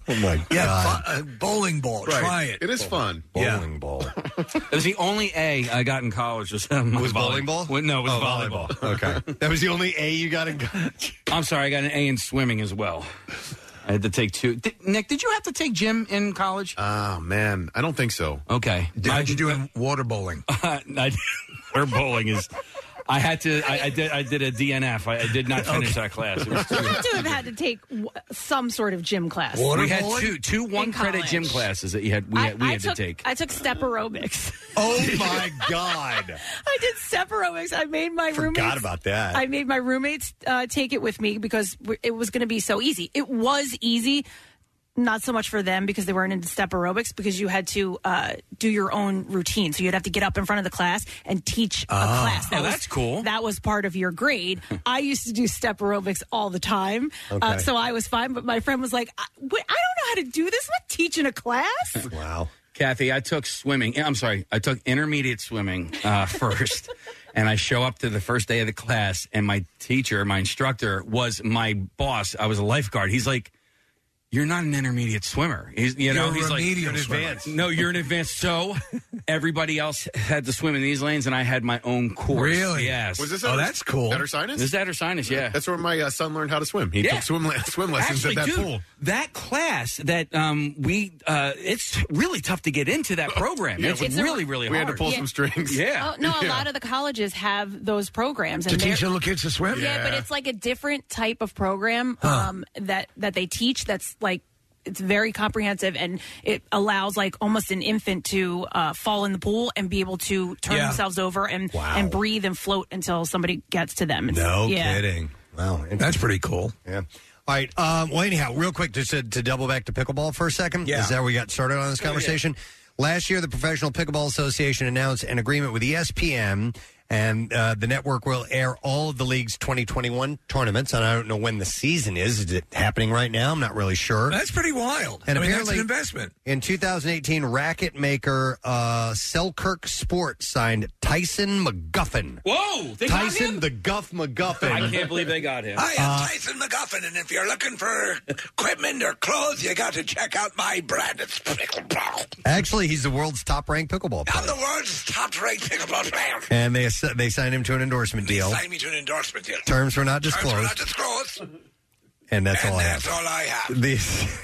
Oh my Yeah, God. fu- uh, bowling ball. Right. Try it. It is fun. Bowling ball. It was the only A I got in college. Was, um, Was bowling ball? Well, no, it was Oh, volleyball. volleyball. Okay. That was the only A you got in college? I'm sorry, I got an A in swimming as well. I had to take two. Did, Nick, did you have to take gym in college? Oh, man. I don't think so. Okay. How'd you do in water bowling? Uh, I, water bowling is... I had to. I, I did. I did a D N F. I, I did not finish that class. It was too, You had to have had to take w- some sort of gym class. we had two two one credit college. gym classes that you had. We I, had, we I had took, to take. I took step aerobics. Oh my God! I did step aerobics. I made my Forgot roommates. about that. I made my roommates uh, take it with me because it was going to be so easy. It was easy. Not so much for them because they weren't into step aerobics because you had to uh, do your own routine. So you'd have to get up in front of the class and teach a Ah. class. Oh, was, that's cool. That was part of your grade. I used to do step aerobics all the time. Okay. Uh, so I was fine. But my friend was like, I, wait, I don't know how to do this. I'm not teaching a class. Wow. Kathy, I took swimming. I'm sorry, I took intermediate swimming uh, first. And I show up to the first day of the class, and my teacher, my instructor, was my boss. I was a lifeguard. He's like, "You're not an intermediate swimmer." He's, you know, You're a he's like, remedial "You're an swimmer." advanced." No, you're an advanced. So everybody else had to swim in these lanes, and I had my own course. Really? Yes. Was this Oh, at- that's cool. At Ursinus? This is at Ursinus, yeah. That's where my uh, son learned how to swim. He Yeah. took swim, le- swim lessons Actually, at that dude, pool. that class that um, we, uh, it's really tough to get into that program. Yeah, it's, it's a- really, really We hard. had to pull Yeah. some strings. Yeah. Oh, no, a Yeah. lot of the colleges have those programs. To and they're- teach little kids to swim? Yeah, but it's like a different type of program um, that that they teach. That's like it's very comprehensive, and it allows like almost an infant to uh, fall in the pool and be able to turn Yeah. themselves over and Wow. and breathe and float until somebody gets to them. It's- No yeah. kidding. Wow. That's pretty cool. Yeah. All right. Um, well, anyhow, real quick, just to, to double back to pickleball for a second. Yeah. Is that where we got started on this conversation? Last year, the Professional Pickleball Association announced an agreement with E S P N, and uh, the network will air all of the league's twenty twenty-one tournaments. And I don't know when the season is. Is it happening right now? I'm not really sure. That's pretty wild. And I mean, apparently, that's an investment. In two thousand eighteen, racket maker uh, Selkirk Sports signed Tyson McGuffin. Whoa! They got Tyson him? the Guff McGuffin. I can't believe they got him. I am Uh, Tyson McGuffin, and if you're looking for equipment or clothes, you got to check out my brand. It's pickleball. Actually, he's the world's top-ranked pickleball player. I'm the world's top-ranked pickleball player. And they they signed him to an endorsement deal. Sign me to an endorsement deal. Terms were not Terms were disclosed. not disclosed. And that's and all I that's have. all I have. These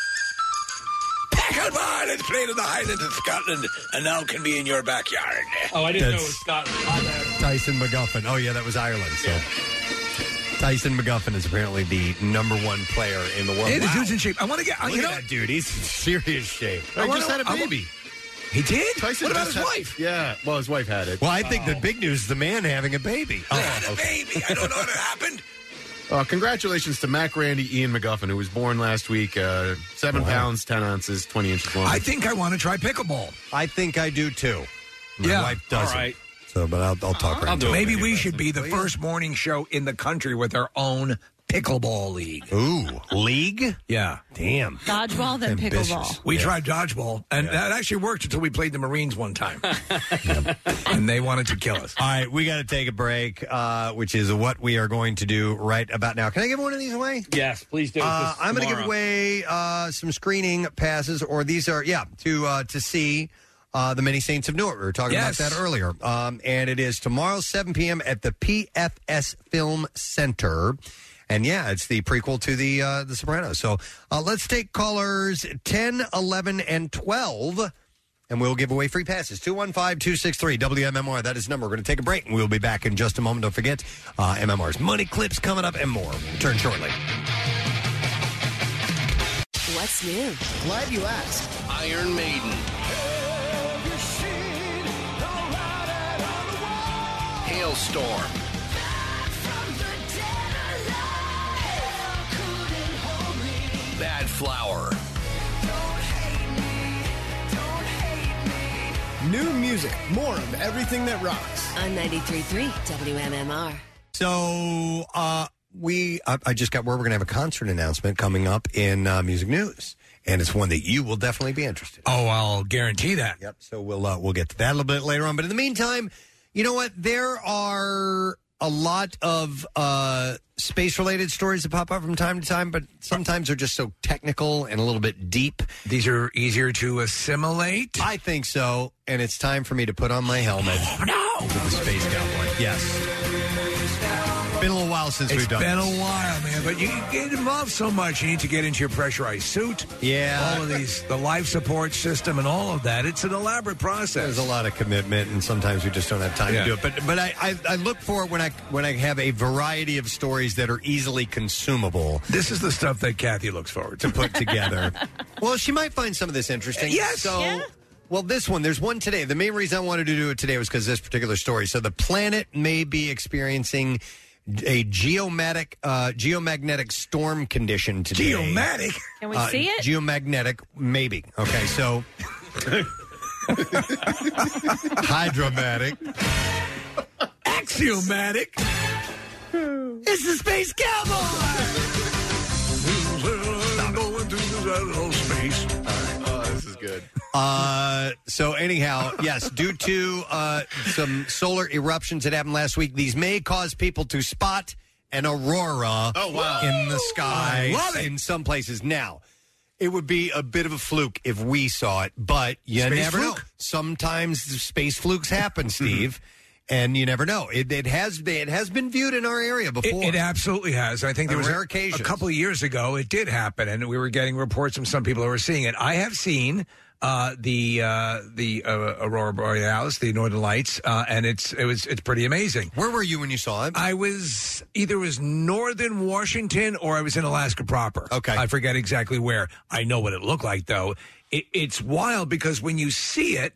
Pickleball is played in the Highlands of Scotland and now can be in your backyard. Oh, I didn't know That's- it was Scotland. My bad. Tyson McGuffin. Oh, yeah, that was Ireland. So Tyson McGuffin is apparently the number one player in the world. Hey, the Wow. dude's in shape. I want to get. Look you at know, that dude. He's in serious shape. I wanna- just had a I wa- baby. he did. Tyson what about just his had- wife? Yeah, well, his wife had it. Well, I think the big news is the man having a baby. They had a baby. I don't know how it happened. Uh, congratulations to Mac Randy Ian McGuffin, who was born last week. Uh, seven Wow. pounds, ten ounces, twenty inches long. I think I want to try pickleball. I think I do too. My Yeah. wife doesn't. All right. So, but I'll, I'll talk right do it. Maybe we should be the first morning show in the country with our own pickleball league. Ooh, league? Yeah. Damn. Dodgeball, then Ambitious. pickleball. We Yeah. tried dodgeball, and that actually worked until we played the Marines one time. And they wanted to kill us. All right, we got to take a break, uh, which is what we are going to do right about now. Can I give one of these away? Yes, please do. Uh, 'cause I'm going to give tomorrow- away uh, some screening passes, or these are, yeah, to uh, to see uh, the Many Saints of Newark. We were talking Yes. about that earlier. Um, and it is tomorrow, seven p.m. at the P F S Film Center. And yeah, it's the prequel to the uh, the Sopranos. So uh, let's take callers ten, eleven, and twelve, and we'll give away free passes. two one five, two six three, W M M R. That is the number. We're going to take a break, and we'll be back in just a moment. Don't forget, uh, M M R's Money Clips coming up and more. We'll return shortly. What's new? Glad you asked. Iron Maiden. Hailstorm. Bad Flower. New music, more of everything that rocks. On ninety-three point three W M M R. So uh, we, I, I just got word we're going to have a concert announcement coming up in uh, Music News, and it's one that you will definitely be interested in. Oh, I'll guarantee that. Yep. So we'll uh, we'll get to that a little bit later on. But in the meantime, you know what? There are a lot of uh, space-related stories that pop up from time to time, but sometimes they're just so technical and a little bit deep. These are easier to assimilate? I think so, and it's time for me to put on my helmet. Oh, no! With the Space Cowboy. Yes. Been a little while since It's we've done been this. a while, man, but you get involved so much. You need to get into your pressurized suit. Yeah. All of these, the life support system and all of that. It's an elaborate process. There's a lot of commitment, and sometimes we just don't have time Yeah. to do it. But but I, I, I look for it when I when I have a variety of stories that are easily consumable. This is the stuff that Kathy looks forward to. To put together. Well, she might find some of this interesting. Yes. So, Yeah. well, this one, there's one today. The main reason I wanted to do it today was because this particular story. So the planet may be experiencing a geomatic, uh, geomagnetic storm condition today. Geomatic? Can we Uh, see it? Geomagnetic, maybe. Okay, so hydromatic, axiomatic. It's the Space Cowboy. Going to space. Oh, this is good. Uh, so anyhow, yes, due to uh, some solar eruptions that happened last week, these may cause people to spot an aurora Oh, wow. in the sky I love it. in some places. Now, it would be a bit of a fluke if we saw it, but you Space never fluke? know. Sometimes the space flukes happen, Steve. And you never know. It, it has it has been viewed in our area It, before. it absolutely has. I think there On was rare a, occasions. a couple of years ago. It did happen, and we were getting reports from some people who were seeing it. I have seen uh, the uh, the uh, aurora borealis, the northern lights, uh, and it's it was it's pretty amazing. Where were you when you saw it? I was either it was northern Washington or I was in Alaska proper. Okay, I forget exactly where. I know what it looked like though. It, it's wild because when you see it.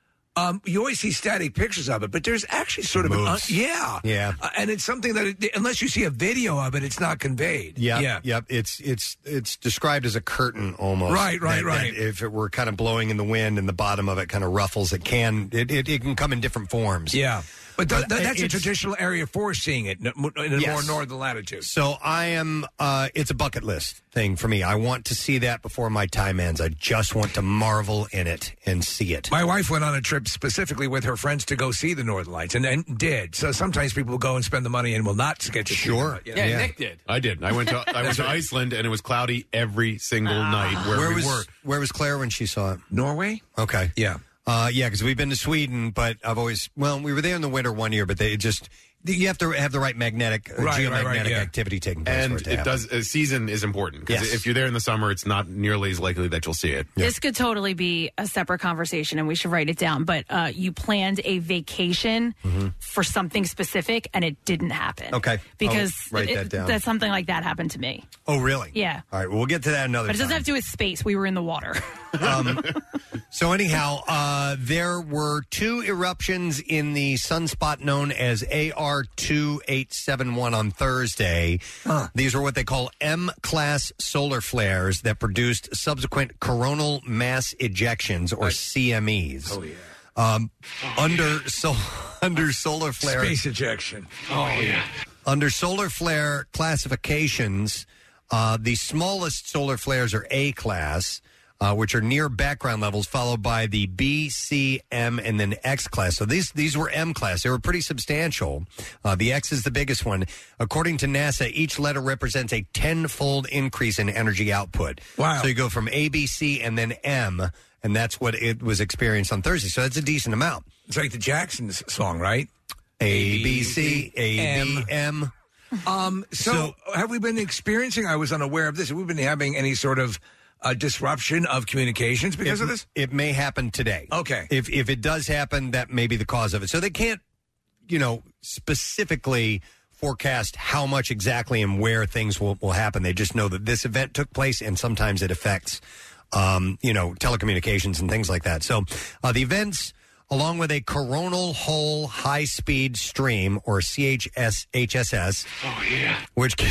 Um, you always see static pictures of it, but there's actually sort of an un- Moves. yeah, Yeah. Uh, and it's something that it, unless you see a video of it, it's not conveyed. Yeah, yeah. yep. It's it's it's described as a curtain almost. Right, right, That- right. that if it were kind of blowing in the wind and the bottom of it kind of ruffles, it can it, it, it can come in different forms. Yeah, but, th- th- that's a it's- traditional area for seeing it in a in a Yes. more northern latitude. So I am. Uh, it's a bucket list thing for me. I want to see that before my time ends. I just want to marvel in it and see it. My wife went on a trip specifically with her friends to go see the Northern Lights, and, and did. So sometimes people will go and spend the money and will not get to see Sure. them. You know? Yeah, Nick did. I did. I went to I went to Iceland, and it was cloudy every single night where, Where we was were. Where was Claire when she saw it? Norway. Okay. Yeah. Uh, yeah, because we've been to Sweden, but I've always well, we were there in the winter one year, but they just you have to have the right magnetic, uh, Right, right, geomagnetic right, yeah. activity taking place. And for it to it happen. does. A season is important because Yes. if you're there in the summer, it's not nearly as likely that you'll see it. This could totally be a separate conversation, and we should write it down. But uh, you planned a vacation for something specific, and it didn't happen. Okay. because I'll write it- that down. that something like that happened to me. Oh, really? Yeah. All right, well, we'll get to that another But it doesn't time. have to do with space. We were in the water. Um, so anyhow, uh, there were two eruptions in the sunspot known as A R two eight seven one on Thursday. These are what they call M-class solar flares that produced subsequent coronal mass ejections, or C M Es. Oh, yeah. Um, under, so, under solar flare... Space ejection. Oh yeah. Under solar flare classifications, uh, the smallest solar flares are A class, uh, which are near background levels, followed by the B, C, M, and then X class. So these these were M class. They were pretty substantial. Uh, the X is the biggest one. According to NASA, each letter represents a tenfold increase in energy output. Wow. So you go from A, B, C, and then M, and that's what it was experienced on Thursday. So that's a decent amount. It's like the Jacksons song, right? A, B, C, A, B, M. Um, so, So- have we been experiencing? I was unaware of this. Have we been having any sort of uh, disruption of communications because it, of this? It may happen today. Okay. If if it does happen, that may be the cause of it. So they can't, you know, specifically forecast how much exactly and where things will, will happen. They just know that this event took place, and sometimes it affects, um, you know, telecommunications and things like that. So uh, the events, along with a coronal hole high-speed stream, or C H S H S S, oh yeah, which can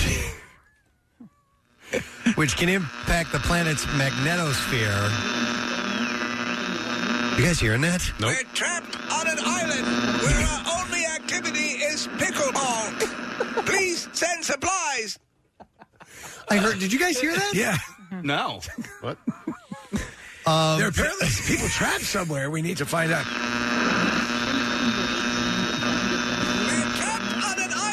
which can impact the planet's magnetosphere. You guys hearing that? Nope. We're trapped on an island where our only activity is pickleball. Please send supplies. I heard. Did you guys hear that? Yeah. No. What? Um, there are apparently people trapped somewhere. We need to find out. We're trapped on an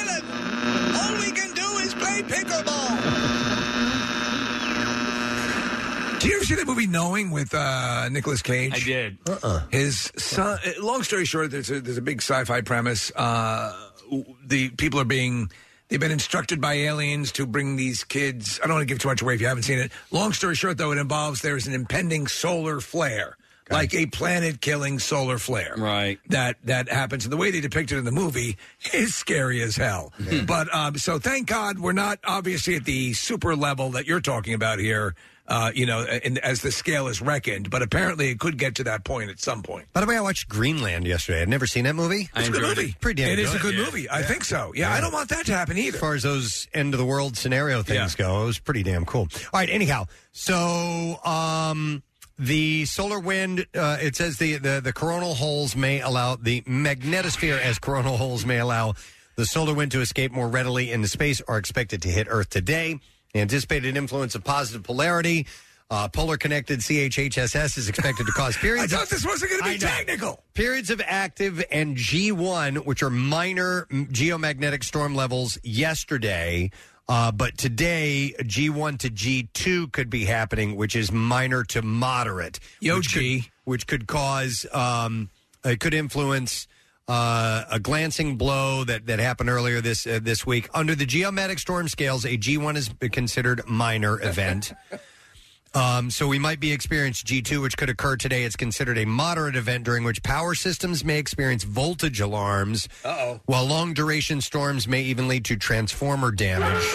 pickleball. Did you ever see that movie Knowing with uh, Nicolas Cage? I did. Uh-uh. His son. Long story short, there's a, there's a big sci-fi premise. Uh, the people are being. They've been instructed by aliens to bring these kids. I don't want to give too much away if you haven't seen it. Long story short, though, it involves there's an impending solar flare, okay. like a planet-killing solar flare. Right. That that happens. And the way they depict it in the movie is scary as hell. Yeah. But um, so thank God we're not obviously at the super level that you're talking about here. Uh, you know, in, as the scale is reckoned, but apparently it could get to that point at some point. By the way, I watched Greenland yesterday. I'd never seen that movie. It's a good movie. It. Pretty damn It good. is a good yeah. movie. I yeah. think so. Yeah, yeah, I don't want that to happen either. As far as those end of the world scenario things yeah. go, it was pretty damn cool. All right, anyhow, so um, the solar wind, uh, it says the, the, the coronal holes may allow, the magnetosphere as coronal holes may allow the solar wind to escape more readily into space are expected to hit Earth today. The anticipated influence of positive polarity. Uh, polar connected C H H S S is expected to cause periods. I thought this wasn't going to be technical. Periods of active and G one, which are minor geomagnetic storm levels yesterday. Uh, but today, G one to G two could be happening, which is minor to moderate. Yo, which G. Could, which could cause, um, it could influence uh, a glancing blow that, that happened earlier this uh, this week. Under the geomagnetic storm scales, a G one is considered minor event. Um, so we might be experiencing G two, which could occur today. It's considered a moderate event during which power systems may experience voltage alarms, Uh-oh. while long-duration storms may even lead to transformer damage.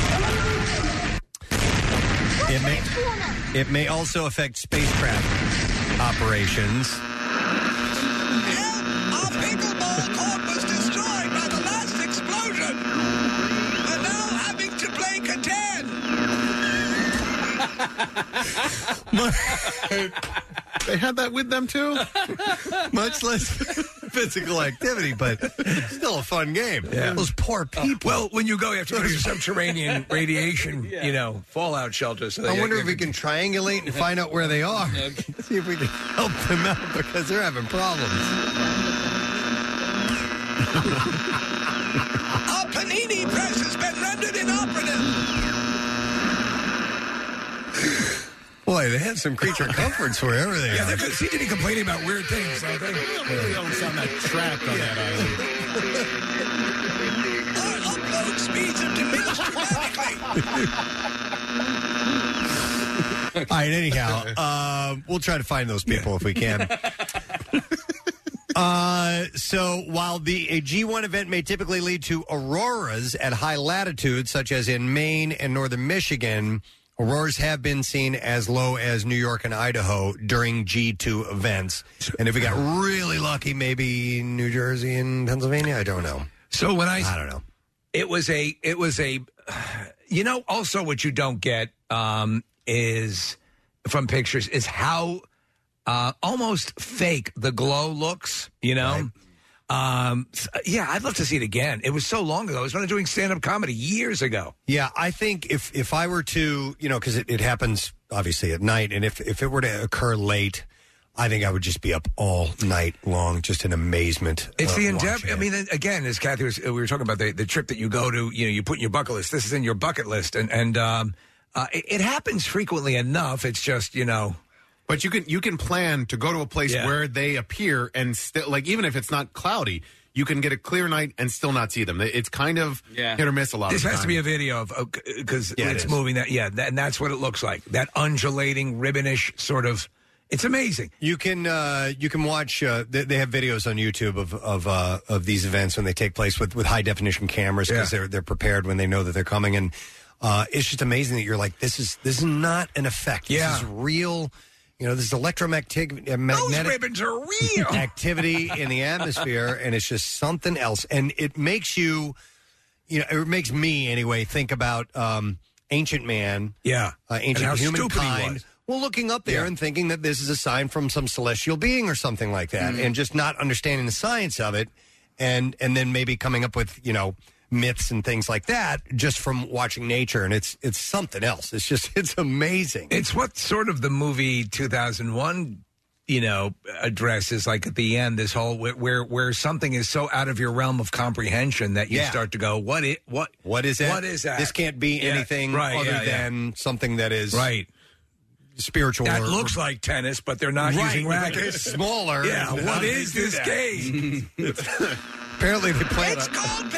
It may, it may also affect spacecraft operations. Our pickleball court was destroyed by the last explosion. We're now having to play Catan. They had that with them too. Much less physical activity, but still a fun game. Yeah. Those poor people. Well, when you go, you have to go to your subterranean radiation, Yeah. you know, fallout shelter. So I they- wonder they- if we can triangulate and find out where they are. See if we can help them out because they're having problems. Our panini press has been rendered inoperative. Boy, they have some creature comforts wherever they Yeah, are. they seem to be complaining about weird things, don't they? They don't sound that trapped on that island. Our upload speeds have diminished dramatically. All right, anyhow, uh, we'll try to find those people if we can. Uh, so while the a G one event may typically lead to auroras at high latitudes, such as in Maine and northern Michigan, auroras have been seen as low as New York and Idaho during G two events. And if we got really lucky, maybe New Jersey and Pennsylvania. I don't know. So when I I don't know. It was a it was a you know, also what you don't get um is from pictures is how uh almost fake the glow looks, you know. Um, yeah, I'd love to see it again. It was so long ago. I was when I was doing stand-up comedy years ago. Yeah, I think if if I were to, you know, because it, it happens obviously at night, and if if it were to occur late, I think I would just be up all night long, just in amazement. It's uh, the watching endeavor. I it. mean, again, as Kathy was, we were talking about the, the trip that you go to, you know, you put in your bucket list. This is in your bucket list. And, and um, uh, it, it happens frequently enough. It's just, you know. But you can you can plan to go to a place Yeah. where they appear and still, like, even if it's not cloudy, you can get a clear night and still not see them. It's kind of Yeah. hit or miss a lot This of has time. to be a video of, because Yeah, it it's is. moving that, yeah, that, and that's what it looks like. That undulating, ribbonish sort of, it's amazing. You can uh, you can watch. Uh, they, they have videos on YouTube of of uh, of these events when they take place with, with high definition cameras because Yeah. they're they're prepared when they know that they're coming, and uh, it's just amazing that you're like, this is this is not an effect. This Yeah. is real. You know, this is electromagnetic uh, magnetic Those ribbons are real. activity in the atmosphere, and it's just something else. And it makes you, you know, it makes me anyway think about um, ancient man, Yeah. uh, And ancient how stupid he humankind. was. Well, looking up there Yeah. and thinking that this is a sign from some celestial being or something like that, Mm-hmm. and just not understanding the science of it, and and then maybe coming up with, you know, myths and things like that just from watching nature, and it's it's something else. It's just it's amazing. It's what sort of the movie two thousand one, you know, addresses, like at the end, this whole where where, where something is so out of your realm of comprehension that you Yeah. start to go, what it what What is that? What is that? This can't be Yeah, anything right, other yeah, yeah. than something that is right. spiritual. That or- looks like tennis, but they're not Right, using but rackets. it's smaller. Yeah, How what do is they do this that? game? Apparently they play It's it. called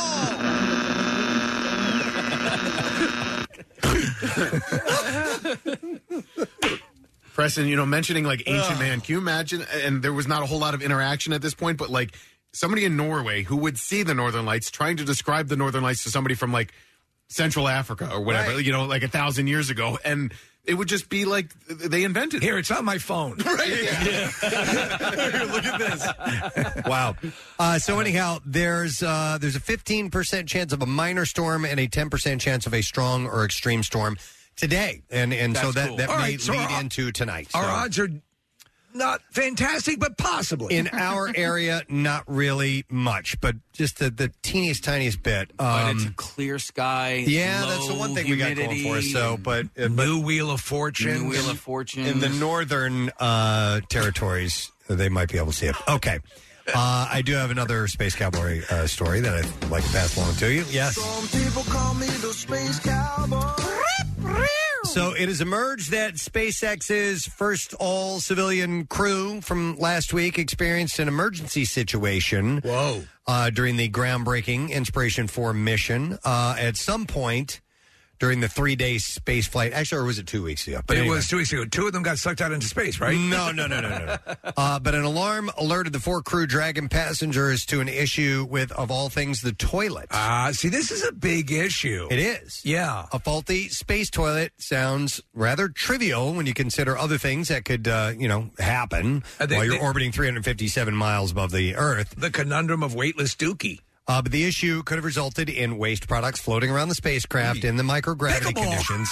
Preston, you know, mentioning like ancient man, can you imagine? And there was not a whole lot of interaction at this point, but like somebody in Norway who would see the Northern Lights trying to describe the Northern Lights to somebody from like Central Africa or whatever, Right. you know, like a thousand years ago. And it would just be like they invented it. Here, it's on my phone. Right? Yeah. Look at this. Wow. Uh, so anyhow, there's uh, there's a fifteen percent chance of a minor storm and a ten percent chance of a strong or extreme storm today. And and so That's that, cool. that All may right, so lead our- into tonight. Our So odds are not fantastic, but possibly. in our area, not really much, but just the, the teeniest, tiniest bit. But it's a Um, clear sky. yeah, that's the low one thing we got going for us. So, but, uh, but New Wheel of Fortune. New Wheel of Fortune. in the northern uh, territories, they might be able to see it. Okay. Uh, I do have another Space Cowboy uh, story that I'd like to pass along to you. Yes. Some people call me the Space Cowboy. So it has emerged that SpaceX's first all-civilian crew from last week experienced an emergency situation. Whoa. Uh, during the groundbreaking Inspiration four mission. Uh, at some point during the three-day space flight, actually, or was it two weeks ago? But it anyway. was two weeks ago. Two of them got sucked out into space, right? No, no, no, no, no. no. uh, but an alarm alerted the four crew Dragon passengers to an issue with, of all things, the toilet. Ah, uh, see, this is a big issue. It is. Yeah. A faulty space toilet sounds rather trivial when you consider other things that could, uh, you know, happen Uh, they- while you're they- orbiting three hundred fifty-seven miles above the Earth. The conundrum of weightless dookie. Uh, but the issue could have resulted in waste products floating around the spacecraft in the microgravity conditions,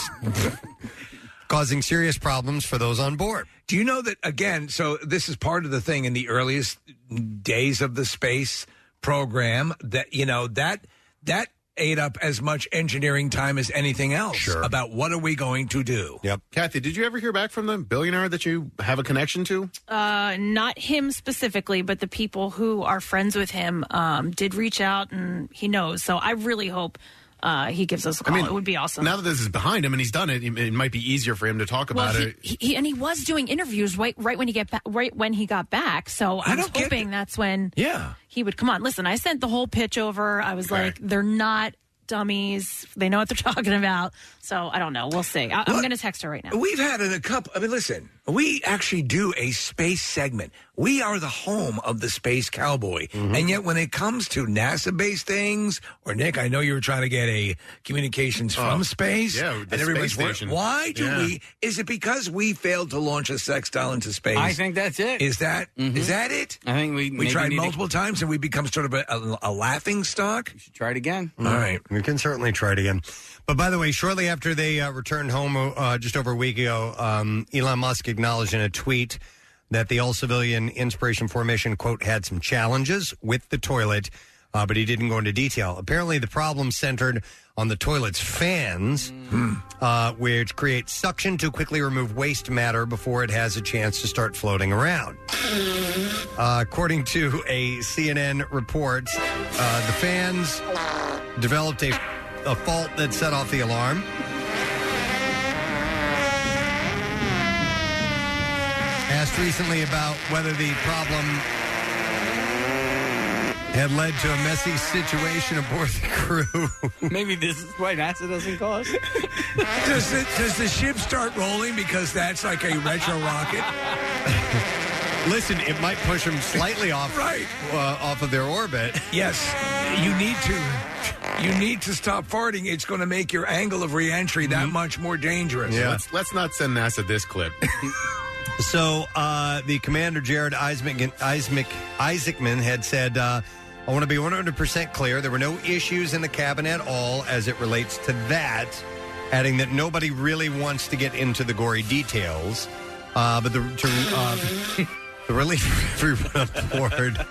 causing serious problems for those on board. Do you know that, again, so this is part of the thing in the earliest days of the space program, that, you know, that that ate up as much engineering time as anything else Sure. about what are we going to do. Yep. Kathy, did you ever hear back from the billionaire that you have a connection to? Uh, not him specifically, but the people who are friends with him um, did reach out, and he knows. So I really hope uh, he gives us a call. It would be awesome. Now that this is behind him and he's done it, it might be easier for him to talk well, about he, it. he, he- and he was doing interviews right, right when he get back, right when he got back. So I, was hoping that's when yeah. he would come on. Listen, I sent the whole pitch over. I was Right. like, they're not dummies. They know what they're talking about. So I don't know. We'll see. I, I'm Look, going to text her right now. We've had it a couple. I mean, listen, we actually do a space segment. We are the home of the Space Cowboy. Mm-hmm. And yet, when it comes to NASA based things, or Nick, I know you were trying to get a communications from Oh, space. yeah, the and space everybody's wondering, station. why do Yeah. we? Is it because we failed to launch a sextile into space? I think that's it. Is that is that it? I think we We maybe tried need to- multiple times and we become sort of a, a, a laughing stock. should try it again. All right. We can certainly try it again. But by the way, shortly after they uh, returned home uh, just over a week ago, um, Elon Musk acknowledged in a tweet that the all-civilian Inspiration four mission, quote, had some challenges with the toilet, uh, but he didn't go into detail. Apparently, the problem centered on the toilet's fans, uh, which create suction to quickly remove waste matter before it has a chance to start floating around. Uh, according to a C N N report, uh, the fans developed a, a fault that set off the alarm. Asked recently about whether the problem had led to a messy situation aboard the crew. Maybe this is why NASA doesn't call us. Does the, does the ship start rolling because that's like a retro rocket? Listen, it might push them slightly off, right. uh, off of their orbit. Yes, you need to. You need to stop farting. It's going to make your angle of reentry that much more dangerous. Yeah. Let's, let's not send NASA this clip. So uh, the commander, Jared Isaacman, Isaac, Isaacman, had said, uh, I want to be one hundred percent clear. There were no issues in the cabin at all as it relates to that, adding that nobody really wants to get into the gory details. Uh, but the, to, uh, the relief for everyone on board,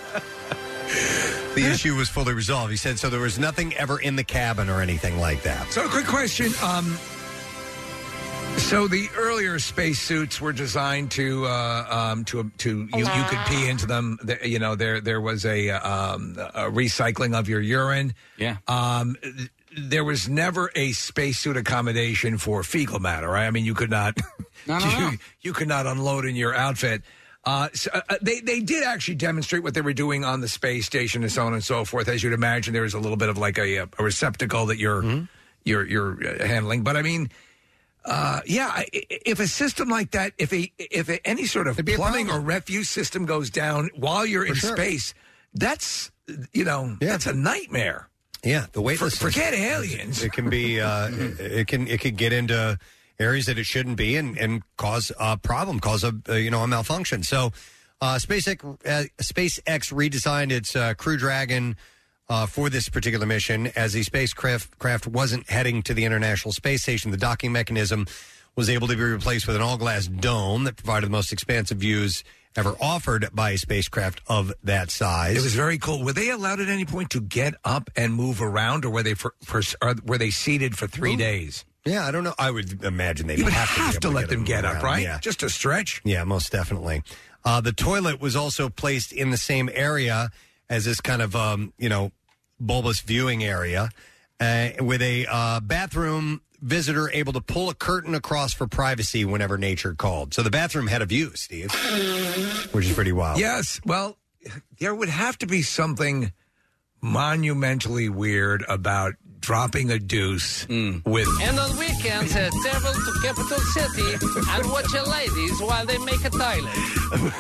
the issue was fully resolved. He said, so there was nothing ever in the cabin or anything like that. So, quick question. Um, So the earlier spacesuits were designed to uh, um, to to you, you could pee into them. The- You know, there there was a, um, a recycling of your urine. Yeah. Um, th- there was never a spacesuit accommodation for fecal matter. Right? I mean, you could not No, no, you, no. you could not unload in your outfit. Uh, so, uh, they they did actually demonstrate what they were doing on the space station and so on and so forth. As you'd imagine, there was a little bit of like a, a receptacle that you're Mm-hmm. you're you're uh, handling. But I mean. Uh, yeah, I- I- if a system like that, if a if a, any sort of be a plumbing or problem. refuse system goes down while you're in sure. space, that's you know that's a nightmare. Yeah, the For, weightless. forget aliens. It can be. Uh, it, it can. It could get into areas that it shouldn't be and, and cause a problem, cause a uh, you know a malfunction. So, uh, SpaceX uh, SpaceX redesigned its uh, Crew Dragon. Uh, for this particular mission, as the spacecraft craft wasn't heading to the International Space Station, the docking mechanism was able to be replaced with an all-glass dome that provided the most expansive views ever offered by a spacecraft of that size. It was very cool. Were they allowed at any point to get up and move around, or were they for, for or were they seated for three Ooh. days? Yeah, I don't know. I would imagine they'd You would have, have to, to be able let them get move up, around. right? Yeah. Just to stretch. Yeah, most definitely. Uh, the toilet was also placed in the same area as this kind of, um, you know, bulbous viewing area uh, with a uh, bathroom visitor able to pull a curtain across for privacy whenever nature called. So the bathroom had a view, Steve, which is pretty wild. Yes. Well, there would have to be something monumentally weird about dropping a deuce with. And on weekends, uh, travel to Capital City and watch your ladies while they make a toilet.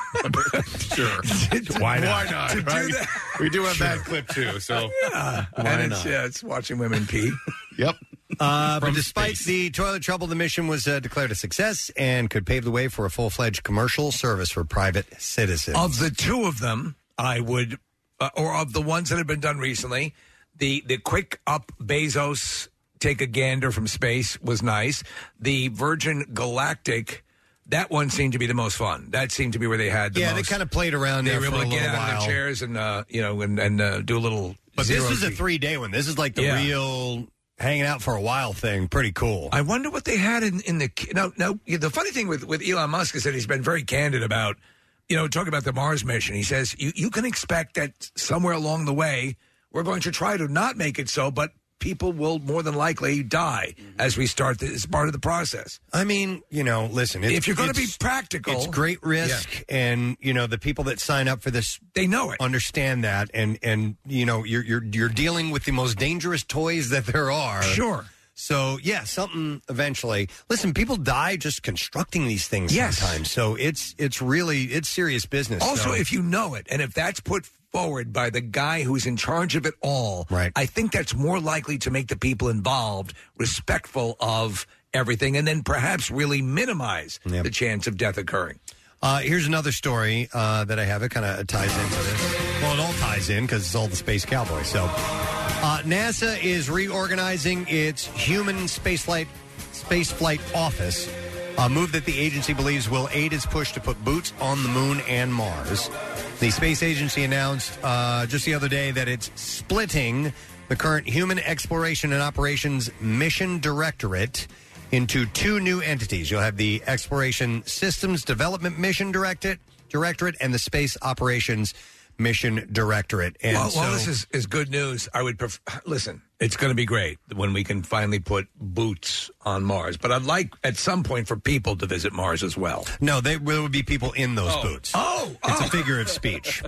Sure. Why not? Why not? To do right? that. We do have that clip too. So Yeah. Why and it's, not? yeah, it's watching women pee. Yep. Uh, but From despite space. the toilet trouble, the mission was uh, declared a success and could pave the way for a full-fledged commercial service for private citizens. Of the two of them, I would, uh, or of the ones that have been done recently, the the quick up Bezos take a gander from space was nice. The Virgin Galactic, that one seemed to be the most fun. That seemed to be where they had the yeah, most. they kind of played around They there were for able a to get little out of while. their chairs and uh, you know and and uh, do a little. But this zero was a G. three-day one. This is like the Yeah. real hanging out for a while thing. Pretty cool. I wonder what they had in, in the no no. The funny thing with, with Elon Musk is that he's been very candid about, you know, talking about the Mars mission. He says you you can expect that somewhere along the way we're going to try to not make it so, but people will more than likely die as we start this as part of the process. I mean, you know, listen. It's, If you're going to be it's- practical, it's great risk, and you know the people that sign up for this, they know it, understand that, and and you know you're you're you're dealing with the most dangerous toys that there are. Sure. So yeah, something eventually. Listen, people die just constructing these things Yes. sometimes. So it's it's really it's serious business. Also, So- if you know it, and if that's put forward by the guy who's in charge of it all, Right. I think that's more likely to make the people involved respectful of everything, and then perhaps really minimize Yep. the chance of death occurring. Uh, here's another story uh, that I have. It kind of ties into this. Well, it all ties in because it's all the Space Cowboys. So, uh, NASA is reorganizing its human spaceflight spaceflight office, a move that the agency believes will aid its push to put boots on the moon and Mars. The space agency announced uh, just the other day that it's splitting the current Human Exploration and Operations Mission Directorate into two new entities. You'll have the Exploration Systems Development Mission Directorate, Directorate and the Space Operations Mission Directorate. And well, so, well, this is, is good news. I would pref- listen. It's going to be great when we can finally put boots on Mars. But I'd like at some point for people to visit Mars as well. no, they, there would be people in those Oh. boots. Oh, it's oh. a figure of speech.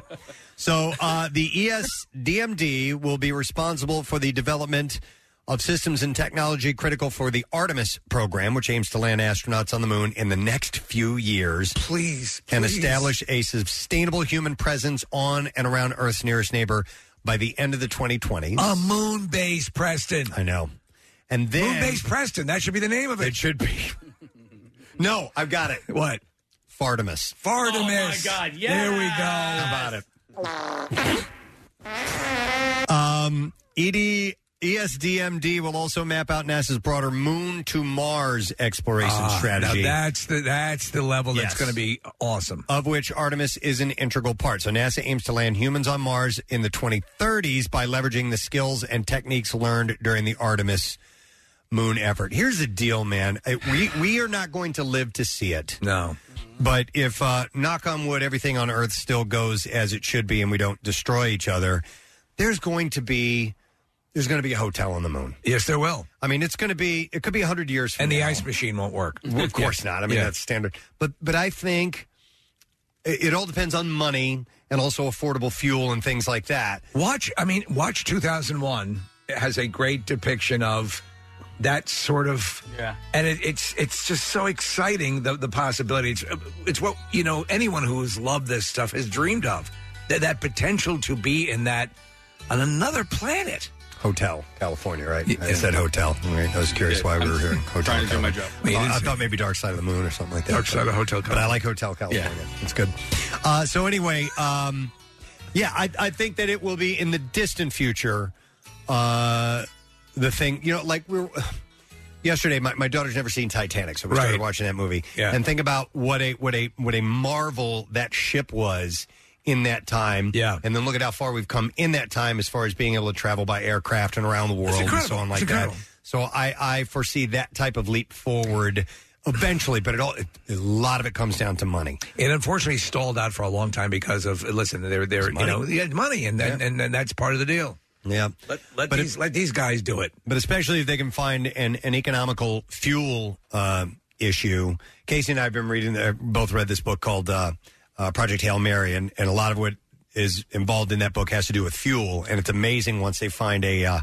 So uh, the E S D M D will be responsible for the development of systems and technology critical for the Artemis program, which aims to land astronauts on the moon in the next few years. Please, and please. establish a sustainable human presence on and around Earth's nearest neighbor by the end of the twenty twenties. A moon base, Preston. I know. And then Moon base, Preston. That should be the name of it. It should be. No, I've got it. What? Fartimus. Fartimus. Oh, my God, There we go. How about it? Um, E D, E S D M D will also map out NASA's broader Moon to Mars exploration Ah, strategy. Now that's the that's the level that's Yes. going to be awesome. Of which Artemis is an integral part. So NASA aims to land humans on Mars in the twenty thirties by leveraging the skills and techniques learned during the Artemis moon effort. Here's the deal, man. Uh, We we are not going to live to see it. No. But if, uh, knock on wood, everything on Earth still goes as it should be and we don't destroy each other, there's going to be there's going to be a hotel on the moon. Yes, there will. I mean, it's going to be, it could be one hundred years from And the now. ice machine won't work. Well, of course Yeah. not. I mean, Yeah. that's standard. But but I think it, it all depends on money and also affordable fuel and things like that. Watch, I mean, watch two thousand one. It has a great depiction of that sort of, yeah. And it, it's it's just so exciting, the the possibility. It's, it's what, you know, anyone who has loved this stuff has dreamed of. That, that potential to be in that, on another planet. Hotel, California, right? I said hotel. Right? I was curious why we were here. Hotel. Trying to do my job. Uh, I thought maybe Dark Side of the Moon or something like that. Dark Side of Hotel But I like Hotel California. It's good. Uh, so anyway, um, yeah, I, I think that it will be in the distant future. Uh, the thing, you know, like we were yesterday. My, my daughter's never seen Titanic, so we started Right. watching that movie. Yeah. And think about what a what a what a marvel that ship was in that time. Yeah. And then look at how far we've come in that time as far as being able to travel by aircraft and around the world and so incredible. on like It's that. incredible. So I, I foresee that type of leap forward eventually, but it all it, a lot of it comes down to money. It unfortunately stalled out for a long time because of, listen, they're, they're you money. know, they had money, and then, and then that's part of the deal. Yeah. Let, let, But these, let these guys do it. But especially if they can find an, an economical fuel uh, issue. Casey and I have been reading, uh, both read this book called uh, uh, Project Hail Mary, and, and a lot of what is involved in that book has to do with fuel. And it's amazing once they find a uh,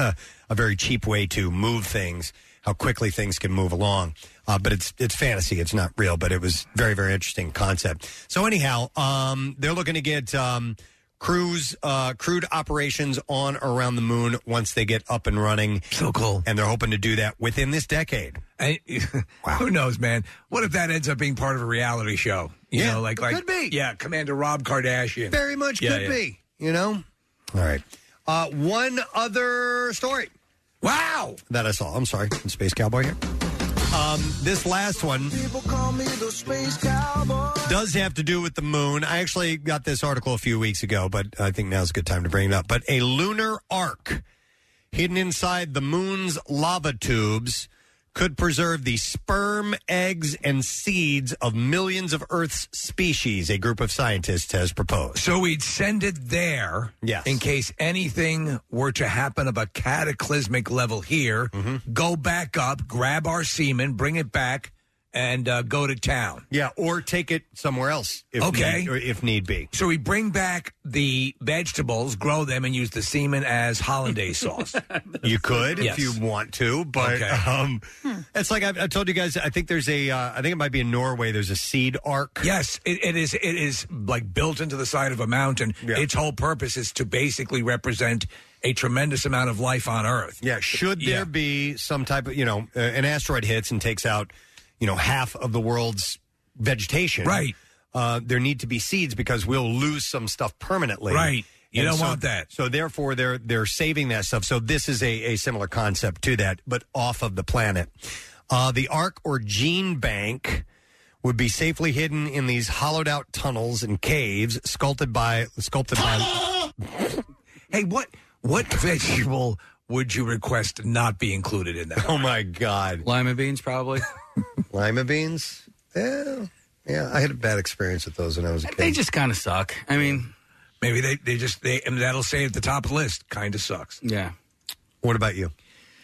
a very cheap way to move things, how quickly things can move along. Uh, but it's it's fantasy. It's not real, but it was very, very interesting concept. So anyhow, um, they're looking to get um, cruise uh, crewed operations on or around the moon once they get up and running. So cool. And they're hoping to do that within this decade. I, Who knows, man? What if that ends up being part of a reality show? You Yeah, know, like, it like could be. Yeah, Commander Rob Kardashian. Very much Yeah, could yeah. be, you know? All right. Uh, one other story. Wow. That I saw. I'm sorry. Space Cowboy here. Um, this last one People call me the Space Cowboy. does have to do with the moon. I actually got this article a few weeks ago, but I think now's a good time to bring it up. But a lunar arc hidden inside the moon's lava tubes could preserve the sperm, eggs, and seeds of millions of Earth's species, a group of scientists has proposed. So we'd send it there Yes. in case anything were to happen of a cataclysmic level here. Mm-hmm. Go back up, grab our semen, bring it back, and uh, go to town. Yeah, or take it somewhere else if, Okay. need, or if need be. So we bring back the vegetables, grow them, and use the semen as hollandaise sauce. You could Yes. if you want to, but Okay. um, it's like I've, I told you guys. I think there's a. Uh, I think it might be in Norway. There's a seed arc. Yes, it, it is. It is like built into the side of a mountain. Yeah. Its whole purpose is to basically represent a tremendous amount of life on Earth. Yeah. Should there Yeah. be some type of, you know, uh, an asteroid hits and takes out, you know, half of the world's vegetation. Right. Uh, there need to be seeds because we'll lose some stuff permanently. Right. You And don't so- want that. So therefore, they're they're saving that stuff. So this is a, a similar concept to that, but off of the planet. Uh, the arc or gene bank would be safely hidden in these hollowed out tunnels and caves, sculpted by sculpted by. Hey, what what vegetable would you request not be included in that? Oh my God, Lima beans, probably. lima beans. Yeah, yeah. I had a bad experience with those when I was a kid. They just kind of suck. I mean, maybe they, they just they and that'll say at the top of the list. Kind of sucks. Yeah. What about you?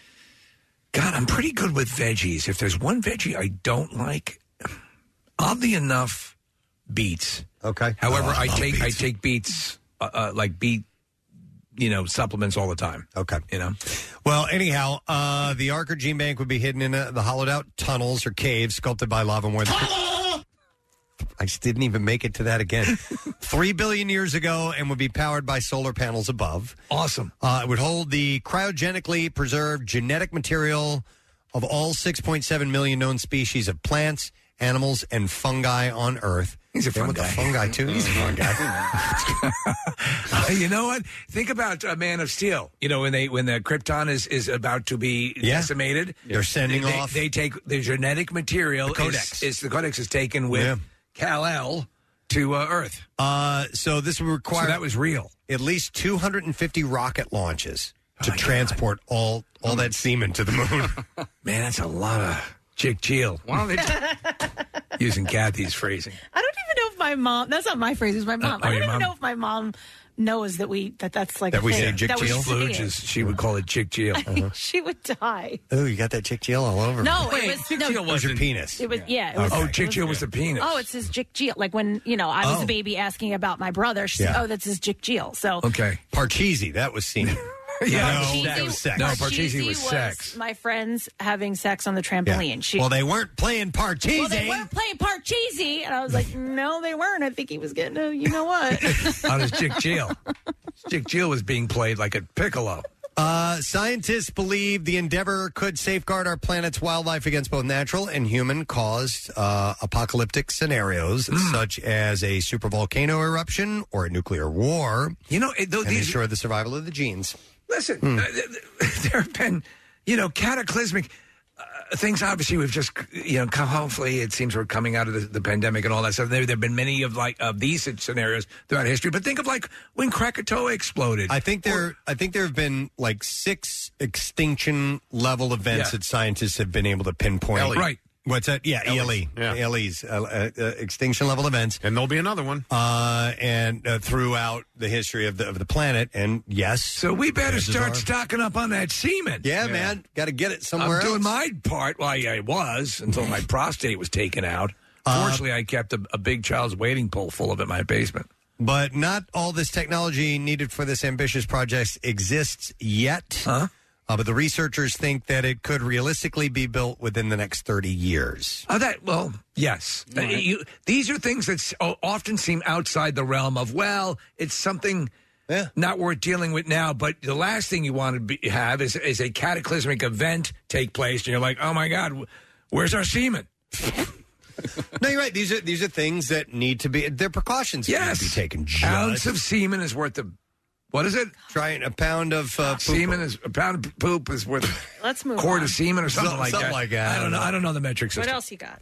God, I'm pretty good with veggies. If there's one veggie I don't like, oddly enough, beets. Okay. However, Oh, I I love take I beets. take beets uh, uh, like beet, you know, supplements all the time. Okay. You know. Well, anyhow, uh, the arc or gene bank would be hidden in uh the hollowed out tunnels or caves sculpted by lava where the. I just didn't even make it to that again. Three billion years ago, and would be powered by solar panels above. Awesome. Uh, it would hold the cryogenically preserved genetic material of all six point seven million known species of plants, animals, and fungi on Earth. He's a Same fun with guy. the fungi too. He's a fun guy. Uh, you know what? Think about uh, Man of Steel. You know when they when the Krypton is, is about to be Yeah. decimated, They're sending they, off- They take the genetic material. The Codex. is, is the Codex is taken with Yeah. Kal-El to uh, Earth. Uh, so this would require So that was real. at least two hundred fifty rocket launches to transport all all that semen to the moon. Man, that's a lot of chick cheel. Why don't they Using Kathy's phrasing. I don't even know if my mom. That's not my phrase. It's my mom. Uh, oh, I don't your even mom? know if my mom knows that we that that's like That a we thing, say chick that we cheel? say it. Just- she would call it chick cheel. I think she would die. Oh, you got that chick cheel all over. No, me. it was no, It was your penis. It was yeah. It was, oh, it chick was- cheel was the penis. Oh, it's his Jick Jill. Like when you know I was Oh. a baby asking about my brother. She Yeah. said, "Oh, that's his Jick Jill." So okay, Parcheesi. That was semen. Yeah, no, that was sex. No, Parcheesi was was sex. my friends having sex on the trampoline. Yeah. She, Well, they weren't playing Parcheesi. well, they weren't playing Parcheesi, and I was like, no, they weren't. I think he was getting a, you know what? On his chick cheel. Chick cheel was being played like a piccolo. Uh, scientists believe the endeavor could safeguard our planet's wildlife against both natural and human-caused uh, apocalyptic scenarios, such as a supervolcano eruption or a nuclear war. You know, it, though, and these- ensure the survival of the genes. Listen, Hmm. uh, th- th- there have been, you know, cataclysmic uh, things. Obviously, we've just, you know, come, hopefully it seems we're coming out of the, the pandemic and all that stuff. There, there have been many of like of these scenarios throughout history. But think of like when Krakatoa exploded. I think there, I think there have been like six extinction level events Yeah. that scientists have been able to pinpoint. L E. Right. What's that? Yeah, E L E. Yeah. E L Es, uh, uh, uh, extinction level events. And there'll be another one. Uh, and uh, throughout the history of the of the planet. And yes. So we better chances start are- stocking up on that semen. Yeah, man. Got to get it somewhere I'm doing else. my part. Well, I, I was until my prostate was taken out. Uh, Fortunately, I kept a, a big child's waiting pool full of it in my basement. But not all this technology needed for this ambitious project exists yet. Huh? Uh, but the researchers think that it could realistically be built within the next thirty years. Oh, that well, yes. Uh, you, these are things that s- o- often seem outside the realm of well, it's something not worth dealing with now. But the last thing you want to be, have is is a cataclysmic event take place, and you're like, oh my god, wh- where's our semen? No, you're right. These are these are things that need to be. They're precautions that Yes, need to be taken. Judge. ounce of semen is worth a what is it? Trying a pound of uh, poop. Semen is a pound of poop is worth Let's move a quart on. of semen or something Some- like something that. like that. I don't know. I don't know the metric system. What else you got?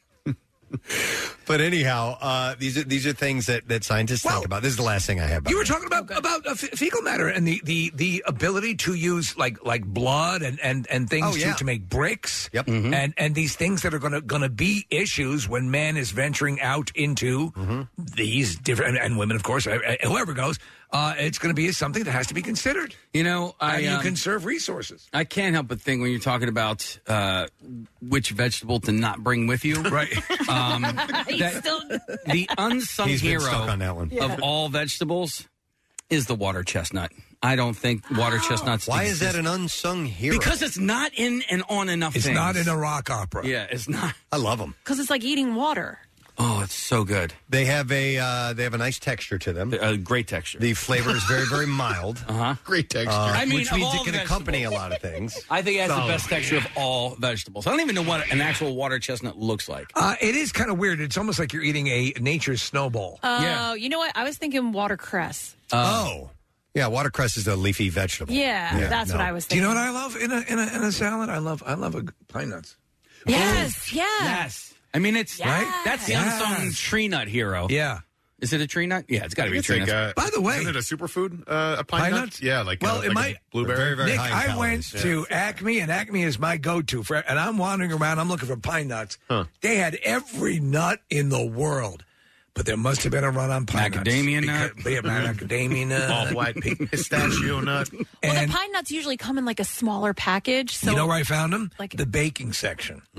But anyhow, uh, these are these are things that, that scientists think about. This is the last thing I have. About You were it. talking about about uh, f- fecal matter and the, the, the ability to use like like blood and, and, and things Oh, yeah. to, to make bricks. Yep. And and these things that are gonna gonna be issues when man is venturing out into Mm-hmm. these different and, and women, of course, uh, uh, whoever goes. Uh, it's going to be something that has to be considered. You know, How I do you um, conserve resources. I can't help but think when you're talking about uh, which vegetable to not bring with you, right? Um, that the unsung He's been hero stuck on that one. of all vegetables is the water chestnut. I don't think water chestnuts. Why is that exist. an unsung hero? Because it's not in and on enough. It's things. not in a rock opera. Yeah, it's not. I love them. Because it's like eating water. Oh, it's so good. They have a uh, they have a nice texture to them. A great texture. The flavor is very very mild. Uh huh. Great texture. Uh, I mean, which of means all it can vegetables. accompany a lot of things. I think it has Oh, the best texture of all vegetables. I don't even know what an actual water chestnut looks like. Uh, it is kind of weird. It's almost like you're eating a nature's snowball. Oh, Yeah. you know what? I was thinking watercress. oh, yeah. Watercress is a leafy vegetable. Yeah, that's what I was Do you thinking. know what I love in a in a, in a salad? I love I love a, pine nuts. Yes, yeah. Yes. I mean, it's right. That's the Yes. unsung tree nut hero. Yeah. Is it a tree nut? Yeah, it's got to be a It's tree like, nut. uh, By the way- isn't it a superfood? Uh, a pine, Pine nut? nuts? Yeah, like Well, uh, it like might- a blueberry. Very, very Nick, high in I went calories. to Acme, and Acme is my go-to for, and I'm wandering around. I'm looking for pine nuts. Huh. They had every nut in the world, but there must have been a run on pine Macadamia nuts. nut. Because- Yeah, macadamia nut. All white pistachio nut. Well, And the pine nuts usually come in like a smaller package. So you know where I found them? Like- the baking section. Oh,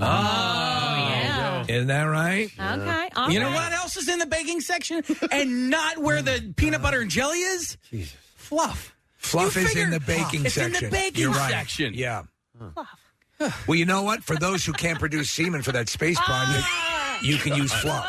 yeah. Isn't that right? Okay. all You know right. what else is in the baking section and not where the peanut butter and jelly is? Fluff. Fluff You is figure- in the baking It's in section. the baking You're right. section. Yeah. Well, you know what? For those who can't produce semen for that space project, you can use fluff.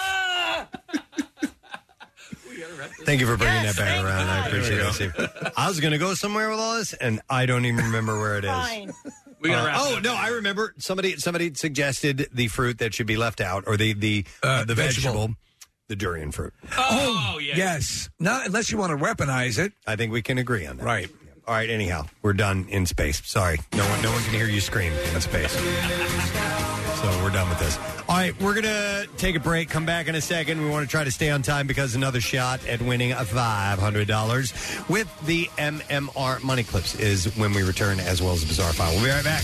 Thank you for bringing Yes, that back thank around. I you. appreciate it, Steve. I was going to go somewhere with all this, and I don't even remember where it is. Fine. We gotta Uh, wrap it oh up. no, I remember somebody somebody suggested the fruit that should be left out, or the the Uh, the vegetable. vegetable, the durian fruit. Oh, yeah. Yes. Not unless you want to weaponize it. I think we can agree on that. Right. All right, anyhow, we're done in space. Sorry. No one no one can hear you scream in space. So we're done with this. All right, we're going to take a break, come back in a second. We want to try to stay on time because another shot at winning a five hundred dollars with the M M R Money Clips is when we return, as well as the Bizarre File. We'll be right back.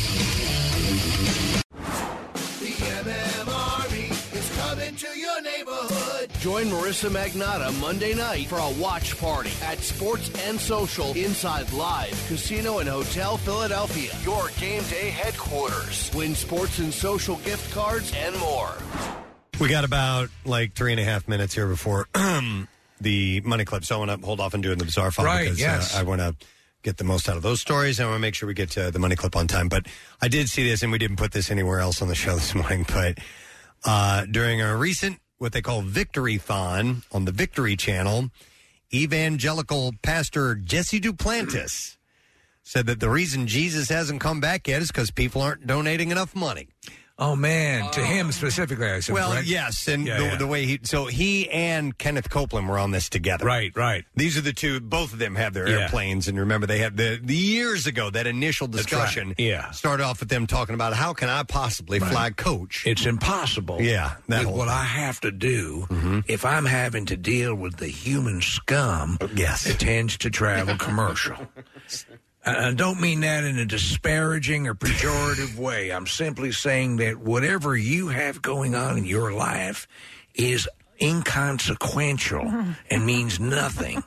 The M M R E is coming to your neighborhood. Join Marissa Magnata Monday night for a watch party at Sports and Social inside Live Casino and Hotel Philadelphia, your game day headquarters. Win sports and social gift cards and more. We got about like three and a half minutes here before the Money Clip, so I want to hold off on doing the Bizarre File Right, because yes. uh, I want to get the most out of those stories. I want to make sure we get to the Money Clip on time. But I did see this, and we didn't put this anywhere else on the show this morning, but uh, during a recent, what they call Victory-thon on the Victory Channel, evangelical pastor Jesse Duplantis said that the reason Jesus hasn't come back yet is because people aren't donating enough money. Oh, man. To him specifically, I said. Well, correct? yes, and Yeah, the, yeah. the way he, so he and Kenneth Copeland were on this together. Right, right. These are the two, both of them have their Yeah. airplanes, and remember they had the, the years ago, that initial That's right. discussion Yeah. started off with them talking about how can I possibly Right. fly coach? It's impossible. Yeah, that with whole what thing. I have to do if I'm having to deal with the human scum yes. that tends to travel commercial. And I don't mean that in a disparaging or pejorative way. I'm simply saying that whatever you have going on in your life is inconsequential and means nothing.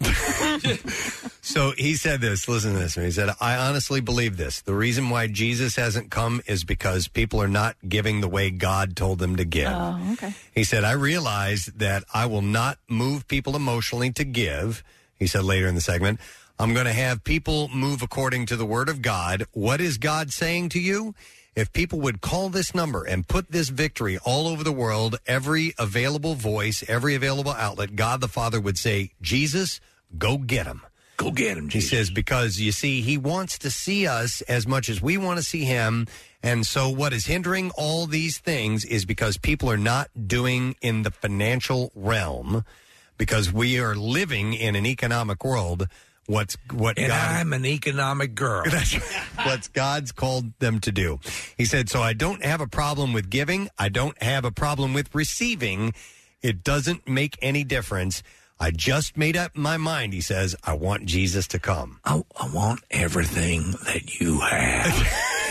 So he said this, listen to this. He said, I honestly believe this. The reason why Jesus hasn't come is because people are not giving the way God told them to give. Oh, okay. He said, I realize that I will not move people emotionally to give. He said later in the segment, I'm going to have people move according to the word of God. What is God saying to you? If people would call this number and put this victory all over the world, every available voice, every available outlet, God the Father would say, Jesus, go get him. Go get him, Jesus. He says, because you see, he wants to see us as much as we want to see him. And so what is hindering all these things is because people are not doing in the financial realm, because we are living in an economic world. What's what And God, I'm an economic girl. That's what God's called them to do. He said, so I don't have a problem with giving. I don't have a problem with receiving. It doesn't make any difference. I just made up my mind, he says. I want Jesus to come. I, I want everything that you have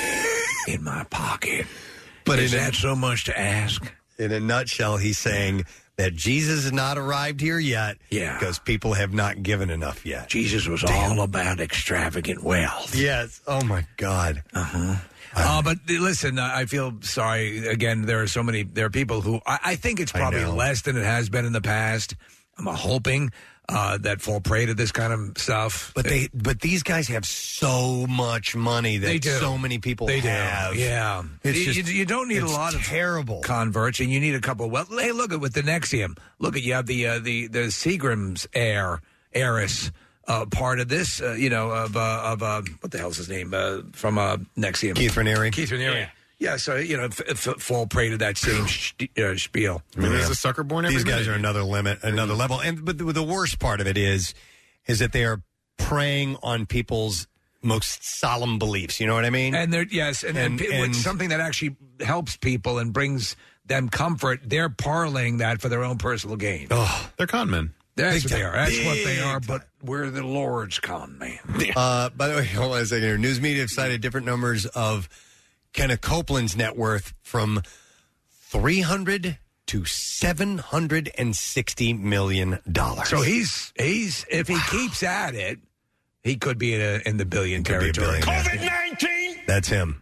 in my pocket. But is in that a, so much to ask? In a nutshell, he's saying that Jesus has not arrived here yet yeah. because people have not given enough yet. Jesus was Damn. all about extravagant wealth. Yes. Oh, my God. Uh-huh. Uh, but listen, I feel sorry. Again, there are so many, there are people who, I, I think it's probably less than it has been in the past. I'm hoping uh, that fall prey to this kind of stuff. But they, but these guys have so much money that They do. so many people They do. have. Yeah. It's you, just, you, you don't need a it's lot of terrible converts, and you need a couple. Well, hey, look at with the Nexium. Look at you have the uh, the the Seagram's heir heiress uh, part of this. Uh, you know of uh, of uh, what the hell's his name uh, from uh, Nexium? Keith Raniere. Keith Raniere. Yeah. Yeah, so, you know, f- f- fall prey to that same sh- uh, spiel. I mean, there's a sucker born every These guys minute. are another limit, another level. And but the, the worst part of it is, is that they are preying on people's most solemn beliefs. You know what I mean? And they're, yes, and, and, And- and and- something that actually helps people and brings them comfort, they're parlaying that for their own personal gain. Oh, they're con men. That's Big what they time. are. That's what they Big are, but we're the Lord's con man. Uh, by the way, hold on a second here. News media have cited different numbers of Kenneth Copeland's net worth from three hundred to seven hundred sixty million dollars. So he's, he's if he keeps at it, he could be in, a, in the billion Could be a territory. billionaire. nineteen! That's him.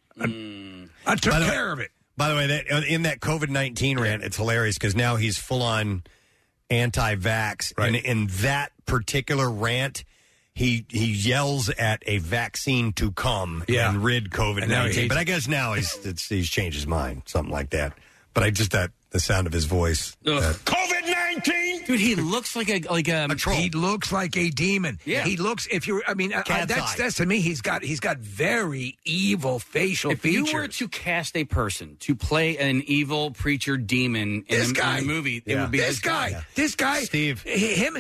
I took By the way- care of it. By the way, that, in that COVID nineteen rant, it's hilarious because now he's full on anti-vax. Right. And in that particular rant, he he yells at a vaccine to come Yeah. and rid COVID And now he nineteen. hates But I it. guess now he's it's, he's changed his mind, something like that. But I just that the sound of his voice. that- COVID nineteen! Dude, he looks like a like a, A troll. He looks like a demon. Yeah. He looks. If you're, I mean, uh, Cat's that's eye. that's to me. He's got he's got very evil facial If features. you were to cast a person to play an evil preacher demon in, This a, guy. in a movie, it Yeah. would be this guy, this guy, Steve. h- him.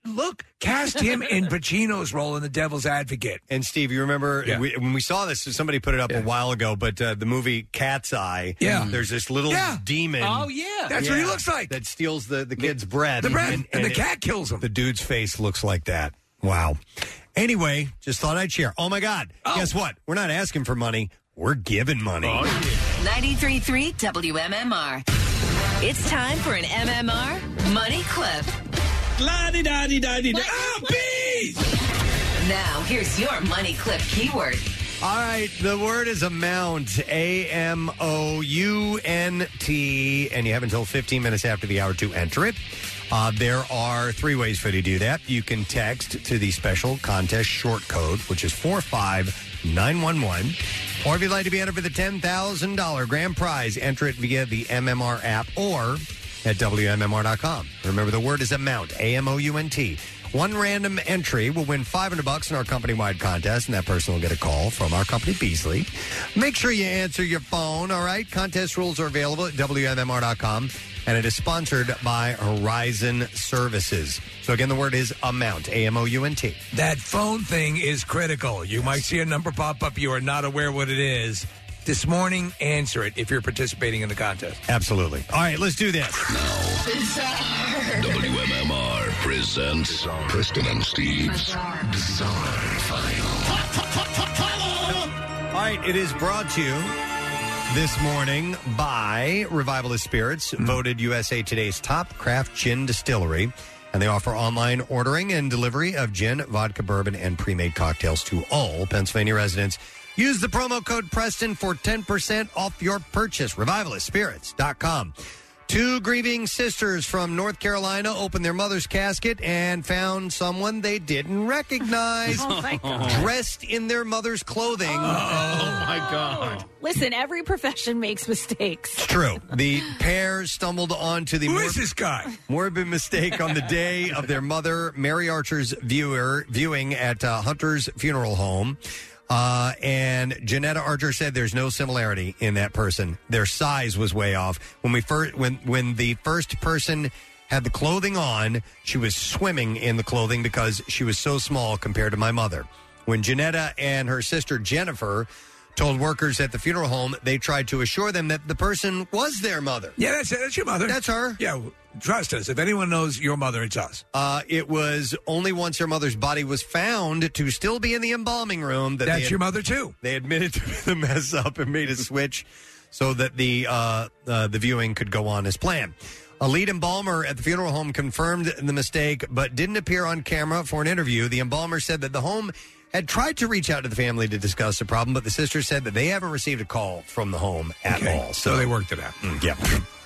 look, cast him in Pacino's role in The Devil's Advocate. And Steve, you remember Yeah. we, when we saw this, somebody put it up a while ago, but uh, the movie Cat's Eye, Yeah. there's this little Yeah. demon. Oh, yeah. That's what he looks like. That steals the, the kid's bread. the bread, and the it- cat kills him. The dude's face looks like that. Wow. Anyway, just thought I'd share. Oh, my God. Guess what? We're not asking for money. We're giving money. ninety-three point three W M M R. It's time for an M M R Money Clip. La-di-da-di-da-di-da. Oh, bees! Now, here's your Money Clip keyword. All right, the word is amount, A M O U N T, and you have until fifteen minutes after the hour to enter it. Uh, there are three ways for you to do that. You can text to the special contest short code, which is four five nine one one. Or if you'd like to be entered for the ten thousand dollars grand prize, enter it via the M M R app or at W M M R dot com. Remember, the word is amount, A M O U N T. One random entry will win five hundred bucks in our company-wide contest, and that person will get a call from our company, Beasley. Make sure you answer your phone, all right? Contest rules are available at W M M R dot com, and it is sponsored by Horizon Services. So, again, the word is amount, A M O U N T. That phone thing is critical. You might see a number pop up. You are not aware what it is. This morning, answer it if you're participating in the contest. Absolutely. All right, let's do this. W M M R presents Preston and Steve's Bizarre File. All right, it is brought to you this morning by Revivalist Spirits, voted U S A Today's top craft gin distillery. And they offer online ordering and delivery of gin, vodka, bourbon, and pre-made cocktails to all Pennsylvania residents. Use the promo code Preston for ten percent off your purchase. revivalist spirits dot com. Two grieving sisters from North Carolina opened their mother's casket and found someone they didn't recognize. Oh, my God. Dressed in their mother's clothing. Oh, my God. Listen, every profession makes mistakes. It's true. The pair stumbled onto the... Who mor- is this guy? Morbid mistake on the day of their mother, Mary Archer's viewer viewing at uh, Hunter's funeral home. Uh, and Janetta Archer said there's no similarity in that person. Their size was way off. When we first, when when the first person had the clothing on, she was swimming in the clothing because she was so small compared to my mother. When Janetta and her sister Jennifer told workers at the funeral home, they tried to assure them that the person was their mother. Yeah, that's it. That's your mother. That's her. Yeah, trust us. If anyone knows your mother, it's us. Uh, it was only once her mother's body was found to still be in the embalming room that That's they had- your mother, too. They admitted to the mess up and made a switch so that the uh, uh, the viewing could go on as planned. A lead embalmer at the funeral home confirmed the mistake, but didn't appear on camera for an interview. The embalmer said that the home had tried to reach out to the family to discuss the problem, but the sister said that they haven't received a call from the home at Okay. all. So they worked it out. Mm, yeah.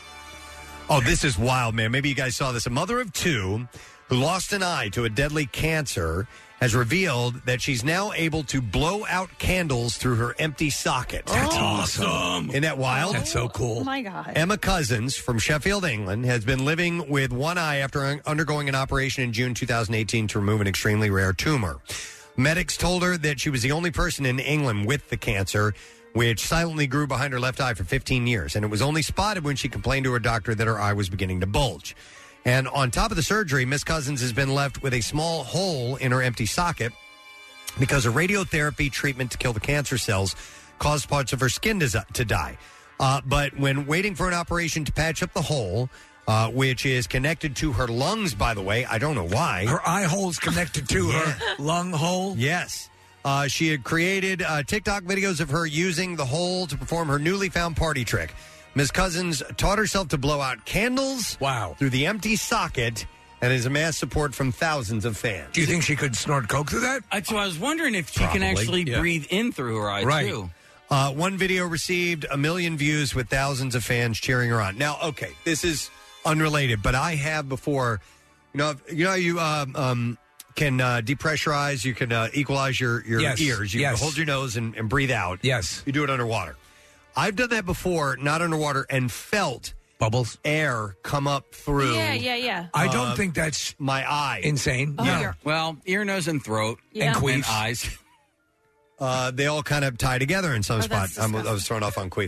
Oh, this is wild, man. Maybe you guys saw this. A mother of two who lost an eye to a deadly cancer has revealed that she's now able to blow out candles through her empty socket. That's awesome. Isn't that wild? That's so cool. Oh, my God. Emma Cousins from Sheffield, England, has been living with one eye after un- undergoing an operation in June two thousand eighteen to remove an extremely rare tumor. Medics told her that she was the only person in England with the cancer, which silently grew behind her left eye for fifteen years. And it was only spotted when she complained to her doctor that her eye was beginning to bulge. And on top of the surgery, Miss Cousins has been left with a small hole in her empty socket because a radiotherapy treatment to kill the cancer cells caused parts of her skin to, to die. Uh, but when waiting for an operation to patch up the hole, uh, which is connected to her lungs, by the way, I don't know why. Her eye hole's connected to her lung hole? Yes. Uh, she had created uh, TikTok videos of her using the hole to perform her newly found party trick. Miz Cousins taught herself to blow out candles wow. through the empty socket and has amassed support from thousands of fans. Do you think she could snort coke through that? I, so I was wondering if she Probably, can actually yeah. breathe in through her eye, Right. too. Uh, one video received a million views with thousands of fans cheering her on. Now, okay, this is unrelated, but I have before, you know, you know, how you um, um, can uh, depressurize, you can uh, equalize your, your Yes, ears. You yes. can hold your nose and, and breathe out. Yes. You do it underwater. I've done that before, not underwater, and felt bubbles, air come up through. Yeah, yeah, yeah. I don't uh, think that's my eye. insane. Oh, no. you're- Well, ear, nose, and throat, Yeah. and, queefs. and eyes. Uh, they all kind of tie together in some Oh, spot. that's I'm, I was disgusting. thrown off on queef.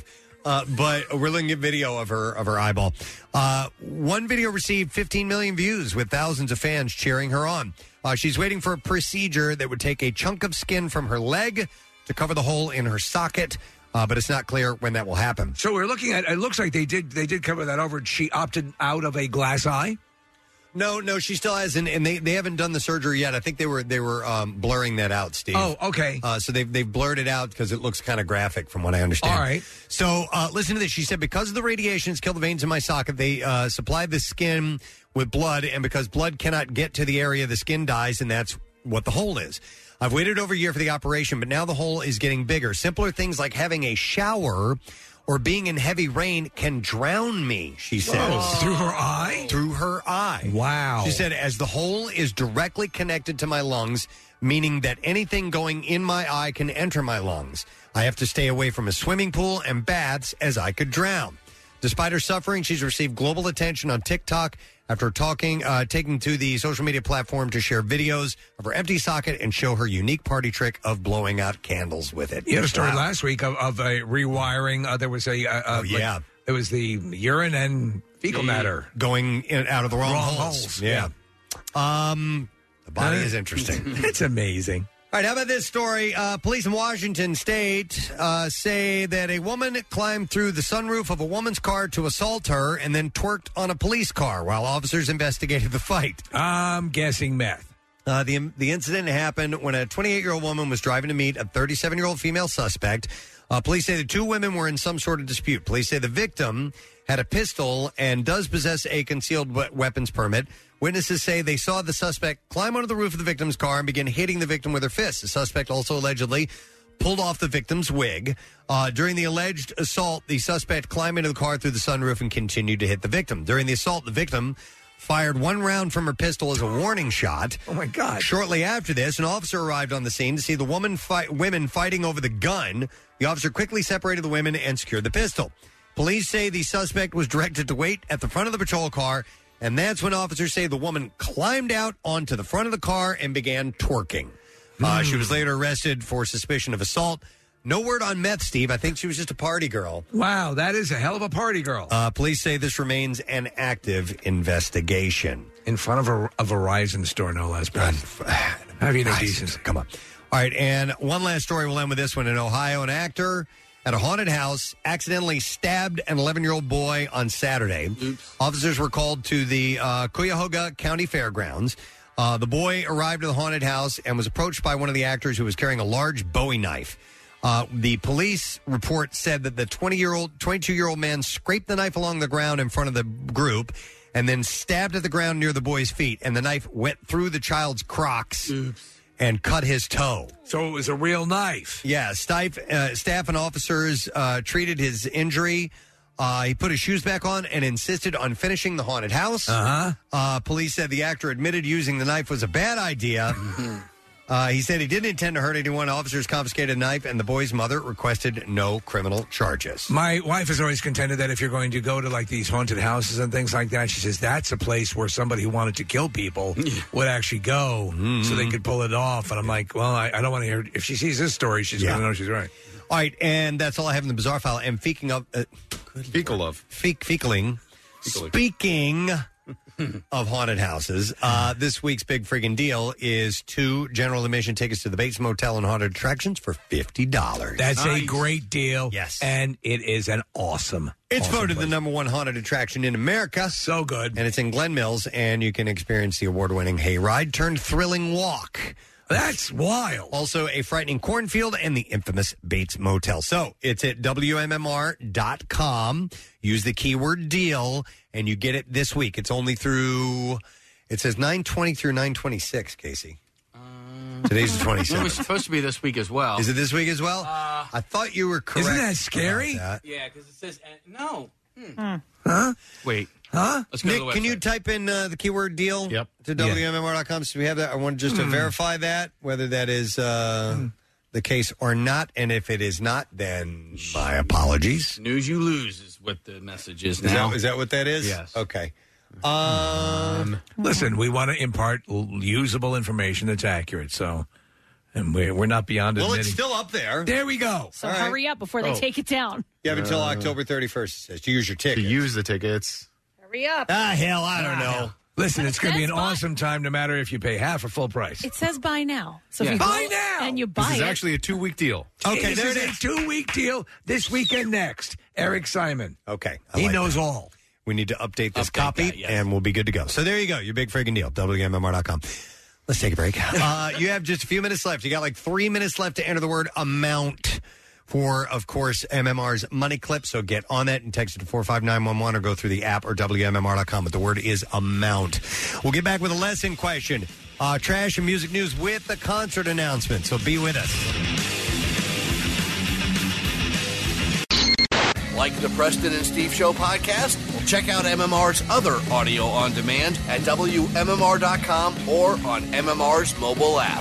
Uh, but we're looking at video of her of her eyeball. Uh, one video received fifteen million views with thousands of fans cheering her on. Uh, she's waiting for a procedure that would take a chunk of skin from her leg to cover the hole in her socket, uh, but it's not clear when that will happen. So we're looking at. It looks like they did. They did cover that over. She opted out of a glass eye. No, no, she still hasn't, and they, they haven't done the surgery yet. I think they were they were um, blurring that out, Steve. Oh, okay. Uh, so they've they've blurred it out because it looks kind of graphic, from what I understand. All right. So uh, listen to this. She said, because of the radiations kill the veins in my socket, they uh, supplied the skin with blood, and because blood cannot get to the area, the skin dies, and that's what the hole is. I've waited over a year for the operation, but now the hole is getting bigger. Simpler things like having a shower or being in heavy rain can drown me, she says. Whoa. Through her eye? Through her eye. Wow. She said, as the hole is directly connected to my lungs, meaning that anything going in my eye can enter my lungs. I have to stay away from a swimming pool and baths as I could drown. Despite her suffering, she's received global attention on TikTok after talking, uh, taking to the social media platform to share videos of her empty socket and show her unique party trick of blowing out candles with it. You had a story Wow. last week of, of a rewiring. Uh, there was a. Uh, Oh, yeah. Like, it was the urine and fecal matter going in, out of the wrong, Wrong holes. holes, Yeah. Um, the body Uh, is interesting. It's amazing. All right, how about this story? Uh, police in Washington State uh, say that a woman climbed through the sunroof of a woman's car to assault her and then twerked on a police car while officers investigated the fight. I'm guessing meth. Uh, the the incident happened when a twenty-eight-year-old woman was driving to meet a thirty-seven-year-old female suspect. Uh, police say the two women were in some sort of dispute. Police say the victim had a pistol and does possess a concealed we- weapons permit. Witnesses say they saw the suspect climb onto the roof of the victim's car and begin hitting the victim with her fists. The suspect also allegedly pulled off the victim's wig. Uh, during the alleged assault, the suspect climbed into the car through the sunroof and continued to hit the victim. During the assault, the victim fired one round from her pistol as a warning shot. Oh, my God. Shortly after this, an officer arrived on the scene to see the woman fight, women fighting over the gun. The officer quickly separated the women and secured the pistol. Police say the suspect was directed to wait at the front of the patrol car, and that's when officers say the woman climbed out onto the front of the car and began twerking. Uh, she was later arrested for suspicion of assault. No word on meth, Steve. I think she was just a party girl. Wow, that is a hell of a party girl. Uh, police say this remains an active investigation. In front of a, a Verizon store, no less. Brad. Have you no decency? Come on. All right, and one last story. We'll end with this one. In Ohio, an actor at a haunted house accidentally stabbed an eleven-year-old boy on Saturday. Oops. Officers were called to the uh, Cuyahoga County Fairgrounds. Uh, the boy arrived at the haunted house and was approached by one of the actors who was carrying a large Bowie knife. Uh, the police report said that the twenty-year-old, twenty-two-year-old man scraped the knife along the ground in front of the group and then stabbed at the ground near the boy's feet, and the knife went through the child's Crocs. Oops. And cut his toe. So it was a real knife. Yeah, staff, uh, staff and officers uh, treated his injury. Uh, he put his shoes back on and insisted on finishing the haunted house. Uh-huh. Uh, police said the actor admitted using the knife was a bad idea. Uh, he said he didn't intend to hurt anyone. Officers confiscated a knife, and the boy's mother requested no criminal charges. My wife has always contended that if you're going to go to like these haunted houses and things like that, she says that's a place where somebody who wanted to kill people would actually go so they could pull it off. And I'm like, well, I, I don't want to hear. If she sees this story, she's Yeah. going to know she's right. All right, and that's all I have in the bizarre file. And speaking of... Uh, Fecal of. Fe- fecaling. Speaking of haunted houses, uh, this week's big friggin' deal is two general admission tickets to the Bates Motel and haunted attractions for fifty dollars. That's a great deal. Yes. And it is an awesome. It's awesome voted place. the number one haunted attraction in America. So good. And it's in Glen Mills, and you can experience the award-winning hayride turned thrilling walk. That's wild. Also, a frightening cornfield and the infamous Bates Motel. So it's at W M M R dot com. Use the keyword deal, and you get it this week. It's only through, it says nine twenty through nine twenty-six, Casey. Today's the It was twenty-seventh. supposed to be this week as well. Is it this week as well? I thought you were correct. Isn't that scary? about that. Yeah, because it says uh, no. Huh? Wait. Huh? Let's go Nick, to the website. can you type in uh, the keyword deal Yep. to W M M R dot com so we have that? I wanted just to Hmm. verify that, whether that is uh, the case or not. And if it is not, then my apologies. Snooze you lose is what the message is Is now. that, is that what that is? Yes. Okay. Um, Listen, we want to impart l- usable information that's accurate. So And we're, we're not beyond Well, admitting. it's still up there. There we go. So All right. hurry up before they Oh. take it down. You have until Uh, October thirty-first, it says, to use your ticket. To use the tickets. Hurry up. Ah, hell, I don't know. Listen, But it's it going to be says an buy- awesome time no matter if you pay half or full price. It says buy now. So Yeah. if you Buy go now! and you buy This is it, actually a two-week deal. Okay, this there is it a is. two-week deal this weekend next. Eric Simon. Okay. I He like knows that. all. We need to update this Update copy, that, yes. and we'll be good to go. So there you go. Your big friggin' deal. W M M R dot com. Let's take a break. Uh, you have just a few minutes left. You got like three minutes left to enter the word amount for, of course, M M R's money clip. So get on that and text it to four five nine one one or go through the app or W M M R dot com. But the word is amount. We'll get back with a lesson question. Uh, trash and music news with the concert announcement. So be with us. Like the Preston and Steve Show podcast? Well, check out M M R's other audio on demand at W M M R dot com or on M M R's mobile app.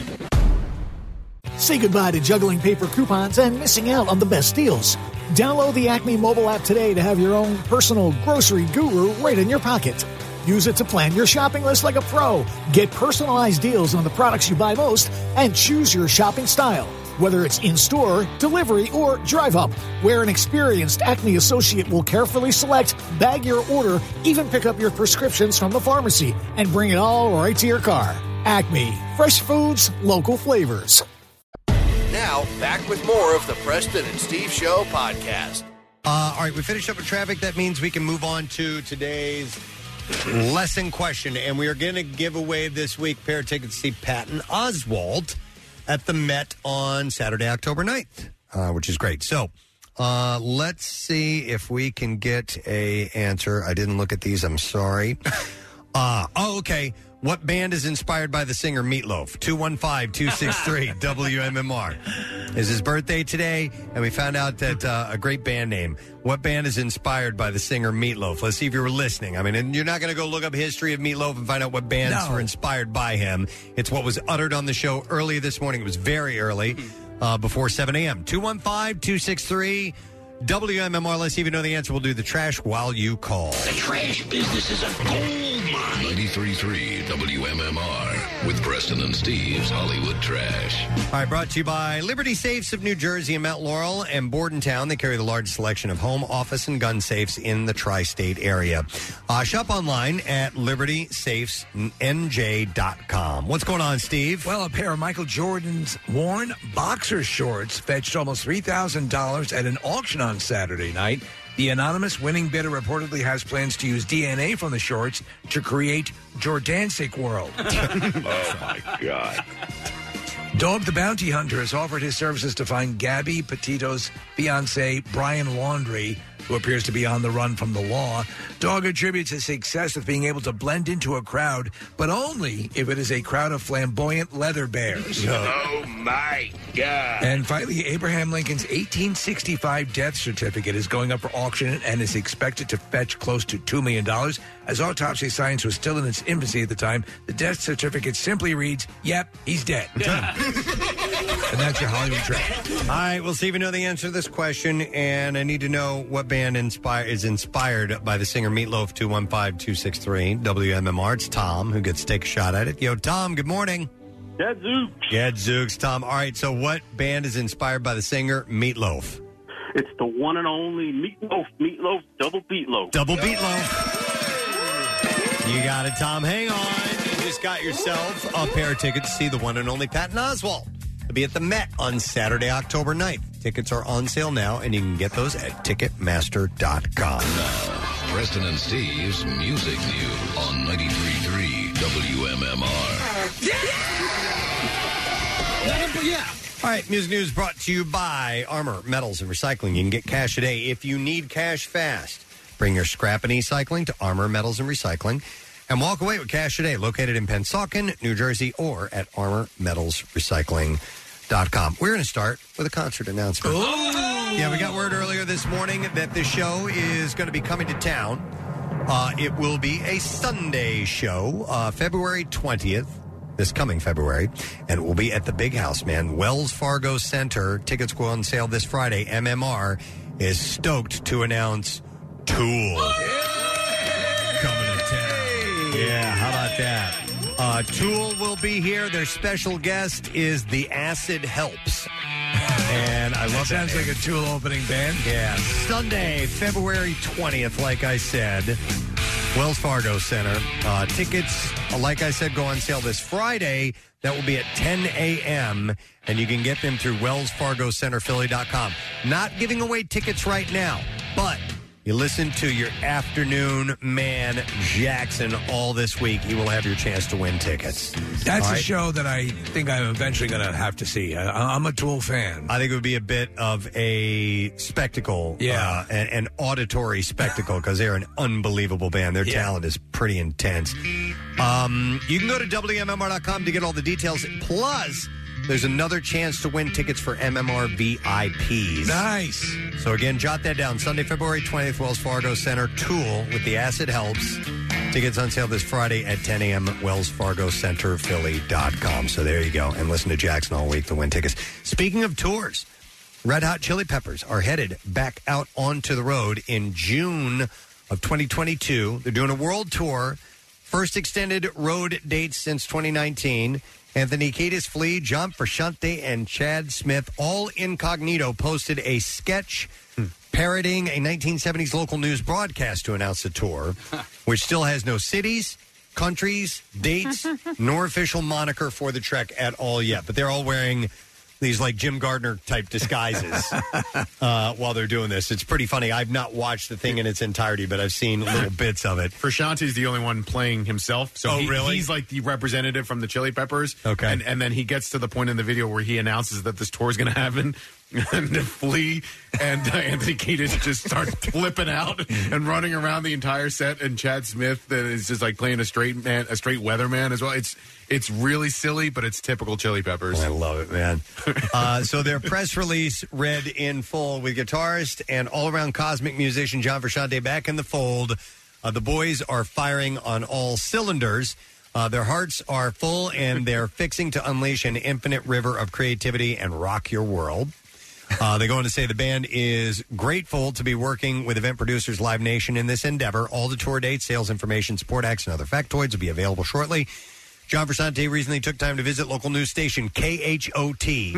Say goodbye to juggling paper coupons and missing out on the best deals. Download the Acme mobile app today to have your own personal grocery guru right in your pocket. Use it to plan your shopping list like a pro. Get personalized deals on the products you buy most and choose your shopping style. Whether it's in-store, delivery, or drive-up, where an experienced Acme associate will carefully select, bag your order, even pick up your prescriptions from the pharmacy, and bring it all right to your car. Acme. Fresh foods, local flavors. Now, back with more of the Preston and Steve Show podcast. Uh, all right, we finished up with traffic. That means we can move on to today's lesson question. And we are going to give away this week a pair of tickets to see Patton Oswalt at the Met on Saturday, October ninth, uh, which is great. So uh, let's see if we can get a answer. I didn't look at these. I'm sorry. Uh, oh, okay. What band is inspired by the singer Meatloaf? two one five, two six three, W M M R. Is his birthday today, and we found out that uh, a great band name. What band is inspired by the singer Meatloaf? Let's see if you were listening. I mean, and you're not going to go look up history of Meatloaf and find out what bands No. were inspired by him. It's what was uttered on the show early this morning. It was very early, uh, before seven a.m. two one five, two six three, W M M R. Let's see if you know the answer. We'll do the trash while you call. The trash business is a gold mine. ninety-three point three W M M R with Preston and Steve's Hollywood Trash. All right, brought to you by Liberty Safes of New Jersey and Mount Laurel and Bordentown. They carry the largest selection of home, office, and gun safes in the tri-state area. Uh, shop online at liberty safes n j dot com. What's going on, Steve? Well, a pair of Michael Jordan's worn boxer shorts fetched almost three thousand dollars at an auction on Saturday night. The anonymous winning bidder reportedly has plans to use D N A from the shorts to create Jordansic World. Oh, my God. Dog the Bounty Hunter has offered his services to find Gabby Petito's fiancé, Brian Laundrie, who appears to be on the run from the law. Dog attributes his success with being able to blend into a crowd, but only if it is a crowd of flamboyant leather bears. Oh, my God. And finally, Abraham Lincoln's eighteen sixty-five death certificate is going up for auction and is expected to fetch close to two million dollars. As autopsy science was still in its infancy at the time, the death certificate simply reads, yep, he's dead. And that's your Hollywood Trash. All right, we'll see if you know the answer to this question, and I need to know what band inspire, is inspired by the singer Meatloaf. Two one five, two six three, W M M R. It's Tom who gets to take a shot at it. Yo, Tom, good morning. Gadzooks. Gadzooks, Tom. All right, so what band is inspired by the singer Meatloaf? It's the one and only Meatloaf, Meatloaf, Double Beatloaf. Double Beatloaf. You got it, Tom. Hang on. You just got yourself a pair of tickets to see the one and only Patton Oswalt. He'll be at the Met on Saturday, October ninth. Tickets are on sale now, and you can get those at Ticketmaster dot com. Preston and Steve's Music News on ninety-three point three W M M R. Yeah. All right, Music News brought to you by Armor Metals and Recycling. You can get cash today if you need cash fast. Bring your scrap and e-cycling to Armor Metals and Recycling and walk away with cash today. Located in Pennsauken, New Jersey, or at armor metals recycling dot com. We're going to start with a concert announcement. Yeah, we got word earlier this morning that the show is going to be coming to town. Uh, it will be a Sunday show, uh, February twentieth. This coming February, and it will be at the Big House, man. Wells Fargo Center. Tickets go on sale this Friday. M M R is stoked to announce Tool coming to town. Yeah, how about that? Uh, Tool will be here. Their special guest is The Acid Helps. And I love that. Sounds like a Tool opening band. Yeah. Sunday, February twentieth, like I said, Wells Fargo Center. Uh, tickets, like I said, go on sale this Friday. That will be at ten a.m., and you can get them through wells fargo center philly dot com. Not giving away tickets right now, but you listen to your afternoon man, Jackson, all this week. You will have your chance to win tickets. That's all a right? show that I think I'm eventually going to have to see. I, I'm a Tool fan. I think it would be a bit of a spectacle, Yeah. uh, an, an auditory spectacle, because they're an unbelievable band. Their Yeah. talent is pretty intense. Um, you can go to W M M R dot com to get all the details. Plus, there's another chance to win tickets for M M R V I Ps. Nice. So again, jot that down. Sunday, February twentieth, Wells Fargo Center, Tool with The Acid Helps. Tickets on sale this Friday at ten a.m. at wells fargo center philly dot com. So there you go. And listen to Jackson all week to win tickets. Speaking of tours, Red Hot Chili Peppers are headed back out onto the road in June of twenty twenty-two. They're doing a world tour. First extended road dates since twenty nineteen. Anthony Kiedis, Flea, John Frusciante, and Chad Smith, all incognito, posted a sketch parodying a nineteen seventies local news broadcast to announce the tour, which still has no cities, countries, dates, nor official moniker for the trek at all yet. But they're all wearing these like Jim Gardner type disguises uh, while they're doing this. It's pretty funny. I've not watched the thing in its entirety, but I've seen little bits of it. Frusciante's the only one playing himself. So Oh, he, really? he's like the representative from the Chili Peppers. Okay. And, and then he gets to the point in the video where he announces that this tour is going to happen. And Flea and uh, Anthony Kiedis just start flipping out and running around the entire set. And Chad Smith that is just like playing a straight man, a straight weatherman as well. It's it's really silly, but it's typical Chili Peppers. I love it, man. uh, so their press release read in full with guitarist and all-around cosmic musician John Frusciante back in the fold. Uh, the boys are firing on all cylinders. Uh, their hearts are full, and they're fixing to unleash an infinite river of creativity and rock your world. Uh, they go on to say the band is grateful to be working with event producers Live Nation in this endeavor. All the tour dates, sales information, support acts, and other factoids will be available shortly. John Frusciante recently took time to visit local news station K H O T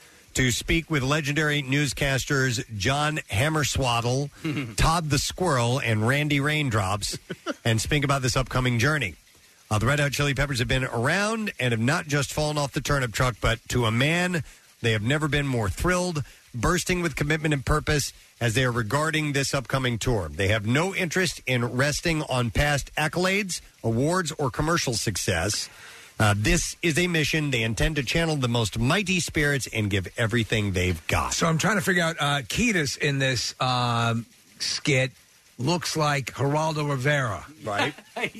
to speak with legendary newscasters John Hammerswaddle, Todd the Squirrel, and Randy Raindrops, and speak about this upcoming journey. Uh, the Red Hot Chili Peppers have been around and have not just fallen off the turnip truck, but to a man, they have never been more thrilled, bursting with commitment and purpose as they are regarding this upcoming tour. They have no interest in resting on past accolades, awards, or commercial success. Uh, this is a mission. They intend to channel the most mighty spirits and give everything they've got. So I'm trying to figure out uh, Kiedis in this um, skit looks like Geraldo Rivera. Right.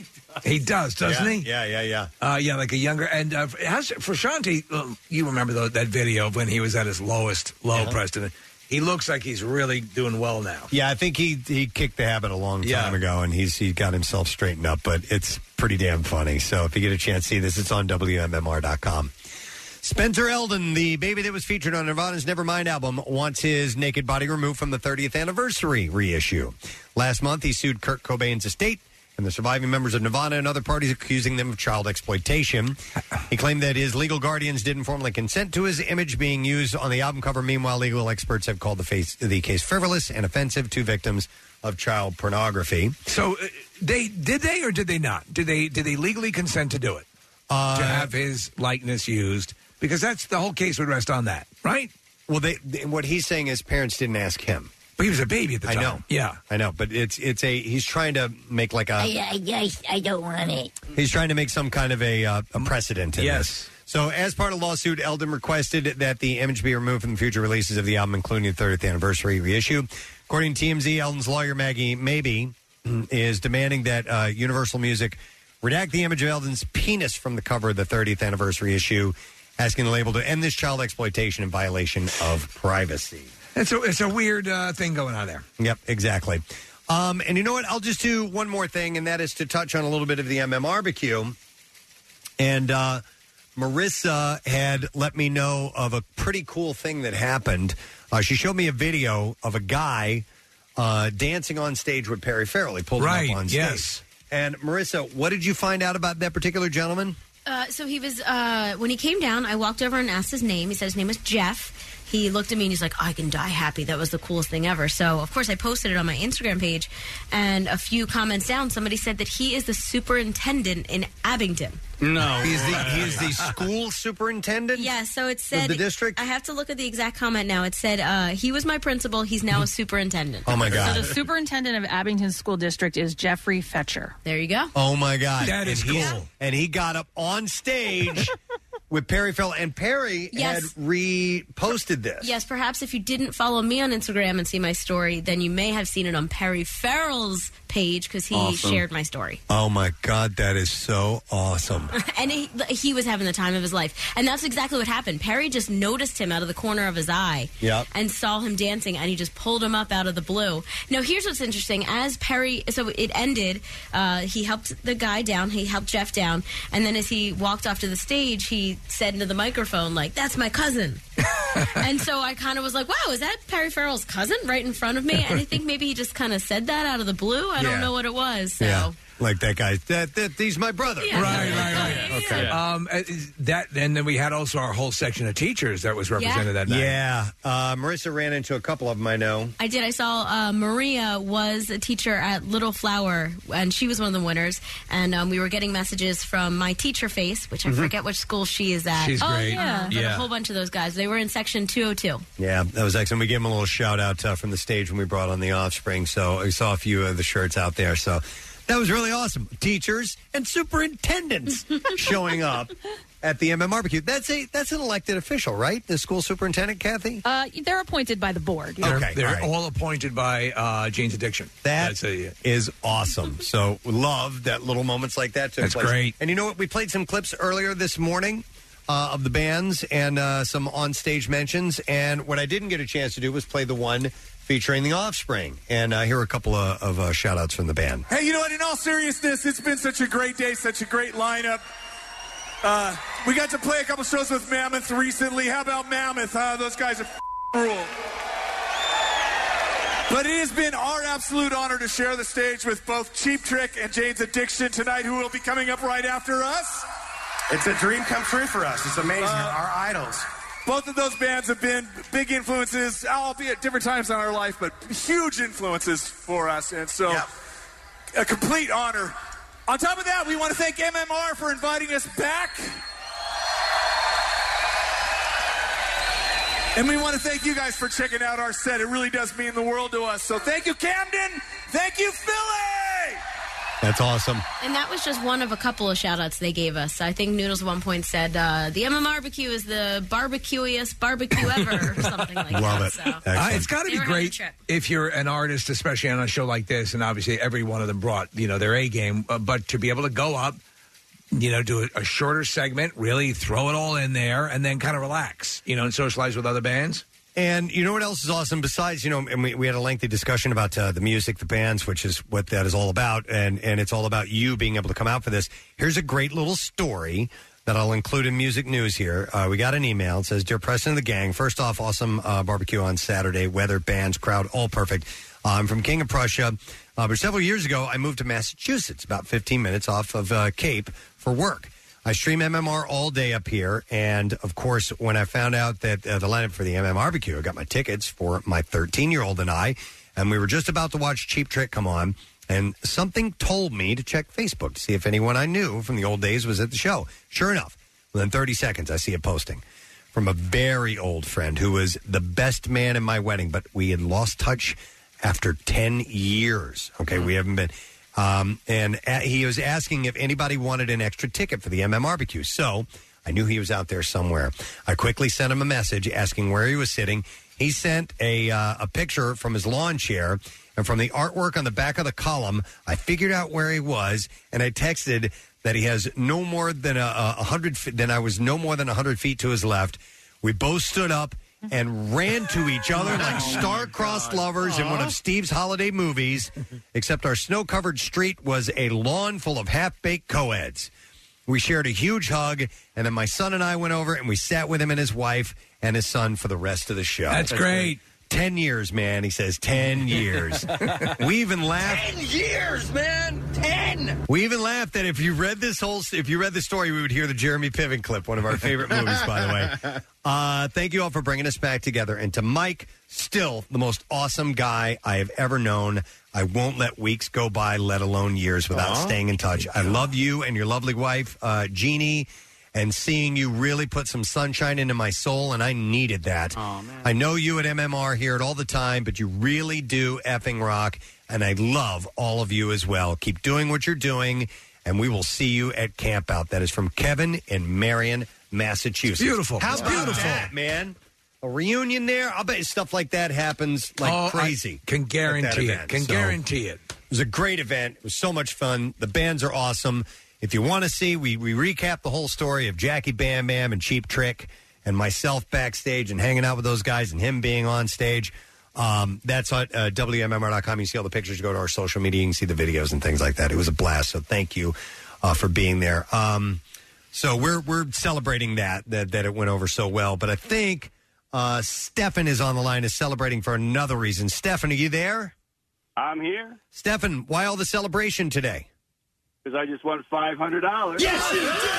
He does, doesn't yeah, he? Yeah, yeah, yeah. Uh, yeah, like a younger. And uh, has, Frusciante, uh, you remember the, that video of when he was at his lowest low, Yeah. Preston. He looks like he's really doing well now. Yeah, I think he he kicked the habit a long time Yeah. ago, and he's he got himself straightened up. But it's pretty damn funny. So if you get a chance to see this, it's on W M M R dot com. Spencer Eldon, the baby that was featured on Nirvana's Nevermind album, wants his naked body removed from the thirtieth anniversary reissue. Last month, he sued Kurt Cobain's estate and the surviving members of Nirvana and other parties, accusing them of child exploitation. He claimed that his legal guardians didn't formally consent to his image being used on the album cover. Meanwhile, legal experts have called the, face, the case frivolous and offensive to victims of child pornography. So uh, they did they or did they not? Did they did they legally consent to do it? Uh, to have his likeness used? Because that's the whole case would rest on that, right? Well, they, they what he's saying is parents didn't ask him. But he was a baby at the I time. know. Yeah. I know, but it's it's a he's trying to make like a I, I, I, I don't want it. he's trying to make some kind of a uh, a precedent in Yes. this. So, as part of the lawsuit, Eldon requested that the image be removed from the future releases of the album, including the thirtieth anniversary reissue. According to T M Z, Eldon's lawyer Maggie Maybe is demanding that uh, Universal Music redact the image of Eldon's penis from the cover of the thirtieth anniversary issue, asking the label to end this child exploitation in violation of privacy. And so it's a weird uh, thing going on there. Yep, exactly. Um, and you know what? I'll just do one more thing, and that is to touch on a little bit of the M M R B Q. And uh, Marissa had let me know of a pretty cool thing that happened. Uh, she showed me a video of a guy uh, dancing on stage with Perry Farrell. He pulled Right, him up on stage. yes. And Marissa, what did you find out about that particular gentleman? Uh, so he was, uh, when he came down, I walked over and asked his name. He said his name was Jeff. He looked at me and he's like, oh, I can die happy. That was the coolest thing ever. So, of course, I posted it on my Instagram page. And a few comments down, somebody said that he is the superintendent in Abington. No. He's the, he's the school superintendent? Yeah, so it said... Of the district? I have to look at the exact comment now. It said, uh, he was my principal. He's now a superintendent. Oh, my God. So the superintendent of Abington School District is Jeffrey Fetcher. There you go. Oh, my God. That is and cool. And he got up on stage with Perry Farrell. And Perry Yes. had reposted this. Yes, perhaps if you didn't follow me on Instagram and see my story, then you may have seen it on Perry Farrell's page because he Awesome. shared my story. Oh, my God. That is so awesome. And he, he was having the time of his life. And that's exactly what happened. Perry just noticed him out of the corner of his eye Yep. and saw him dancing, and he just pulled him up out of the blue. Now, here's what's interesting. As Perry, so it ended, uh, he helped the guy down, he helped Jeff down, and then as he walked off to the stage, he said into the microphone, like, that's my cousin. And so I kind of was like, wow, is that Perry Farrell's cousin right in front of me? And I think maybe he just kind of said that out of the blue. I Yeah. don't know what it was. So. Yeah. Like that guy. That, that He's my brother. Yeah. Right, right, right. Okay. Um, uh, is that and then we had also our whole section of teachers that was represented that night. Yeah. Uh, Marissa ran into a couple of them, I know. I did. I saw uh, Maria was a teacher at Little Flower, and she was one of the winners. And um, we were getting messages from my teacher face, which I Mhm. forget which school she is at. She's oh, great. Yeah. But Yeah. a whole bunch of those guys. They were in section two oh two. Yeah, that was excellent. We gave him a little shout out uh, from the stage when we brought on the Offspring. So I saw a few of the shirts out there. So that was really awesome. Teachers and superintendents showing up at the M M barbecue. That's a that's an elected official, right? The school superintendent, Kathy. Uh, they're appointed by the board. They're, Okay, they're all right. all appointed by uh, Jane's Addiction. That That's a, is awesome. So love that little moments like that took That's place. great. And you know what? We played some clips earlier this morning uh, of the bands and uh, some on-stage mentions. And what I didn't get a chance to do was play the one featuring the Offspring. And uh, here are a couple of, of uh, shout-outs from the band. Hey, you know what? In all seriousness, it's been such a great day, such a great lineup. Uh, we got to play a couple shows with Mammoth recently. How about Mammoth? Huh? Those guys are f- rule. But it has been our absolute honor to share the stage with both Cheap Trick and Jane's Addiction tonight, who will be coming up right after us. It's a dream come true for us. It's amazing. Uh, Our idols. Both of those bands have been big influences, albeit at different times in our life, but huge influences for us. And so, a complete honor. On top of that, we want to thank M M R for inviting us back. And we want to thank you guys for checking out our set. It really does mean the world to us. So thank you, Camden. Thank you, Philly. That's awesome. And that was just one of a couple of shout-outs they gave us. I think Noodles at one point said, uh, the M M barbecue is the barbecuiest barbecue ever, or something like Love that. it. So. Uh, it's got to They be were having a great trip. if you're an artist, especially on a show like this, and obviously every one of them brought, you know, their A game, uh, but to be able to go up, you know, do a, a shorter segment, really throw it all in there, and then kind of relax, you know, and socialize with other bands. And you know what else is awesome? Besides, you know, and we, we had a lengthy discussion about uh, the music, the bands, which is what that is all about. And, and it's all about you being able to come out for this. Here's a great little story that I'll include in Music News here. Uh, we got an email. It says, Dear Preston and the gang, first off, awesome uh, barbecue on Saturday. Weather, bands, crowd, all perfect. Uh, I'm from King of Prussia. Uh, but several years ago, I moved to Massachusetts, about fifteen minutes off of uh, Cape, for work. I stream M M R all day up here, and of course, when I found out that uh, the lineup for the M M barbecue, I got my tickets for my thirteen-year-old and I, and we were just about to watch Cheap Trick come on, and something told me to check Facebook to see if anyone I knew from the old days was at the show. Sure enough, within thirty seconds, I see a posting from a very old friend who was the best man in my wedding, but we had lost touch after ten years. Okay, we haven't been... Um, and a- he was asking if anybody wanted an extra ticket for the M M barbecue. So I knew he was out there somewhere. I quickly sent him a message asking where he was sitting. He sent a uh, a picture from his lawn chair, and from the artwork on the back of the column, I figured out where he was, and I texted that he has no more than a, a hundred. Then I was no more than a hundred feet to his left. We both stood up and ran to each other like star-crossed lovers in one of Steve's holiday movies, except our snow-covered street was a lawn full of half-baked co-eds. We shared a huge hug, and then my son and I went over, and we sat with him and his wife and his son for the rest of the show. That's great. Ten years, man. He says ten years. We even laughed. Ten years, man. Ten. We even laughed that if you read this whole, if you read the story, we would hear the Jeremy Piven clip, one of our favorite movies, by the way. Uh, thank you all for bringing us back together. And to Mike, still the most awesome guy I have ever known. I won't let weeks go by, let alone years, without Aww. staying in touch. I love you and your lovely wife, uh, Jeannie. And seeing you really put some sunshine into my soul, and I needed that. Oh, man. I know you at M M R hear it all the time, but you really do effing rock, and I love all of you as well. Keep doing what you're doing, and we will see you at Camp Out. That is from Kevin in Marion, Massachusetts. It's beautiful. How It's about beautiful. that, man? A reunion there? I'll bet you stuff like that happens like Oh, I crazy. can at that guarantee it. event. Can So, guarantee it. It was a great event. It was so much fun. The bands are awesome. If you want to see, we, we recap the whole story of Jackie Bam Bam and Cheap Trick and myself backstage and hanging out with those guys and him being on stage. Um, that's at uh, W M M R dot com. You see all the pictures. You go to our social media. You can see the videos and things like that. It was a blast. So thank you uh, for being there. Um, so we're we're celebrating that, that, that it went over so well. But I think uh, Stefan is on the line, is celebrating for another reason. Stefan, are you there? I'm here Stefan, why all the celebration today? because I just won five hundred dollars. Yes, you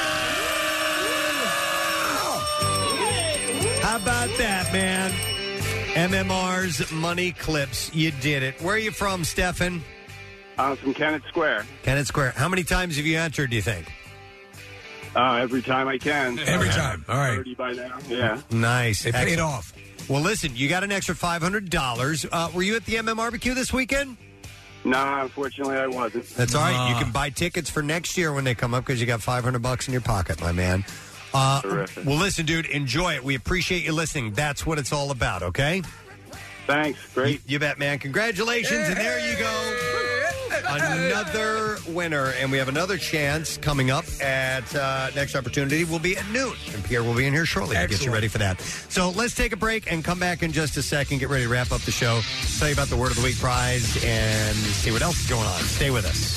How about that, man? M M R's Money Clips. You did it. Where are you from, Stefan? I'm from Kennett Square. Kennett Square. How many times have you entered, do you think? Uh, every time I can. Every time. All right. thirty by now. Yeah. Nice. It paid Excellent. off. Well, listen, you got an extra five hundred dollars. Uh, were you at the M M R B Q this weekend? No, unfortunately, I wasn't. That's all right. Ah. You can buy tickets for next year when they come up because you got five hundred bucks in your pocket, my man. Uh, Terrific. Well, listen, dude, enjoy it. We appreciate you listening. That's what it's all about, okay? Thanks. Great. You, you bet, man. Congratulations. And there you go. Another winner. And we have another chance coming up at uh, next opportunity will be at noon. And Pierre will be in here shortly to get you Excellent. ready for that. So let's take a break and come back in just a second. Get ready to wrap up the show. Tell you about the Word of the Week prize and see what else is going on. Stay with us.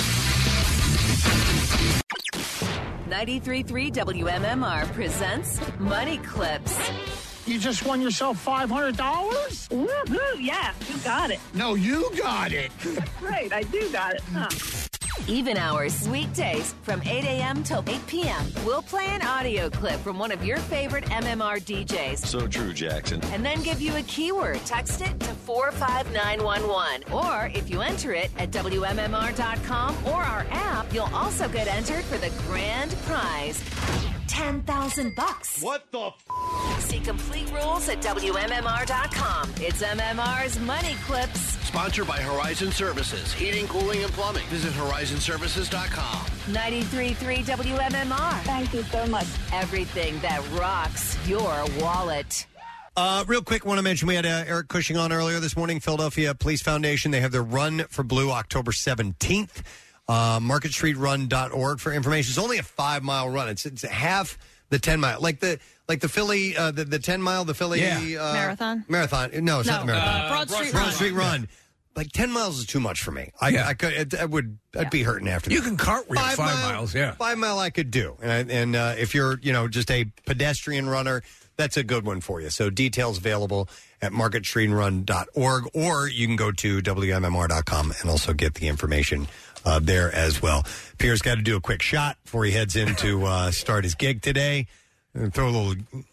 ninety-three point three W M M R presents Money Clips. You just won yourself five hundred dollars? Woohoo! Yeah, you got it. No, you got it. Right, I do got it. Huh. Even hours, weekdays from eight a.m. till eight p.m. We'll play an audio clip from one of your favorite M M R D Js. So true, Jackson. And then give you a keyword. Text it to four five nine one one. Or if you enter it at W M M R dot com or our app, you'll also get entered for the grand prize. ten thousand bucks. What the f- See complete rules at W M M R dot com. It's M M R's Money Clips. Sponsored by Horizon Services, heating, cooling, and plumbing. Visit horizon services dot com. ninety-three point three W M M R. Thank you so much. Everything that rocks your wallet. Uh, real quick, want to mention we had uh, Eric Cushing on earlier this morning. Philadelphia Police Foundation. They have their Run for Blue October seventeenth. Uh, market street run dot org for information. It's only a five mile run. It's it's half the ten mile, like the like the Philly uh, the the ten mile, the Philly Yeah. uh, Marathon? Marathon. No, it's No, not the marathon. uh, Broad Street Broad Run. Street Run. Like ten miles is too much for me. I, Yeah. I could it, I would I'd be hurting after You that. can cartwheel five, mile- miles, yeah. Five mile I could do, and, I, and uh, if you're you know just a pedestrian runner, that's a good one for you. So details available at market street run dot org, or you can go to W M M R dot com and also get the information uh, there as well. Pierre's got to do a quick shot before he heads in to uh, start his gig today. And throw a little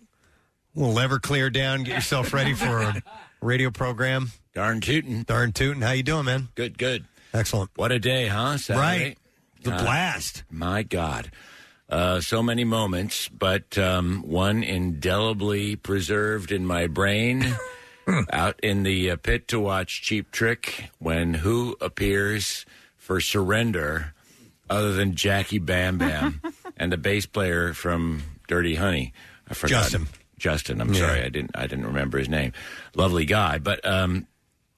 little Everclear down, get yourself ready for a radio program. Darn tootin'. Darn tootin'. How you doing, man? Good, good. Excellent. What a day, huh? Saturday? Right. The Uh, blast. My God. Uh, so many moments, but um, one indelibly preserved in my brain. Out in the uh, pit to watch Cheap Trick when who appears for Surrender other than Jackie Bam Bam and the bass player from Dirty Honey. I forgot. Justin. Justin. I'm Yeah. sorry, I didn't. I didn't remember his name. Lovely guy, but um,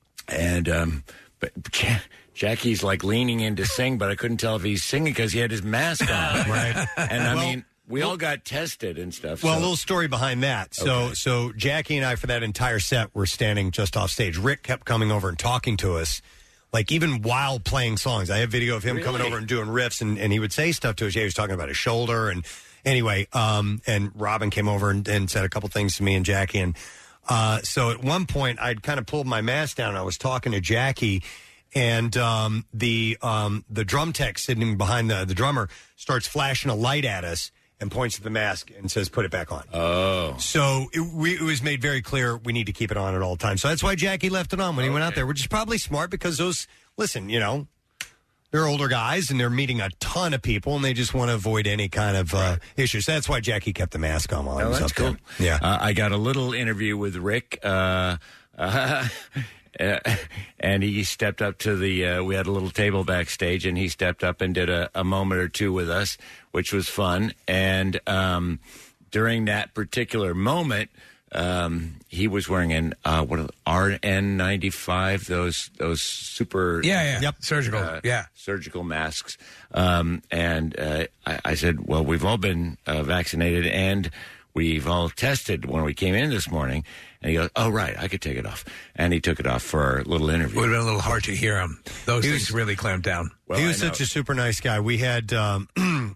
and um, but Ja- Jackie's like leaning in to sing, but I couldn't tell if he's singing because he had his mask on. Right. And I Well- mean, we all got tested and stuff. Well, so- a little story behind that. So, Okay. so Jackie and I, for that entire set, were standing just off stage. Rick kept coming over and talking to us, like even while playing songs. I have video of him coming Really? over and doing riffs, and, and he would say stuff to us. Yeah, he was talking about his shoulder, and anyway, um, and Robin came over and, and said a couple things to me and Jackie, and Uh, so at one point, I'd kind of pulled my mask down. I was talking to Jackie, and um, the um, the drum tech sitting behind the, the drummer starts flashing a light at us and points at the mask and says, put it back on. Oh. So it, we, it was made very clear we need to keep it on at all times. So that's why Jackie left it on when he went out there, which is probably smart because those, listen, you know, they're older guys and they're meeting a ton of people and they just want to avoid any kind of uh, issues. That's why Jackie kept the mask on while he Oh, was that's up cool. there. Yeah. Uh, I got a little interview with Rick. Uh, uh, Uh, and he stepped up to the, uh, we had a little table backstage, and he stepped up and did a, a moment or two with us, which was fun. And um, during that particular moment, um, he was wearing an uh, what are- R N ninety-five, those those super Yeah, yeah. Yep. Surgical, uh, yeah. surgical masks. Um, and uh, I, I said, well, we've all been uh, vaccinated and we've all tested when we came in this morning. And he goes, oh, right, I could take it off. And he took it off for our little interview. Would have been a little hard to hear him. Those He things was- really clamped down. he was such a super nice guy. We had, um,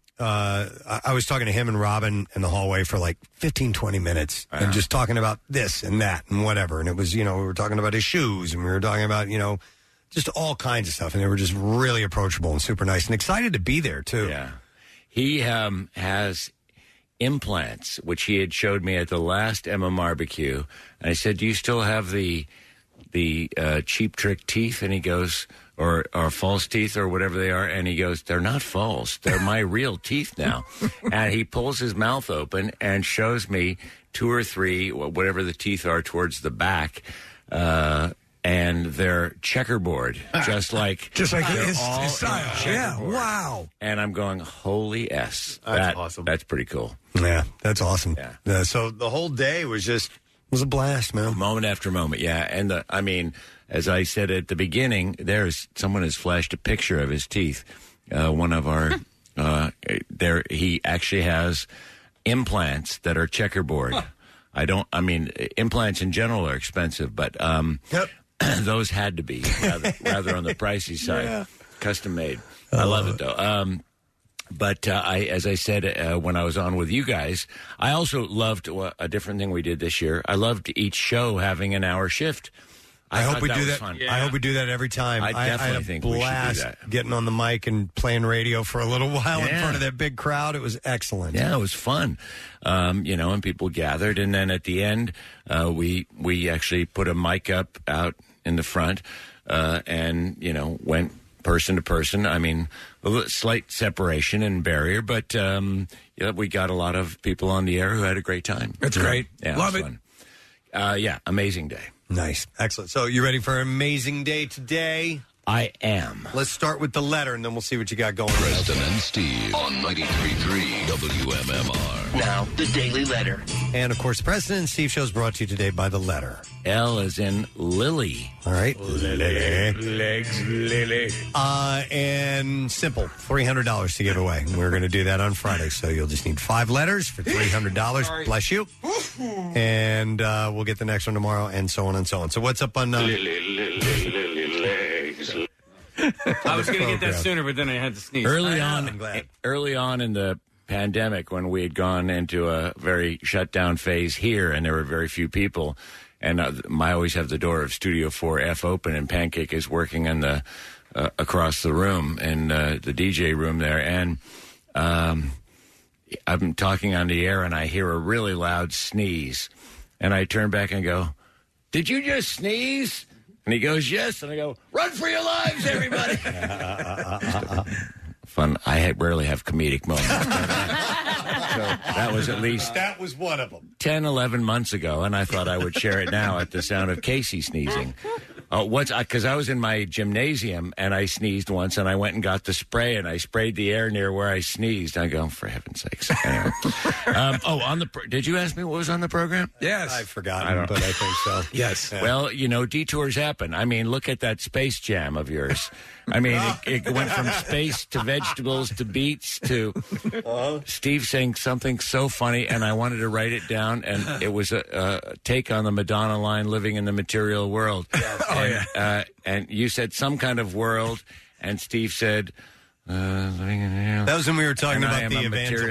uh, I I was talking to him and Robin in the hallway for like fifteen, twenty minutes and just talking about this and that and whatever. And it was, you know, we were talking about his shoes and we were talking about, you know, just all kinds of stuff. And they were just really approachable and super nice and excited to be there, too. Yeah. He um, has implants, which he had showed me at the last M M R B Q. And I said, do you still have the the uh, Cheap Trick teeth? And he goes, or, or false teeth or whatever they are. And he goes, they're not false. They're my real teeth now. And he pulls his mouth open and shows me two or three, wh- whatever the teeth are towards the back. Uh, and they're checkerboard, just like Just like they're his- all his style. in Yeah, checkerboard. wow. And I'm going, holy S. That's That- awesome. That's pretty cool. Yeah, that's awesome. Yeah. So the whole day was just was a blast, man. Moment after moment, yeah. And the, I mean, as I said at the beginning, there's someone has flashed a picture of his teeth. Uh, one of our uh, there, he actually has implants that are checkerboard. I don't. I mean, implants in general are expensive, but um, those had to be rather, rather on the pricey side, Yeah. custom made. I love it though. Um, But uh, I, as I said uh, when I was on with you guys, I also loved uh, a different thing we did this year. I loved each show having an hour shift. I, hope thought we that do was that. fun. I hope we do that every time. I definitely had a think we should do blast that. getting on the mic and playing radio for a little while in Yeah. front of that big crowd. It was excellent. Yeah, it was fun. Um, you know, and people gathered, and then at the end, uh, we we actually put a mic up out in the front, uh, and you know, went person to person. I mean, a little slight separation and barrier, but um, yeah, we got a lot of people on the air who had a great time. That's great. Yeah, Love was it. fun. Uh, yeah, amazing day. Nice. Excellent. So you ready for an amazing day today? I am. Let's start with the letter, and then we'll see what you got going. Preston and Steve on ninety-three point three W M M R. Now, the Daily Letter. And, of course, the President and Steve show is brought to you today by the letter. L is in Lily. All right. Lily. Legs, Lily. Uh, and simple, three hundred dollars to give away. We're going to do that on Friday, so you'll just need five letters for three hundred dollars. Bless you. And uh, we'll get the next one tomorrow, and so on and so on. So what's up on... Uh, I was going to get that sooner, but then I had to sneeze. Early I- on, I'm glad. early on in the pandemic, when we had gone into a very shut down phase here, and there were very few people, and uh, I always have the door of Studio four F open, and Pancake is working in the uh, across the room in uh, the D J room there, and um, I'm talking on the air, and I hear a really loud sneeze, and I turn back and go, "Did you just sneeze?" And he goes, "Yes." And I go, "Run for your lives, everybody." Fun. I had, rarely have comedic moments. So that was at least that was one of them. ten, eleven months ago, and I thought I would share it now at the sound of Casey sneezing. Uh, once, because I was in my gymnasium and I sneezed once, and I went and got the spray and I sprayed the air near where I sneezed. I go, for heaven's sakes! Anyway. um, oh, on the pro- did you ask me what was on the program? Yes, I've forgotten, I don't- but I think so. Yes. Yeah. Well, you know, detours happen. I mean, look at that Space Jam of yours. I mean, it, it went from space to vegetables to beets to Steve saying something so funny, and I wanted to write it down, and it was a, a take on the Madonna line, "Living in the Material World." Yes. Oh, and, yeah. uh, and you said some kind of world, and Steve said, uh, living in, you know, That was when we were talking and I about am the a material- evangelist.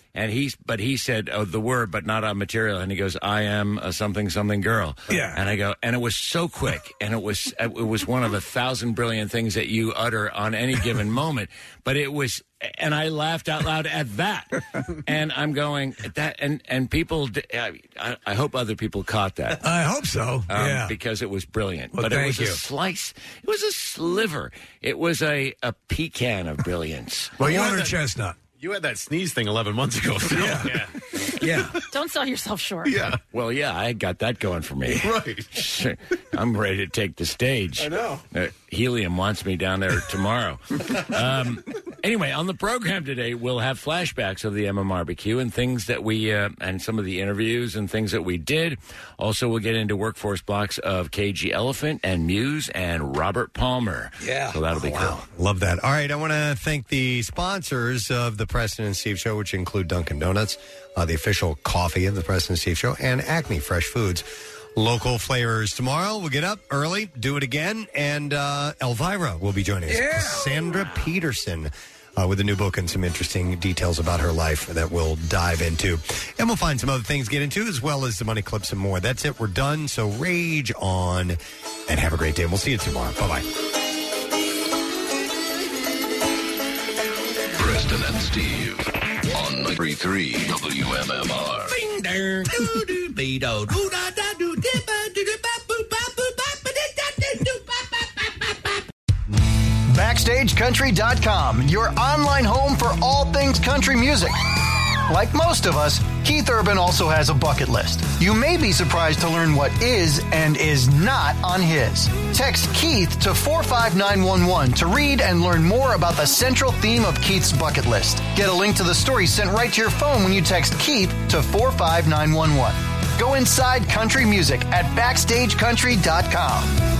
And he's, but he said, oh, the word, but not on material. And he goes, I am a something, something girl. Yeah. And I go, and it was so quick. And it was, it was one of a thousand brilliant things that you utter on any given moment. But it was, and I laughed out loud at that. And I'm going, that, and, and people, I, I hope other people caught that. I hope so. Um, yeah. Because it was brilliant. Well, but it thank was you. a slice, it was a sliver. It was a, a pecan of brilliance. Well, you Water had that- chestnut. You had that sneeze thing eleven months ago. Phil. Yeah. Yeah. Don't sell yourself short. Yeah. Well, yeah, I got that going for me. Right. I'm ready to take the stage. I know. Uh, Helium wants me down there tomorrow. um, anyway, on the program today, we'll have flashbacks of the M M R B Q and things that we, uh, and some of the interviews and things that we did. Also, we'll get into workforce blocks of K G Elephant and Muse and Robert Palmer. Yeah. So that'll be cool. Love that. All right, I want to thank the sponsors of the Preston and Steve Show, which include Dunkin' Donuts, uh, the official coffee of the Preston and Steve Show, and Acme Fresh Foods. Local flavors tomorrow. We'll get up early, do it again, and uh, Elvira will be joining us. Yeah. Cassandra Peterson uh, with a new book and some interesting details about her life that we'll dive into. And we'll find some other things to get into, as well as the money clips and more. That's it. We're done. So rage on and have a great day. We'll see you tomorrow. Bye-bye. Preston and Steve on ninety-three W M M R. Backstage Country dot com, your online home for all things country music. Like most of us, Keith Urban also has a bucket list. You may be surprised to learn what is and is not on his. Text Keith to four five nine one one to read and learn more about the central theme of Keith's bucket list. Get a link to the story sent right to your phone when you text Keith to four five nine one one. Go inside country music at Backstage Country dot com.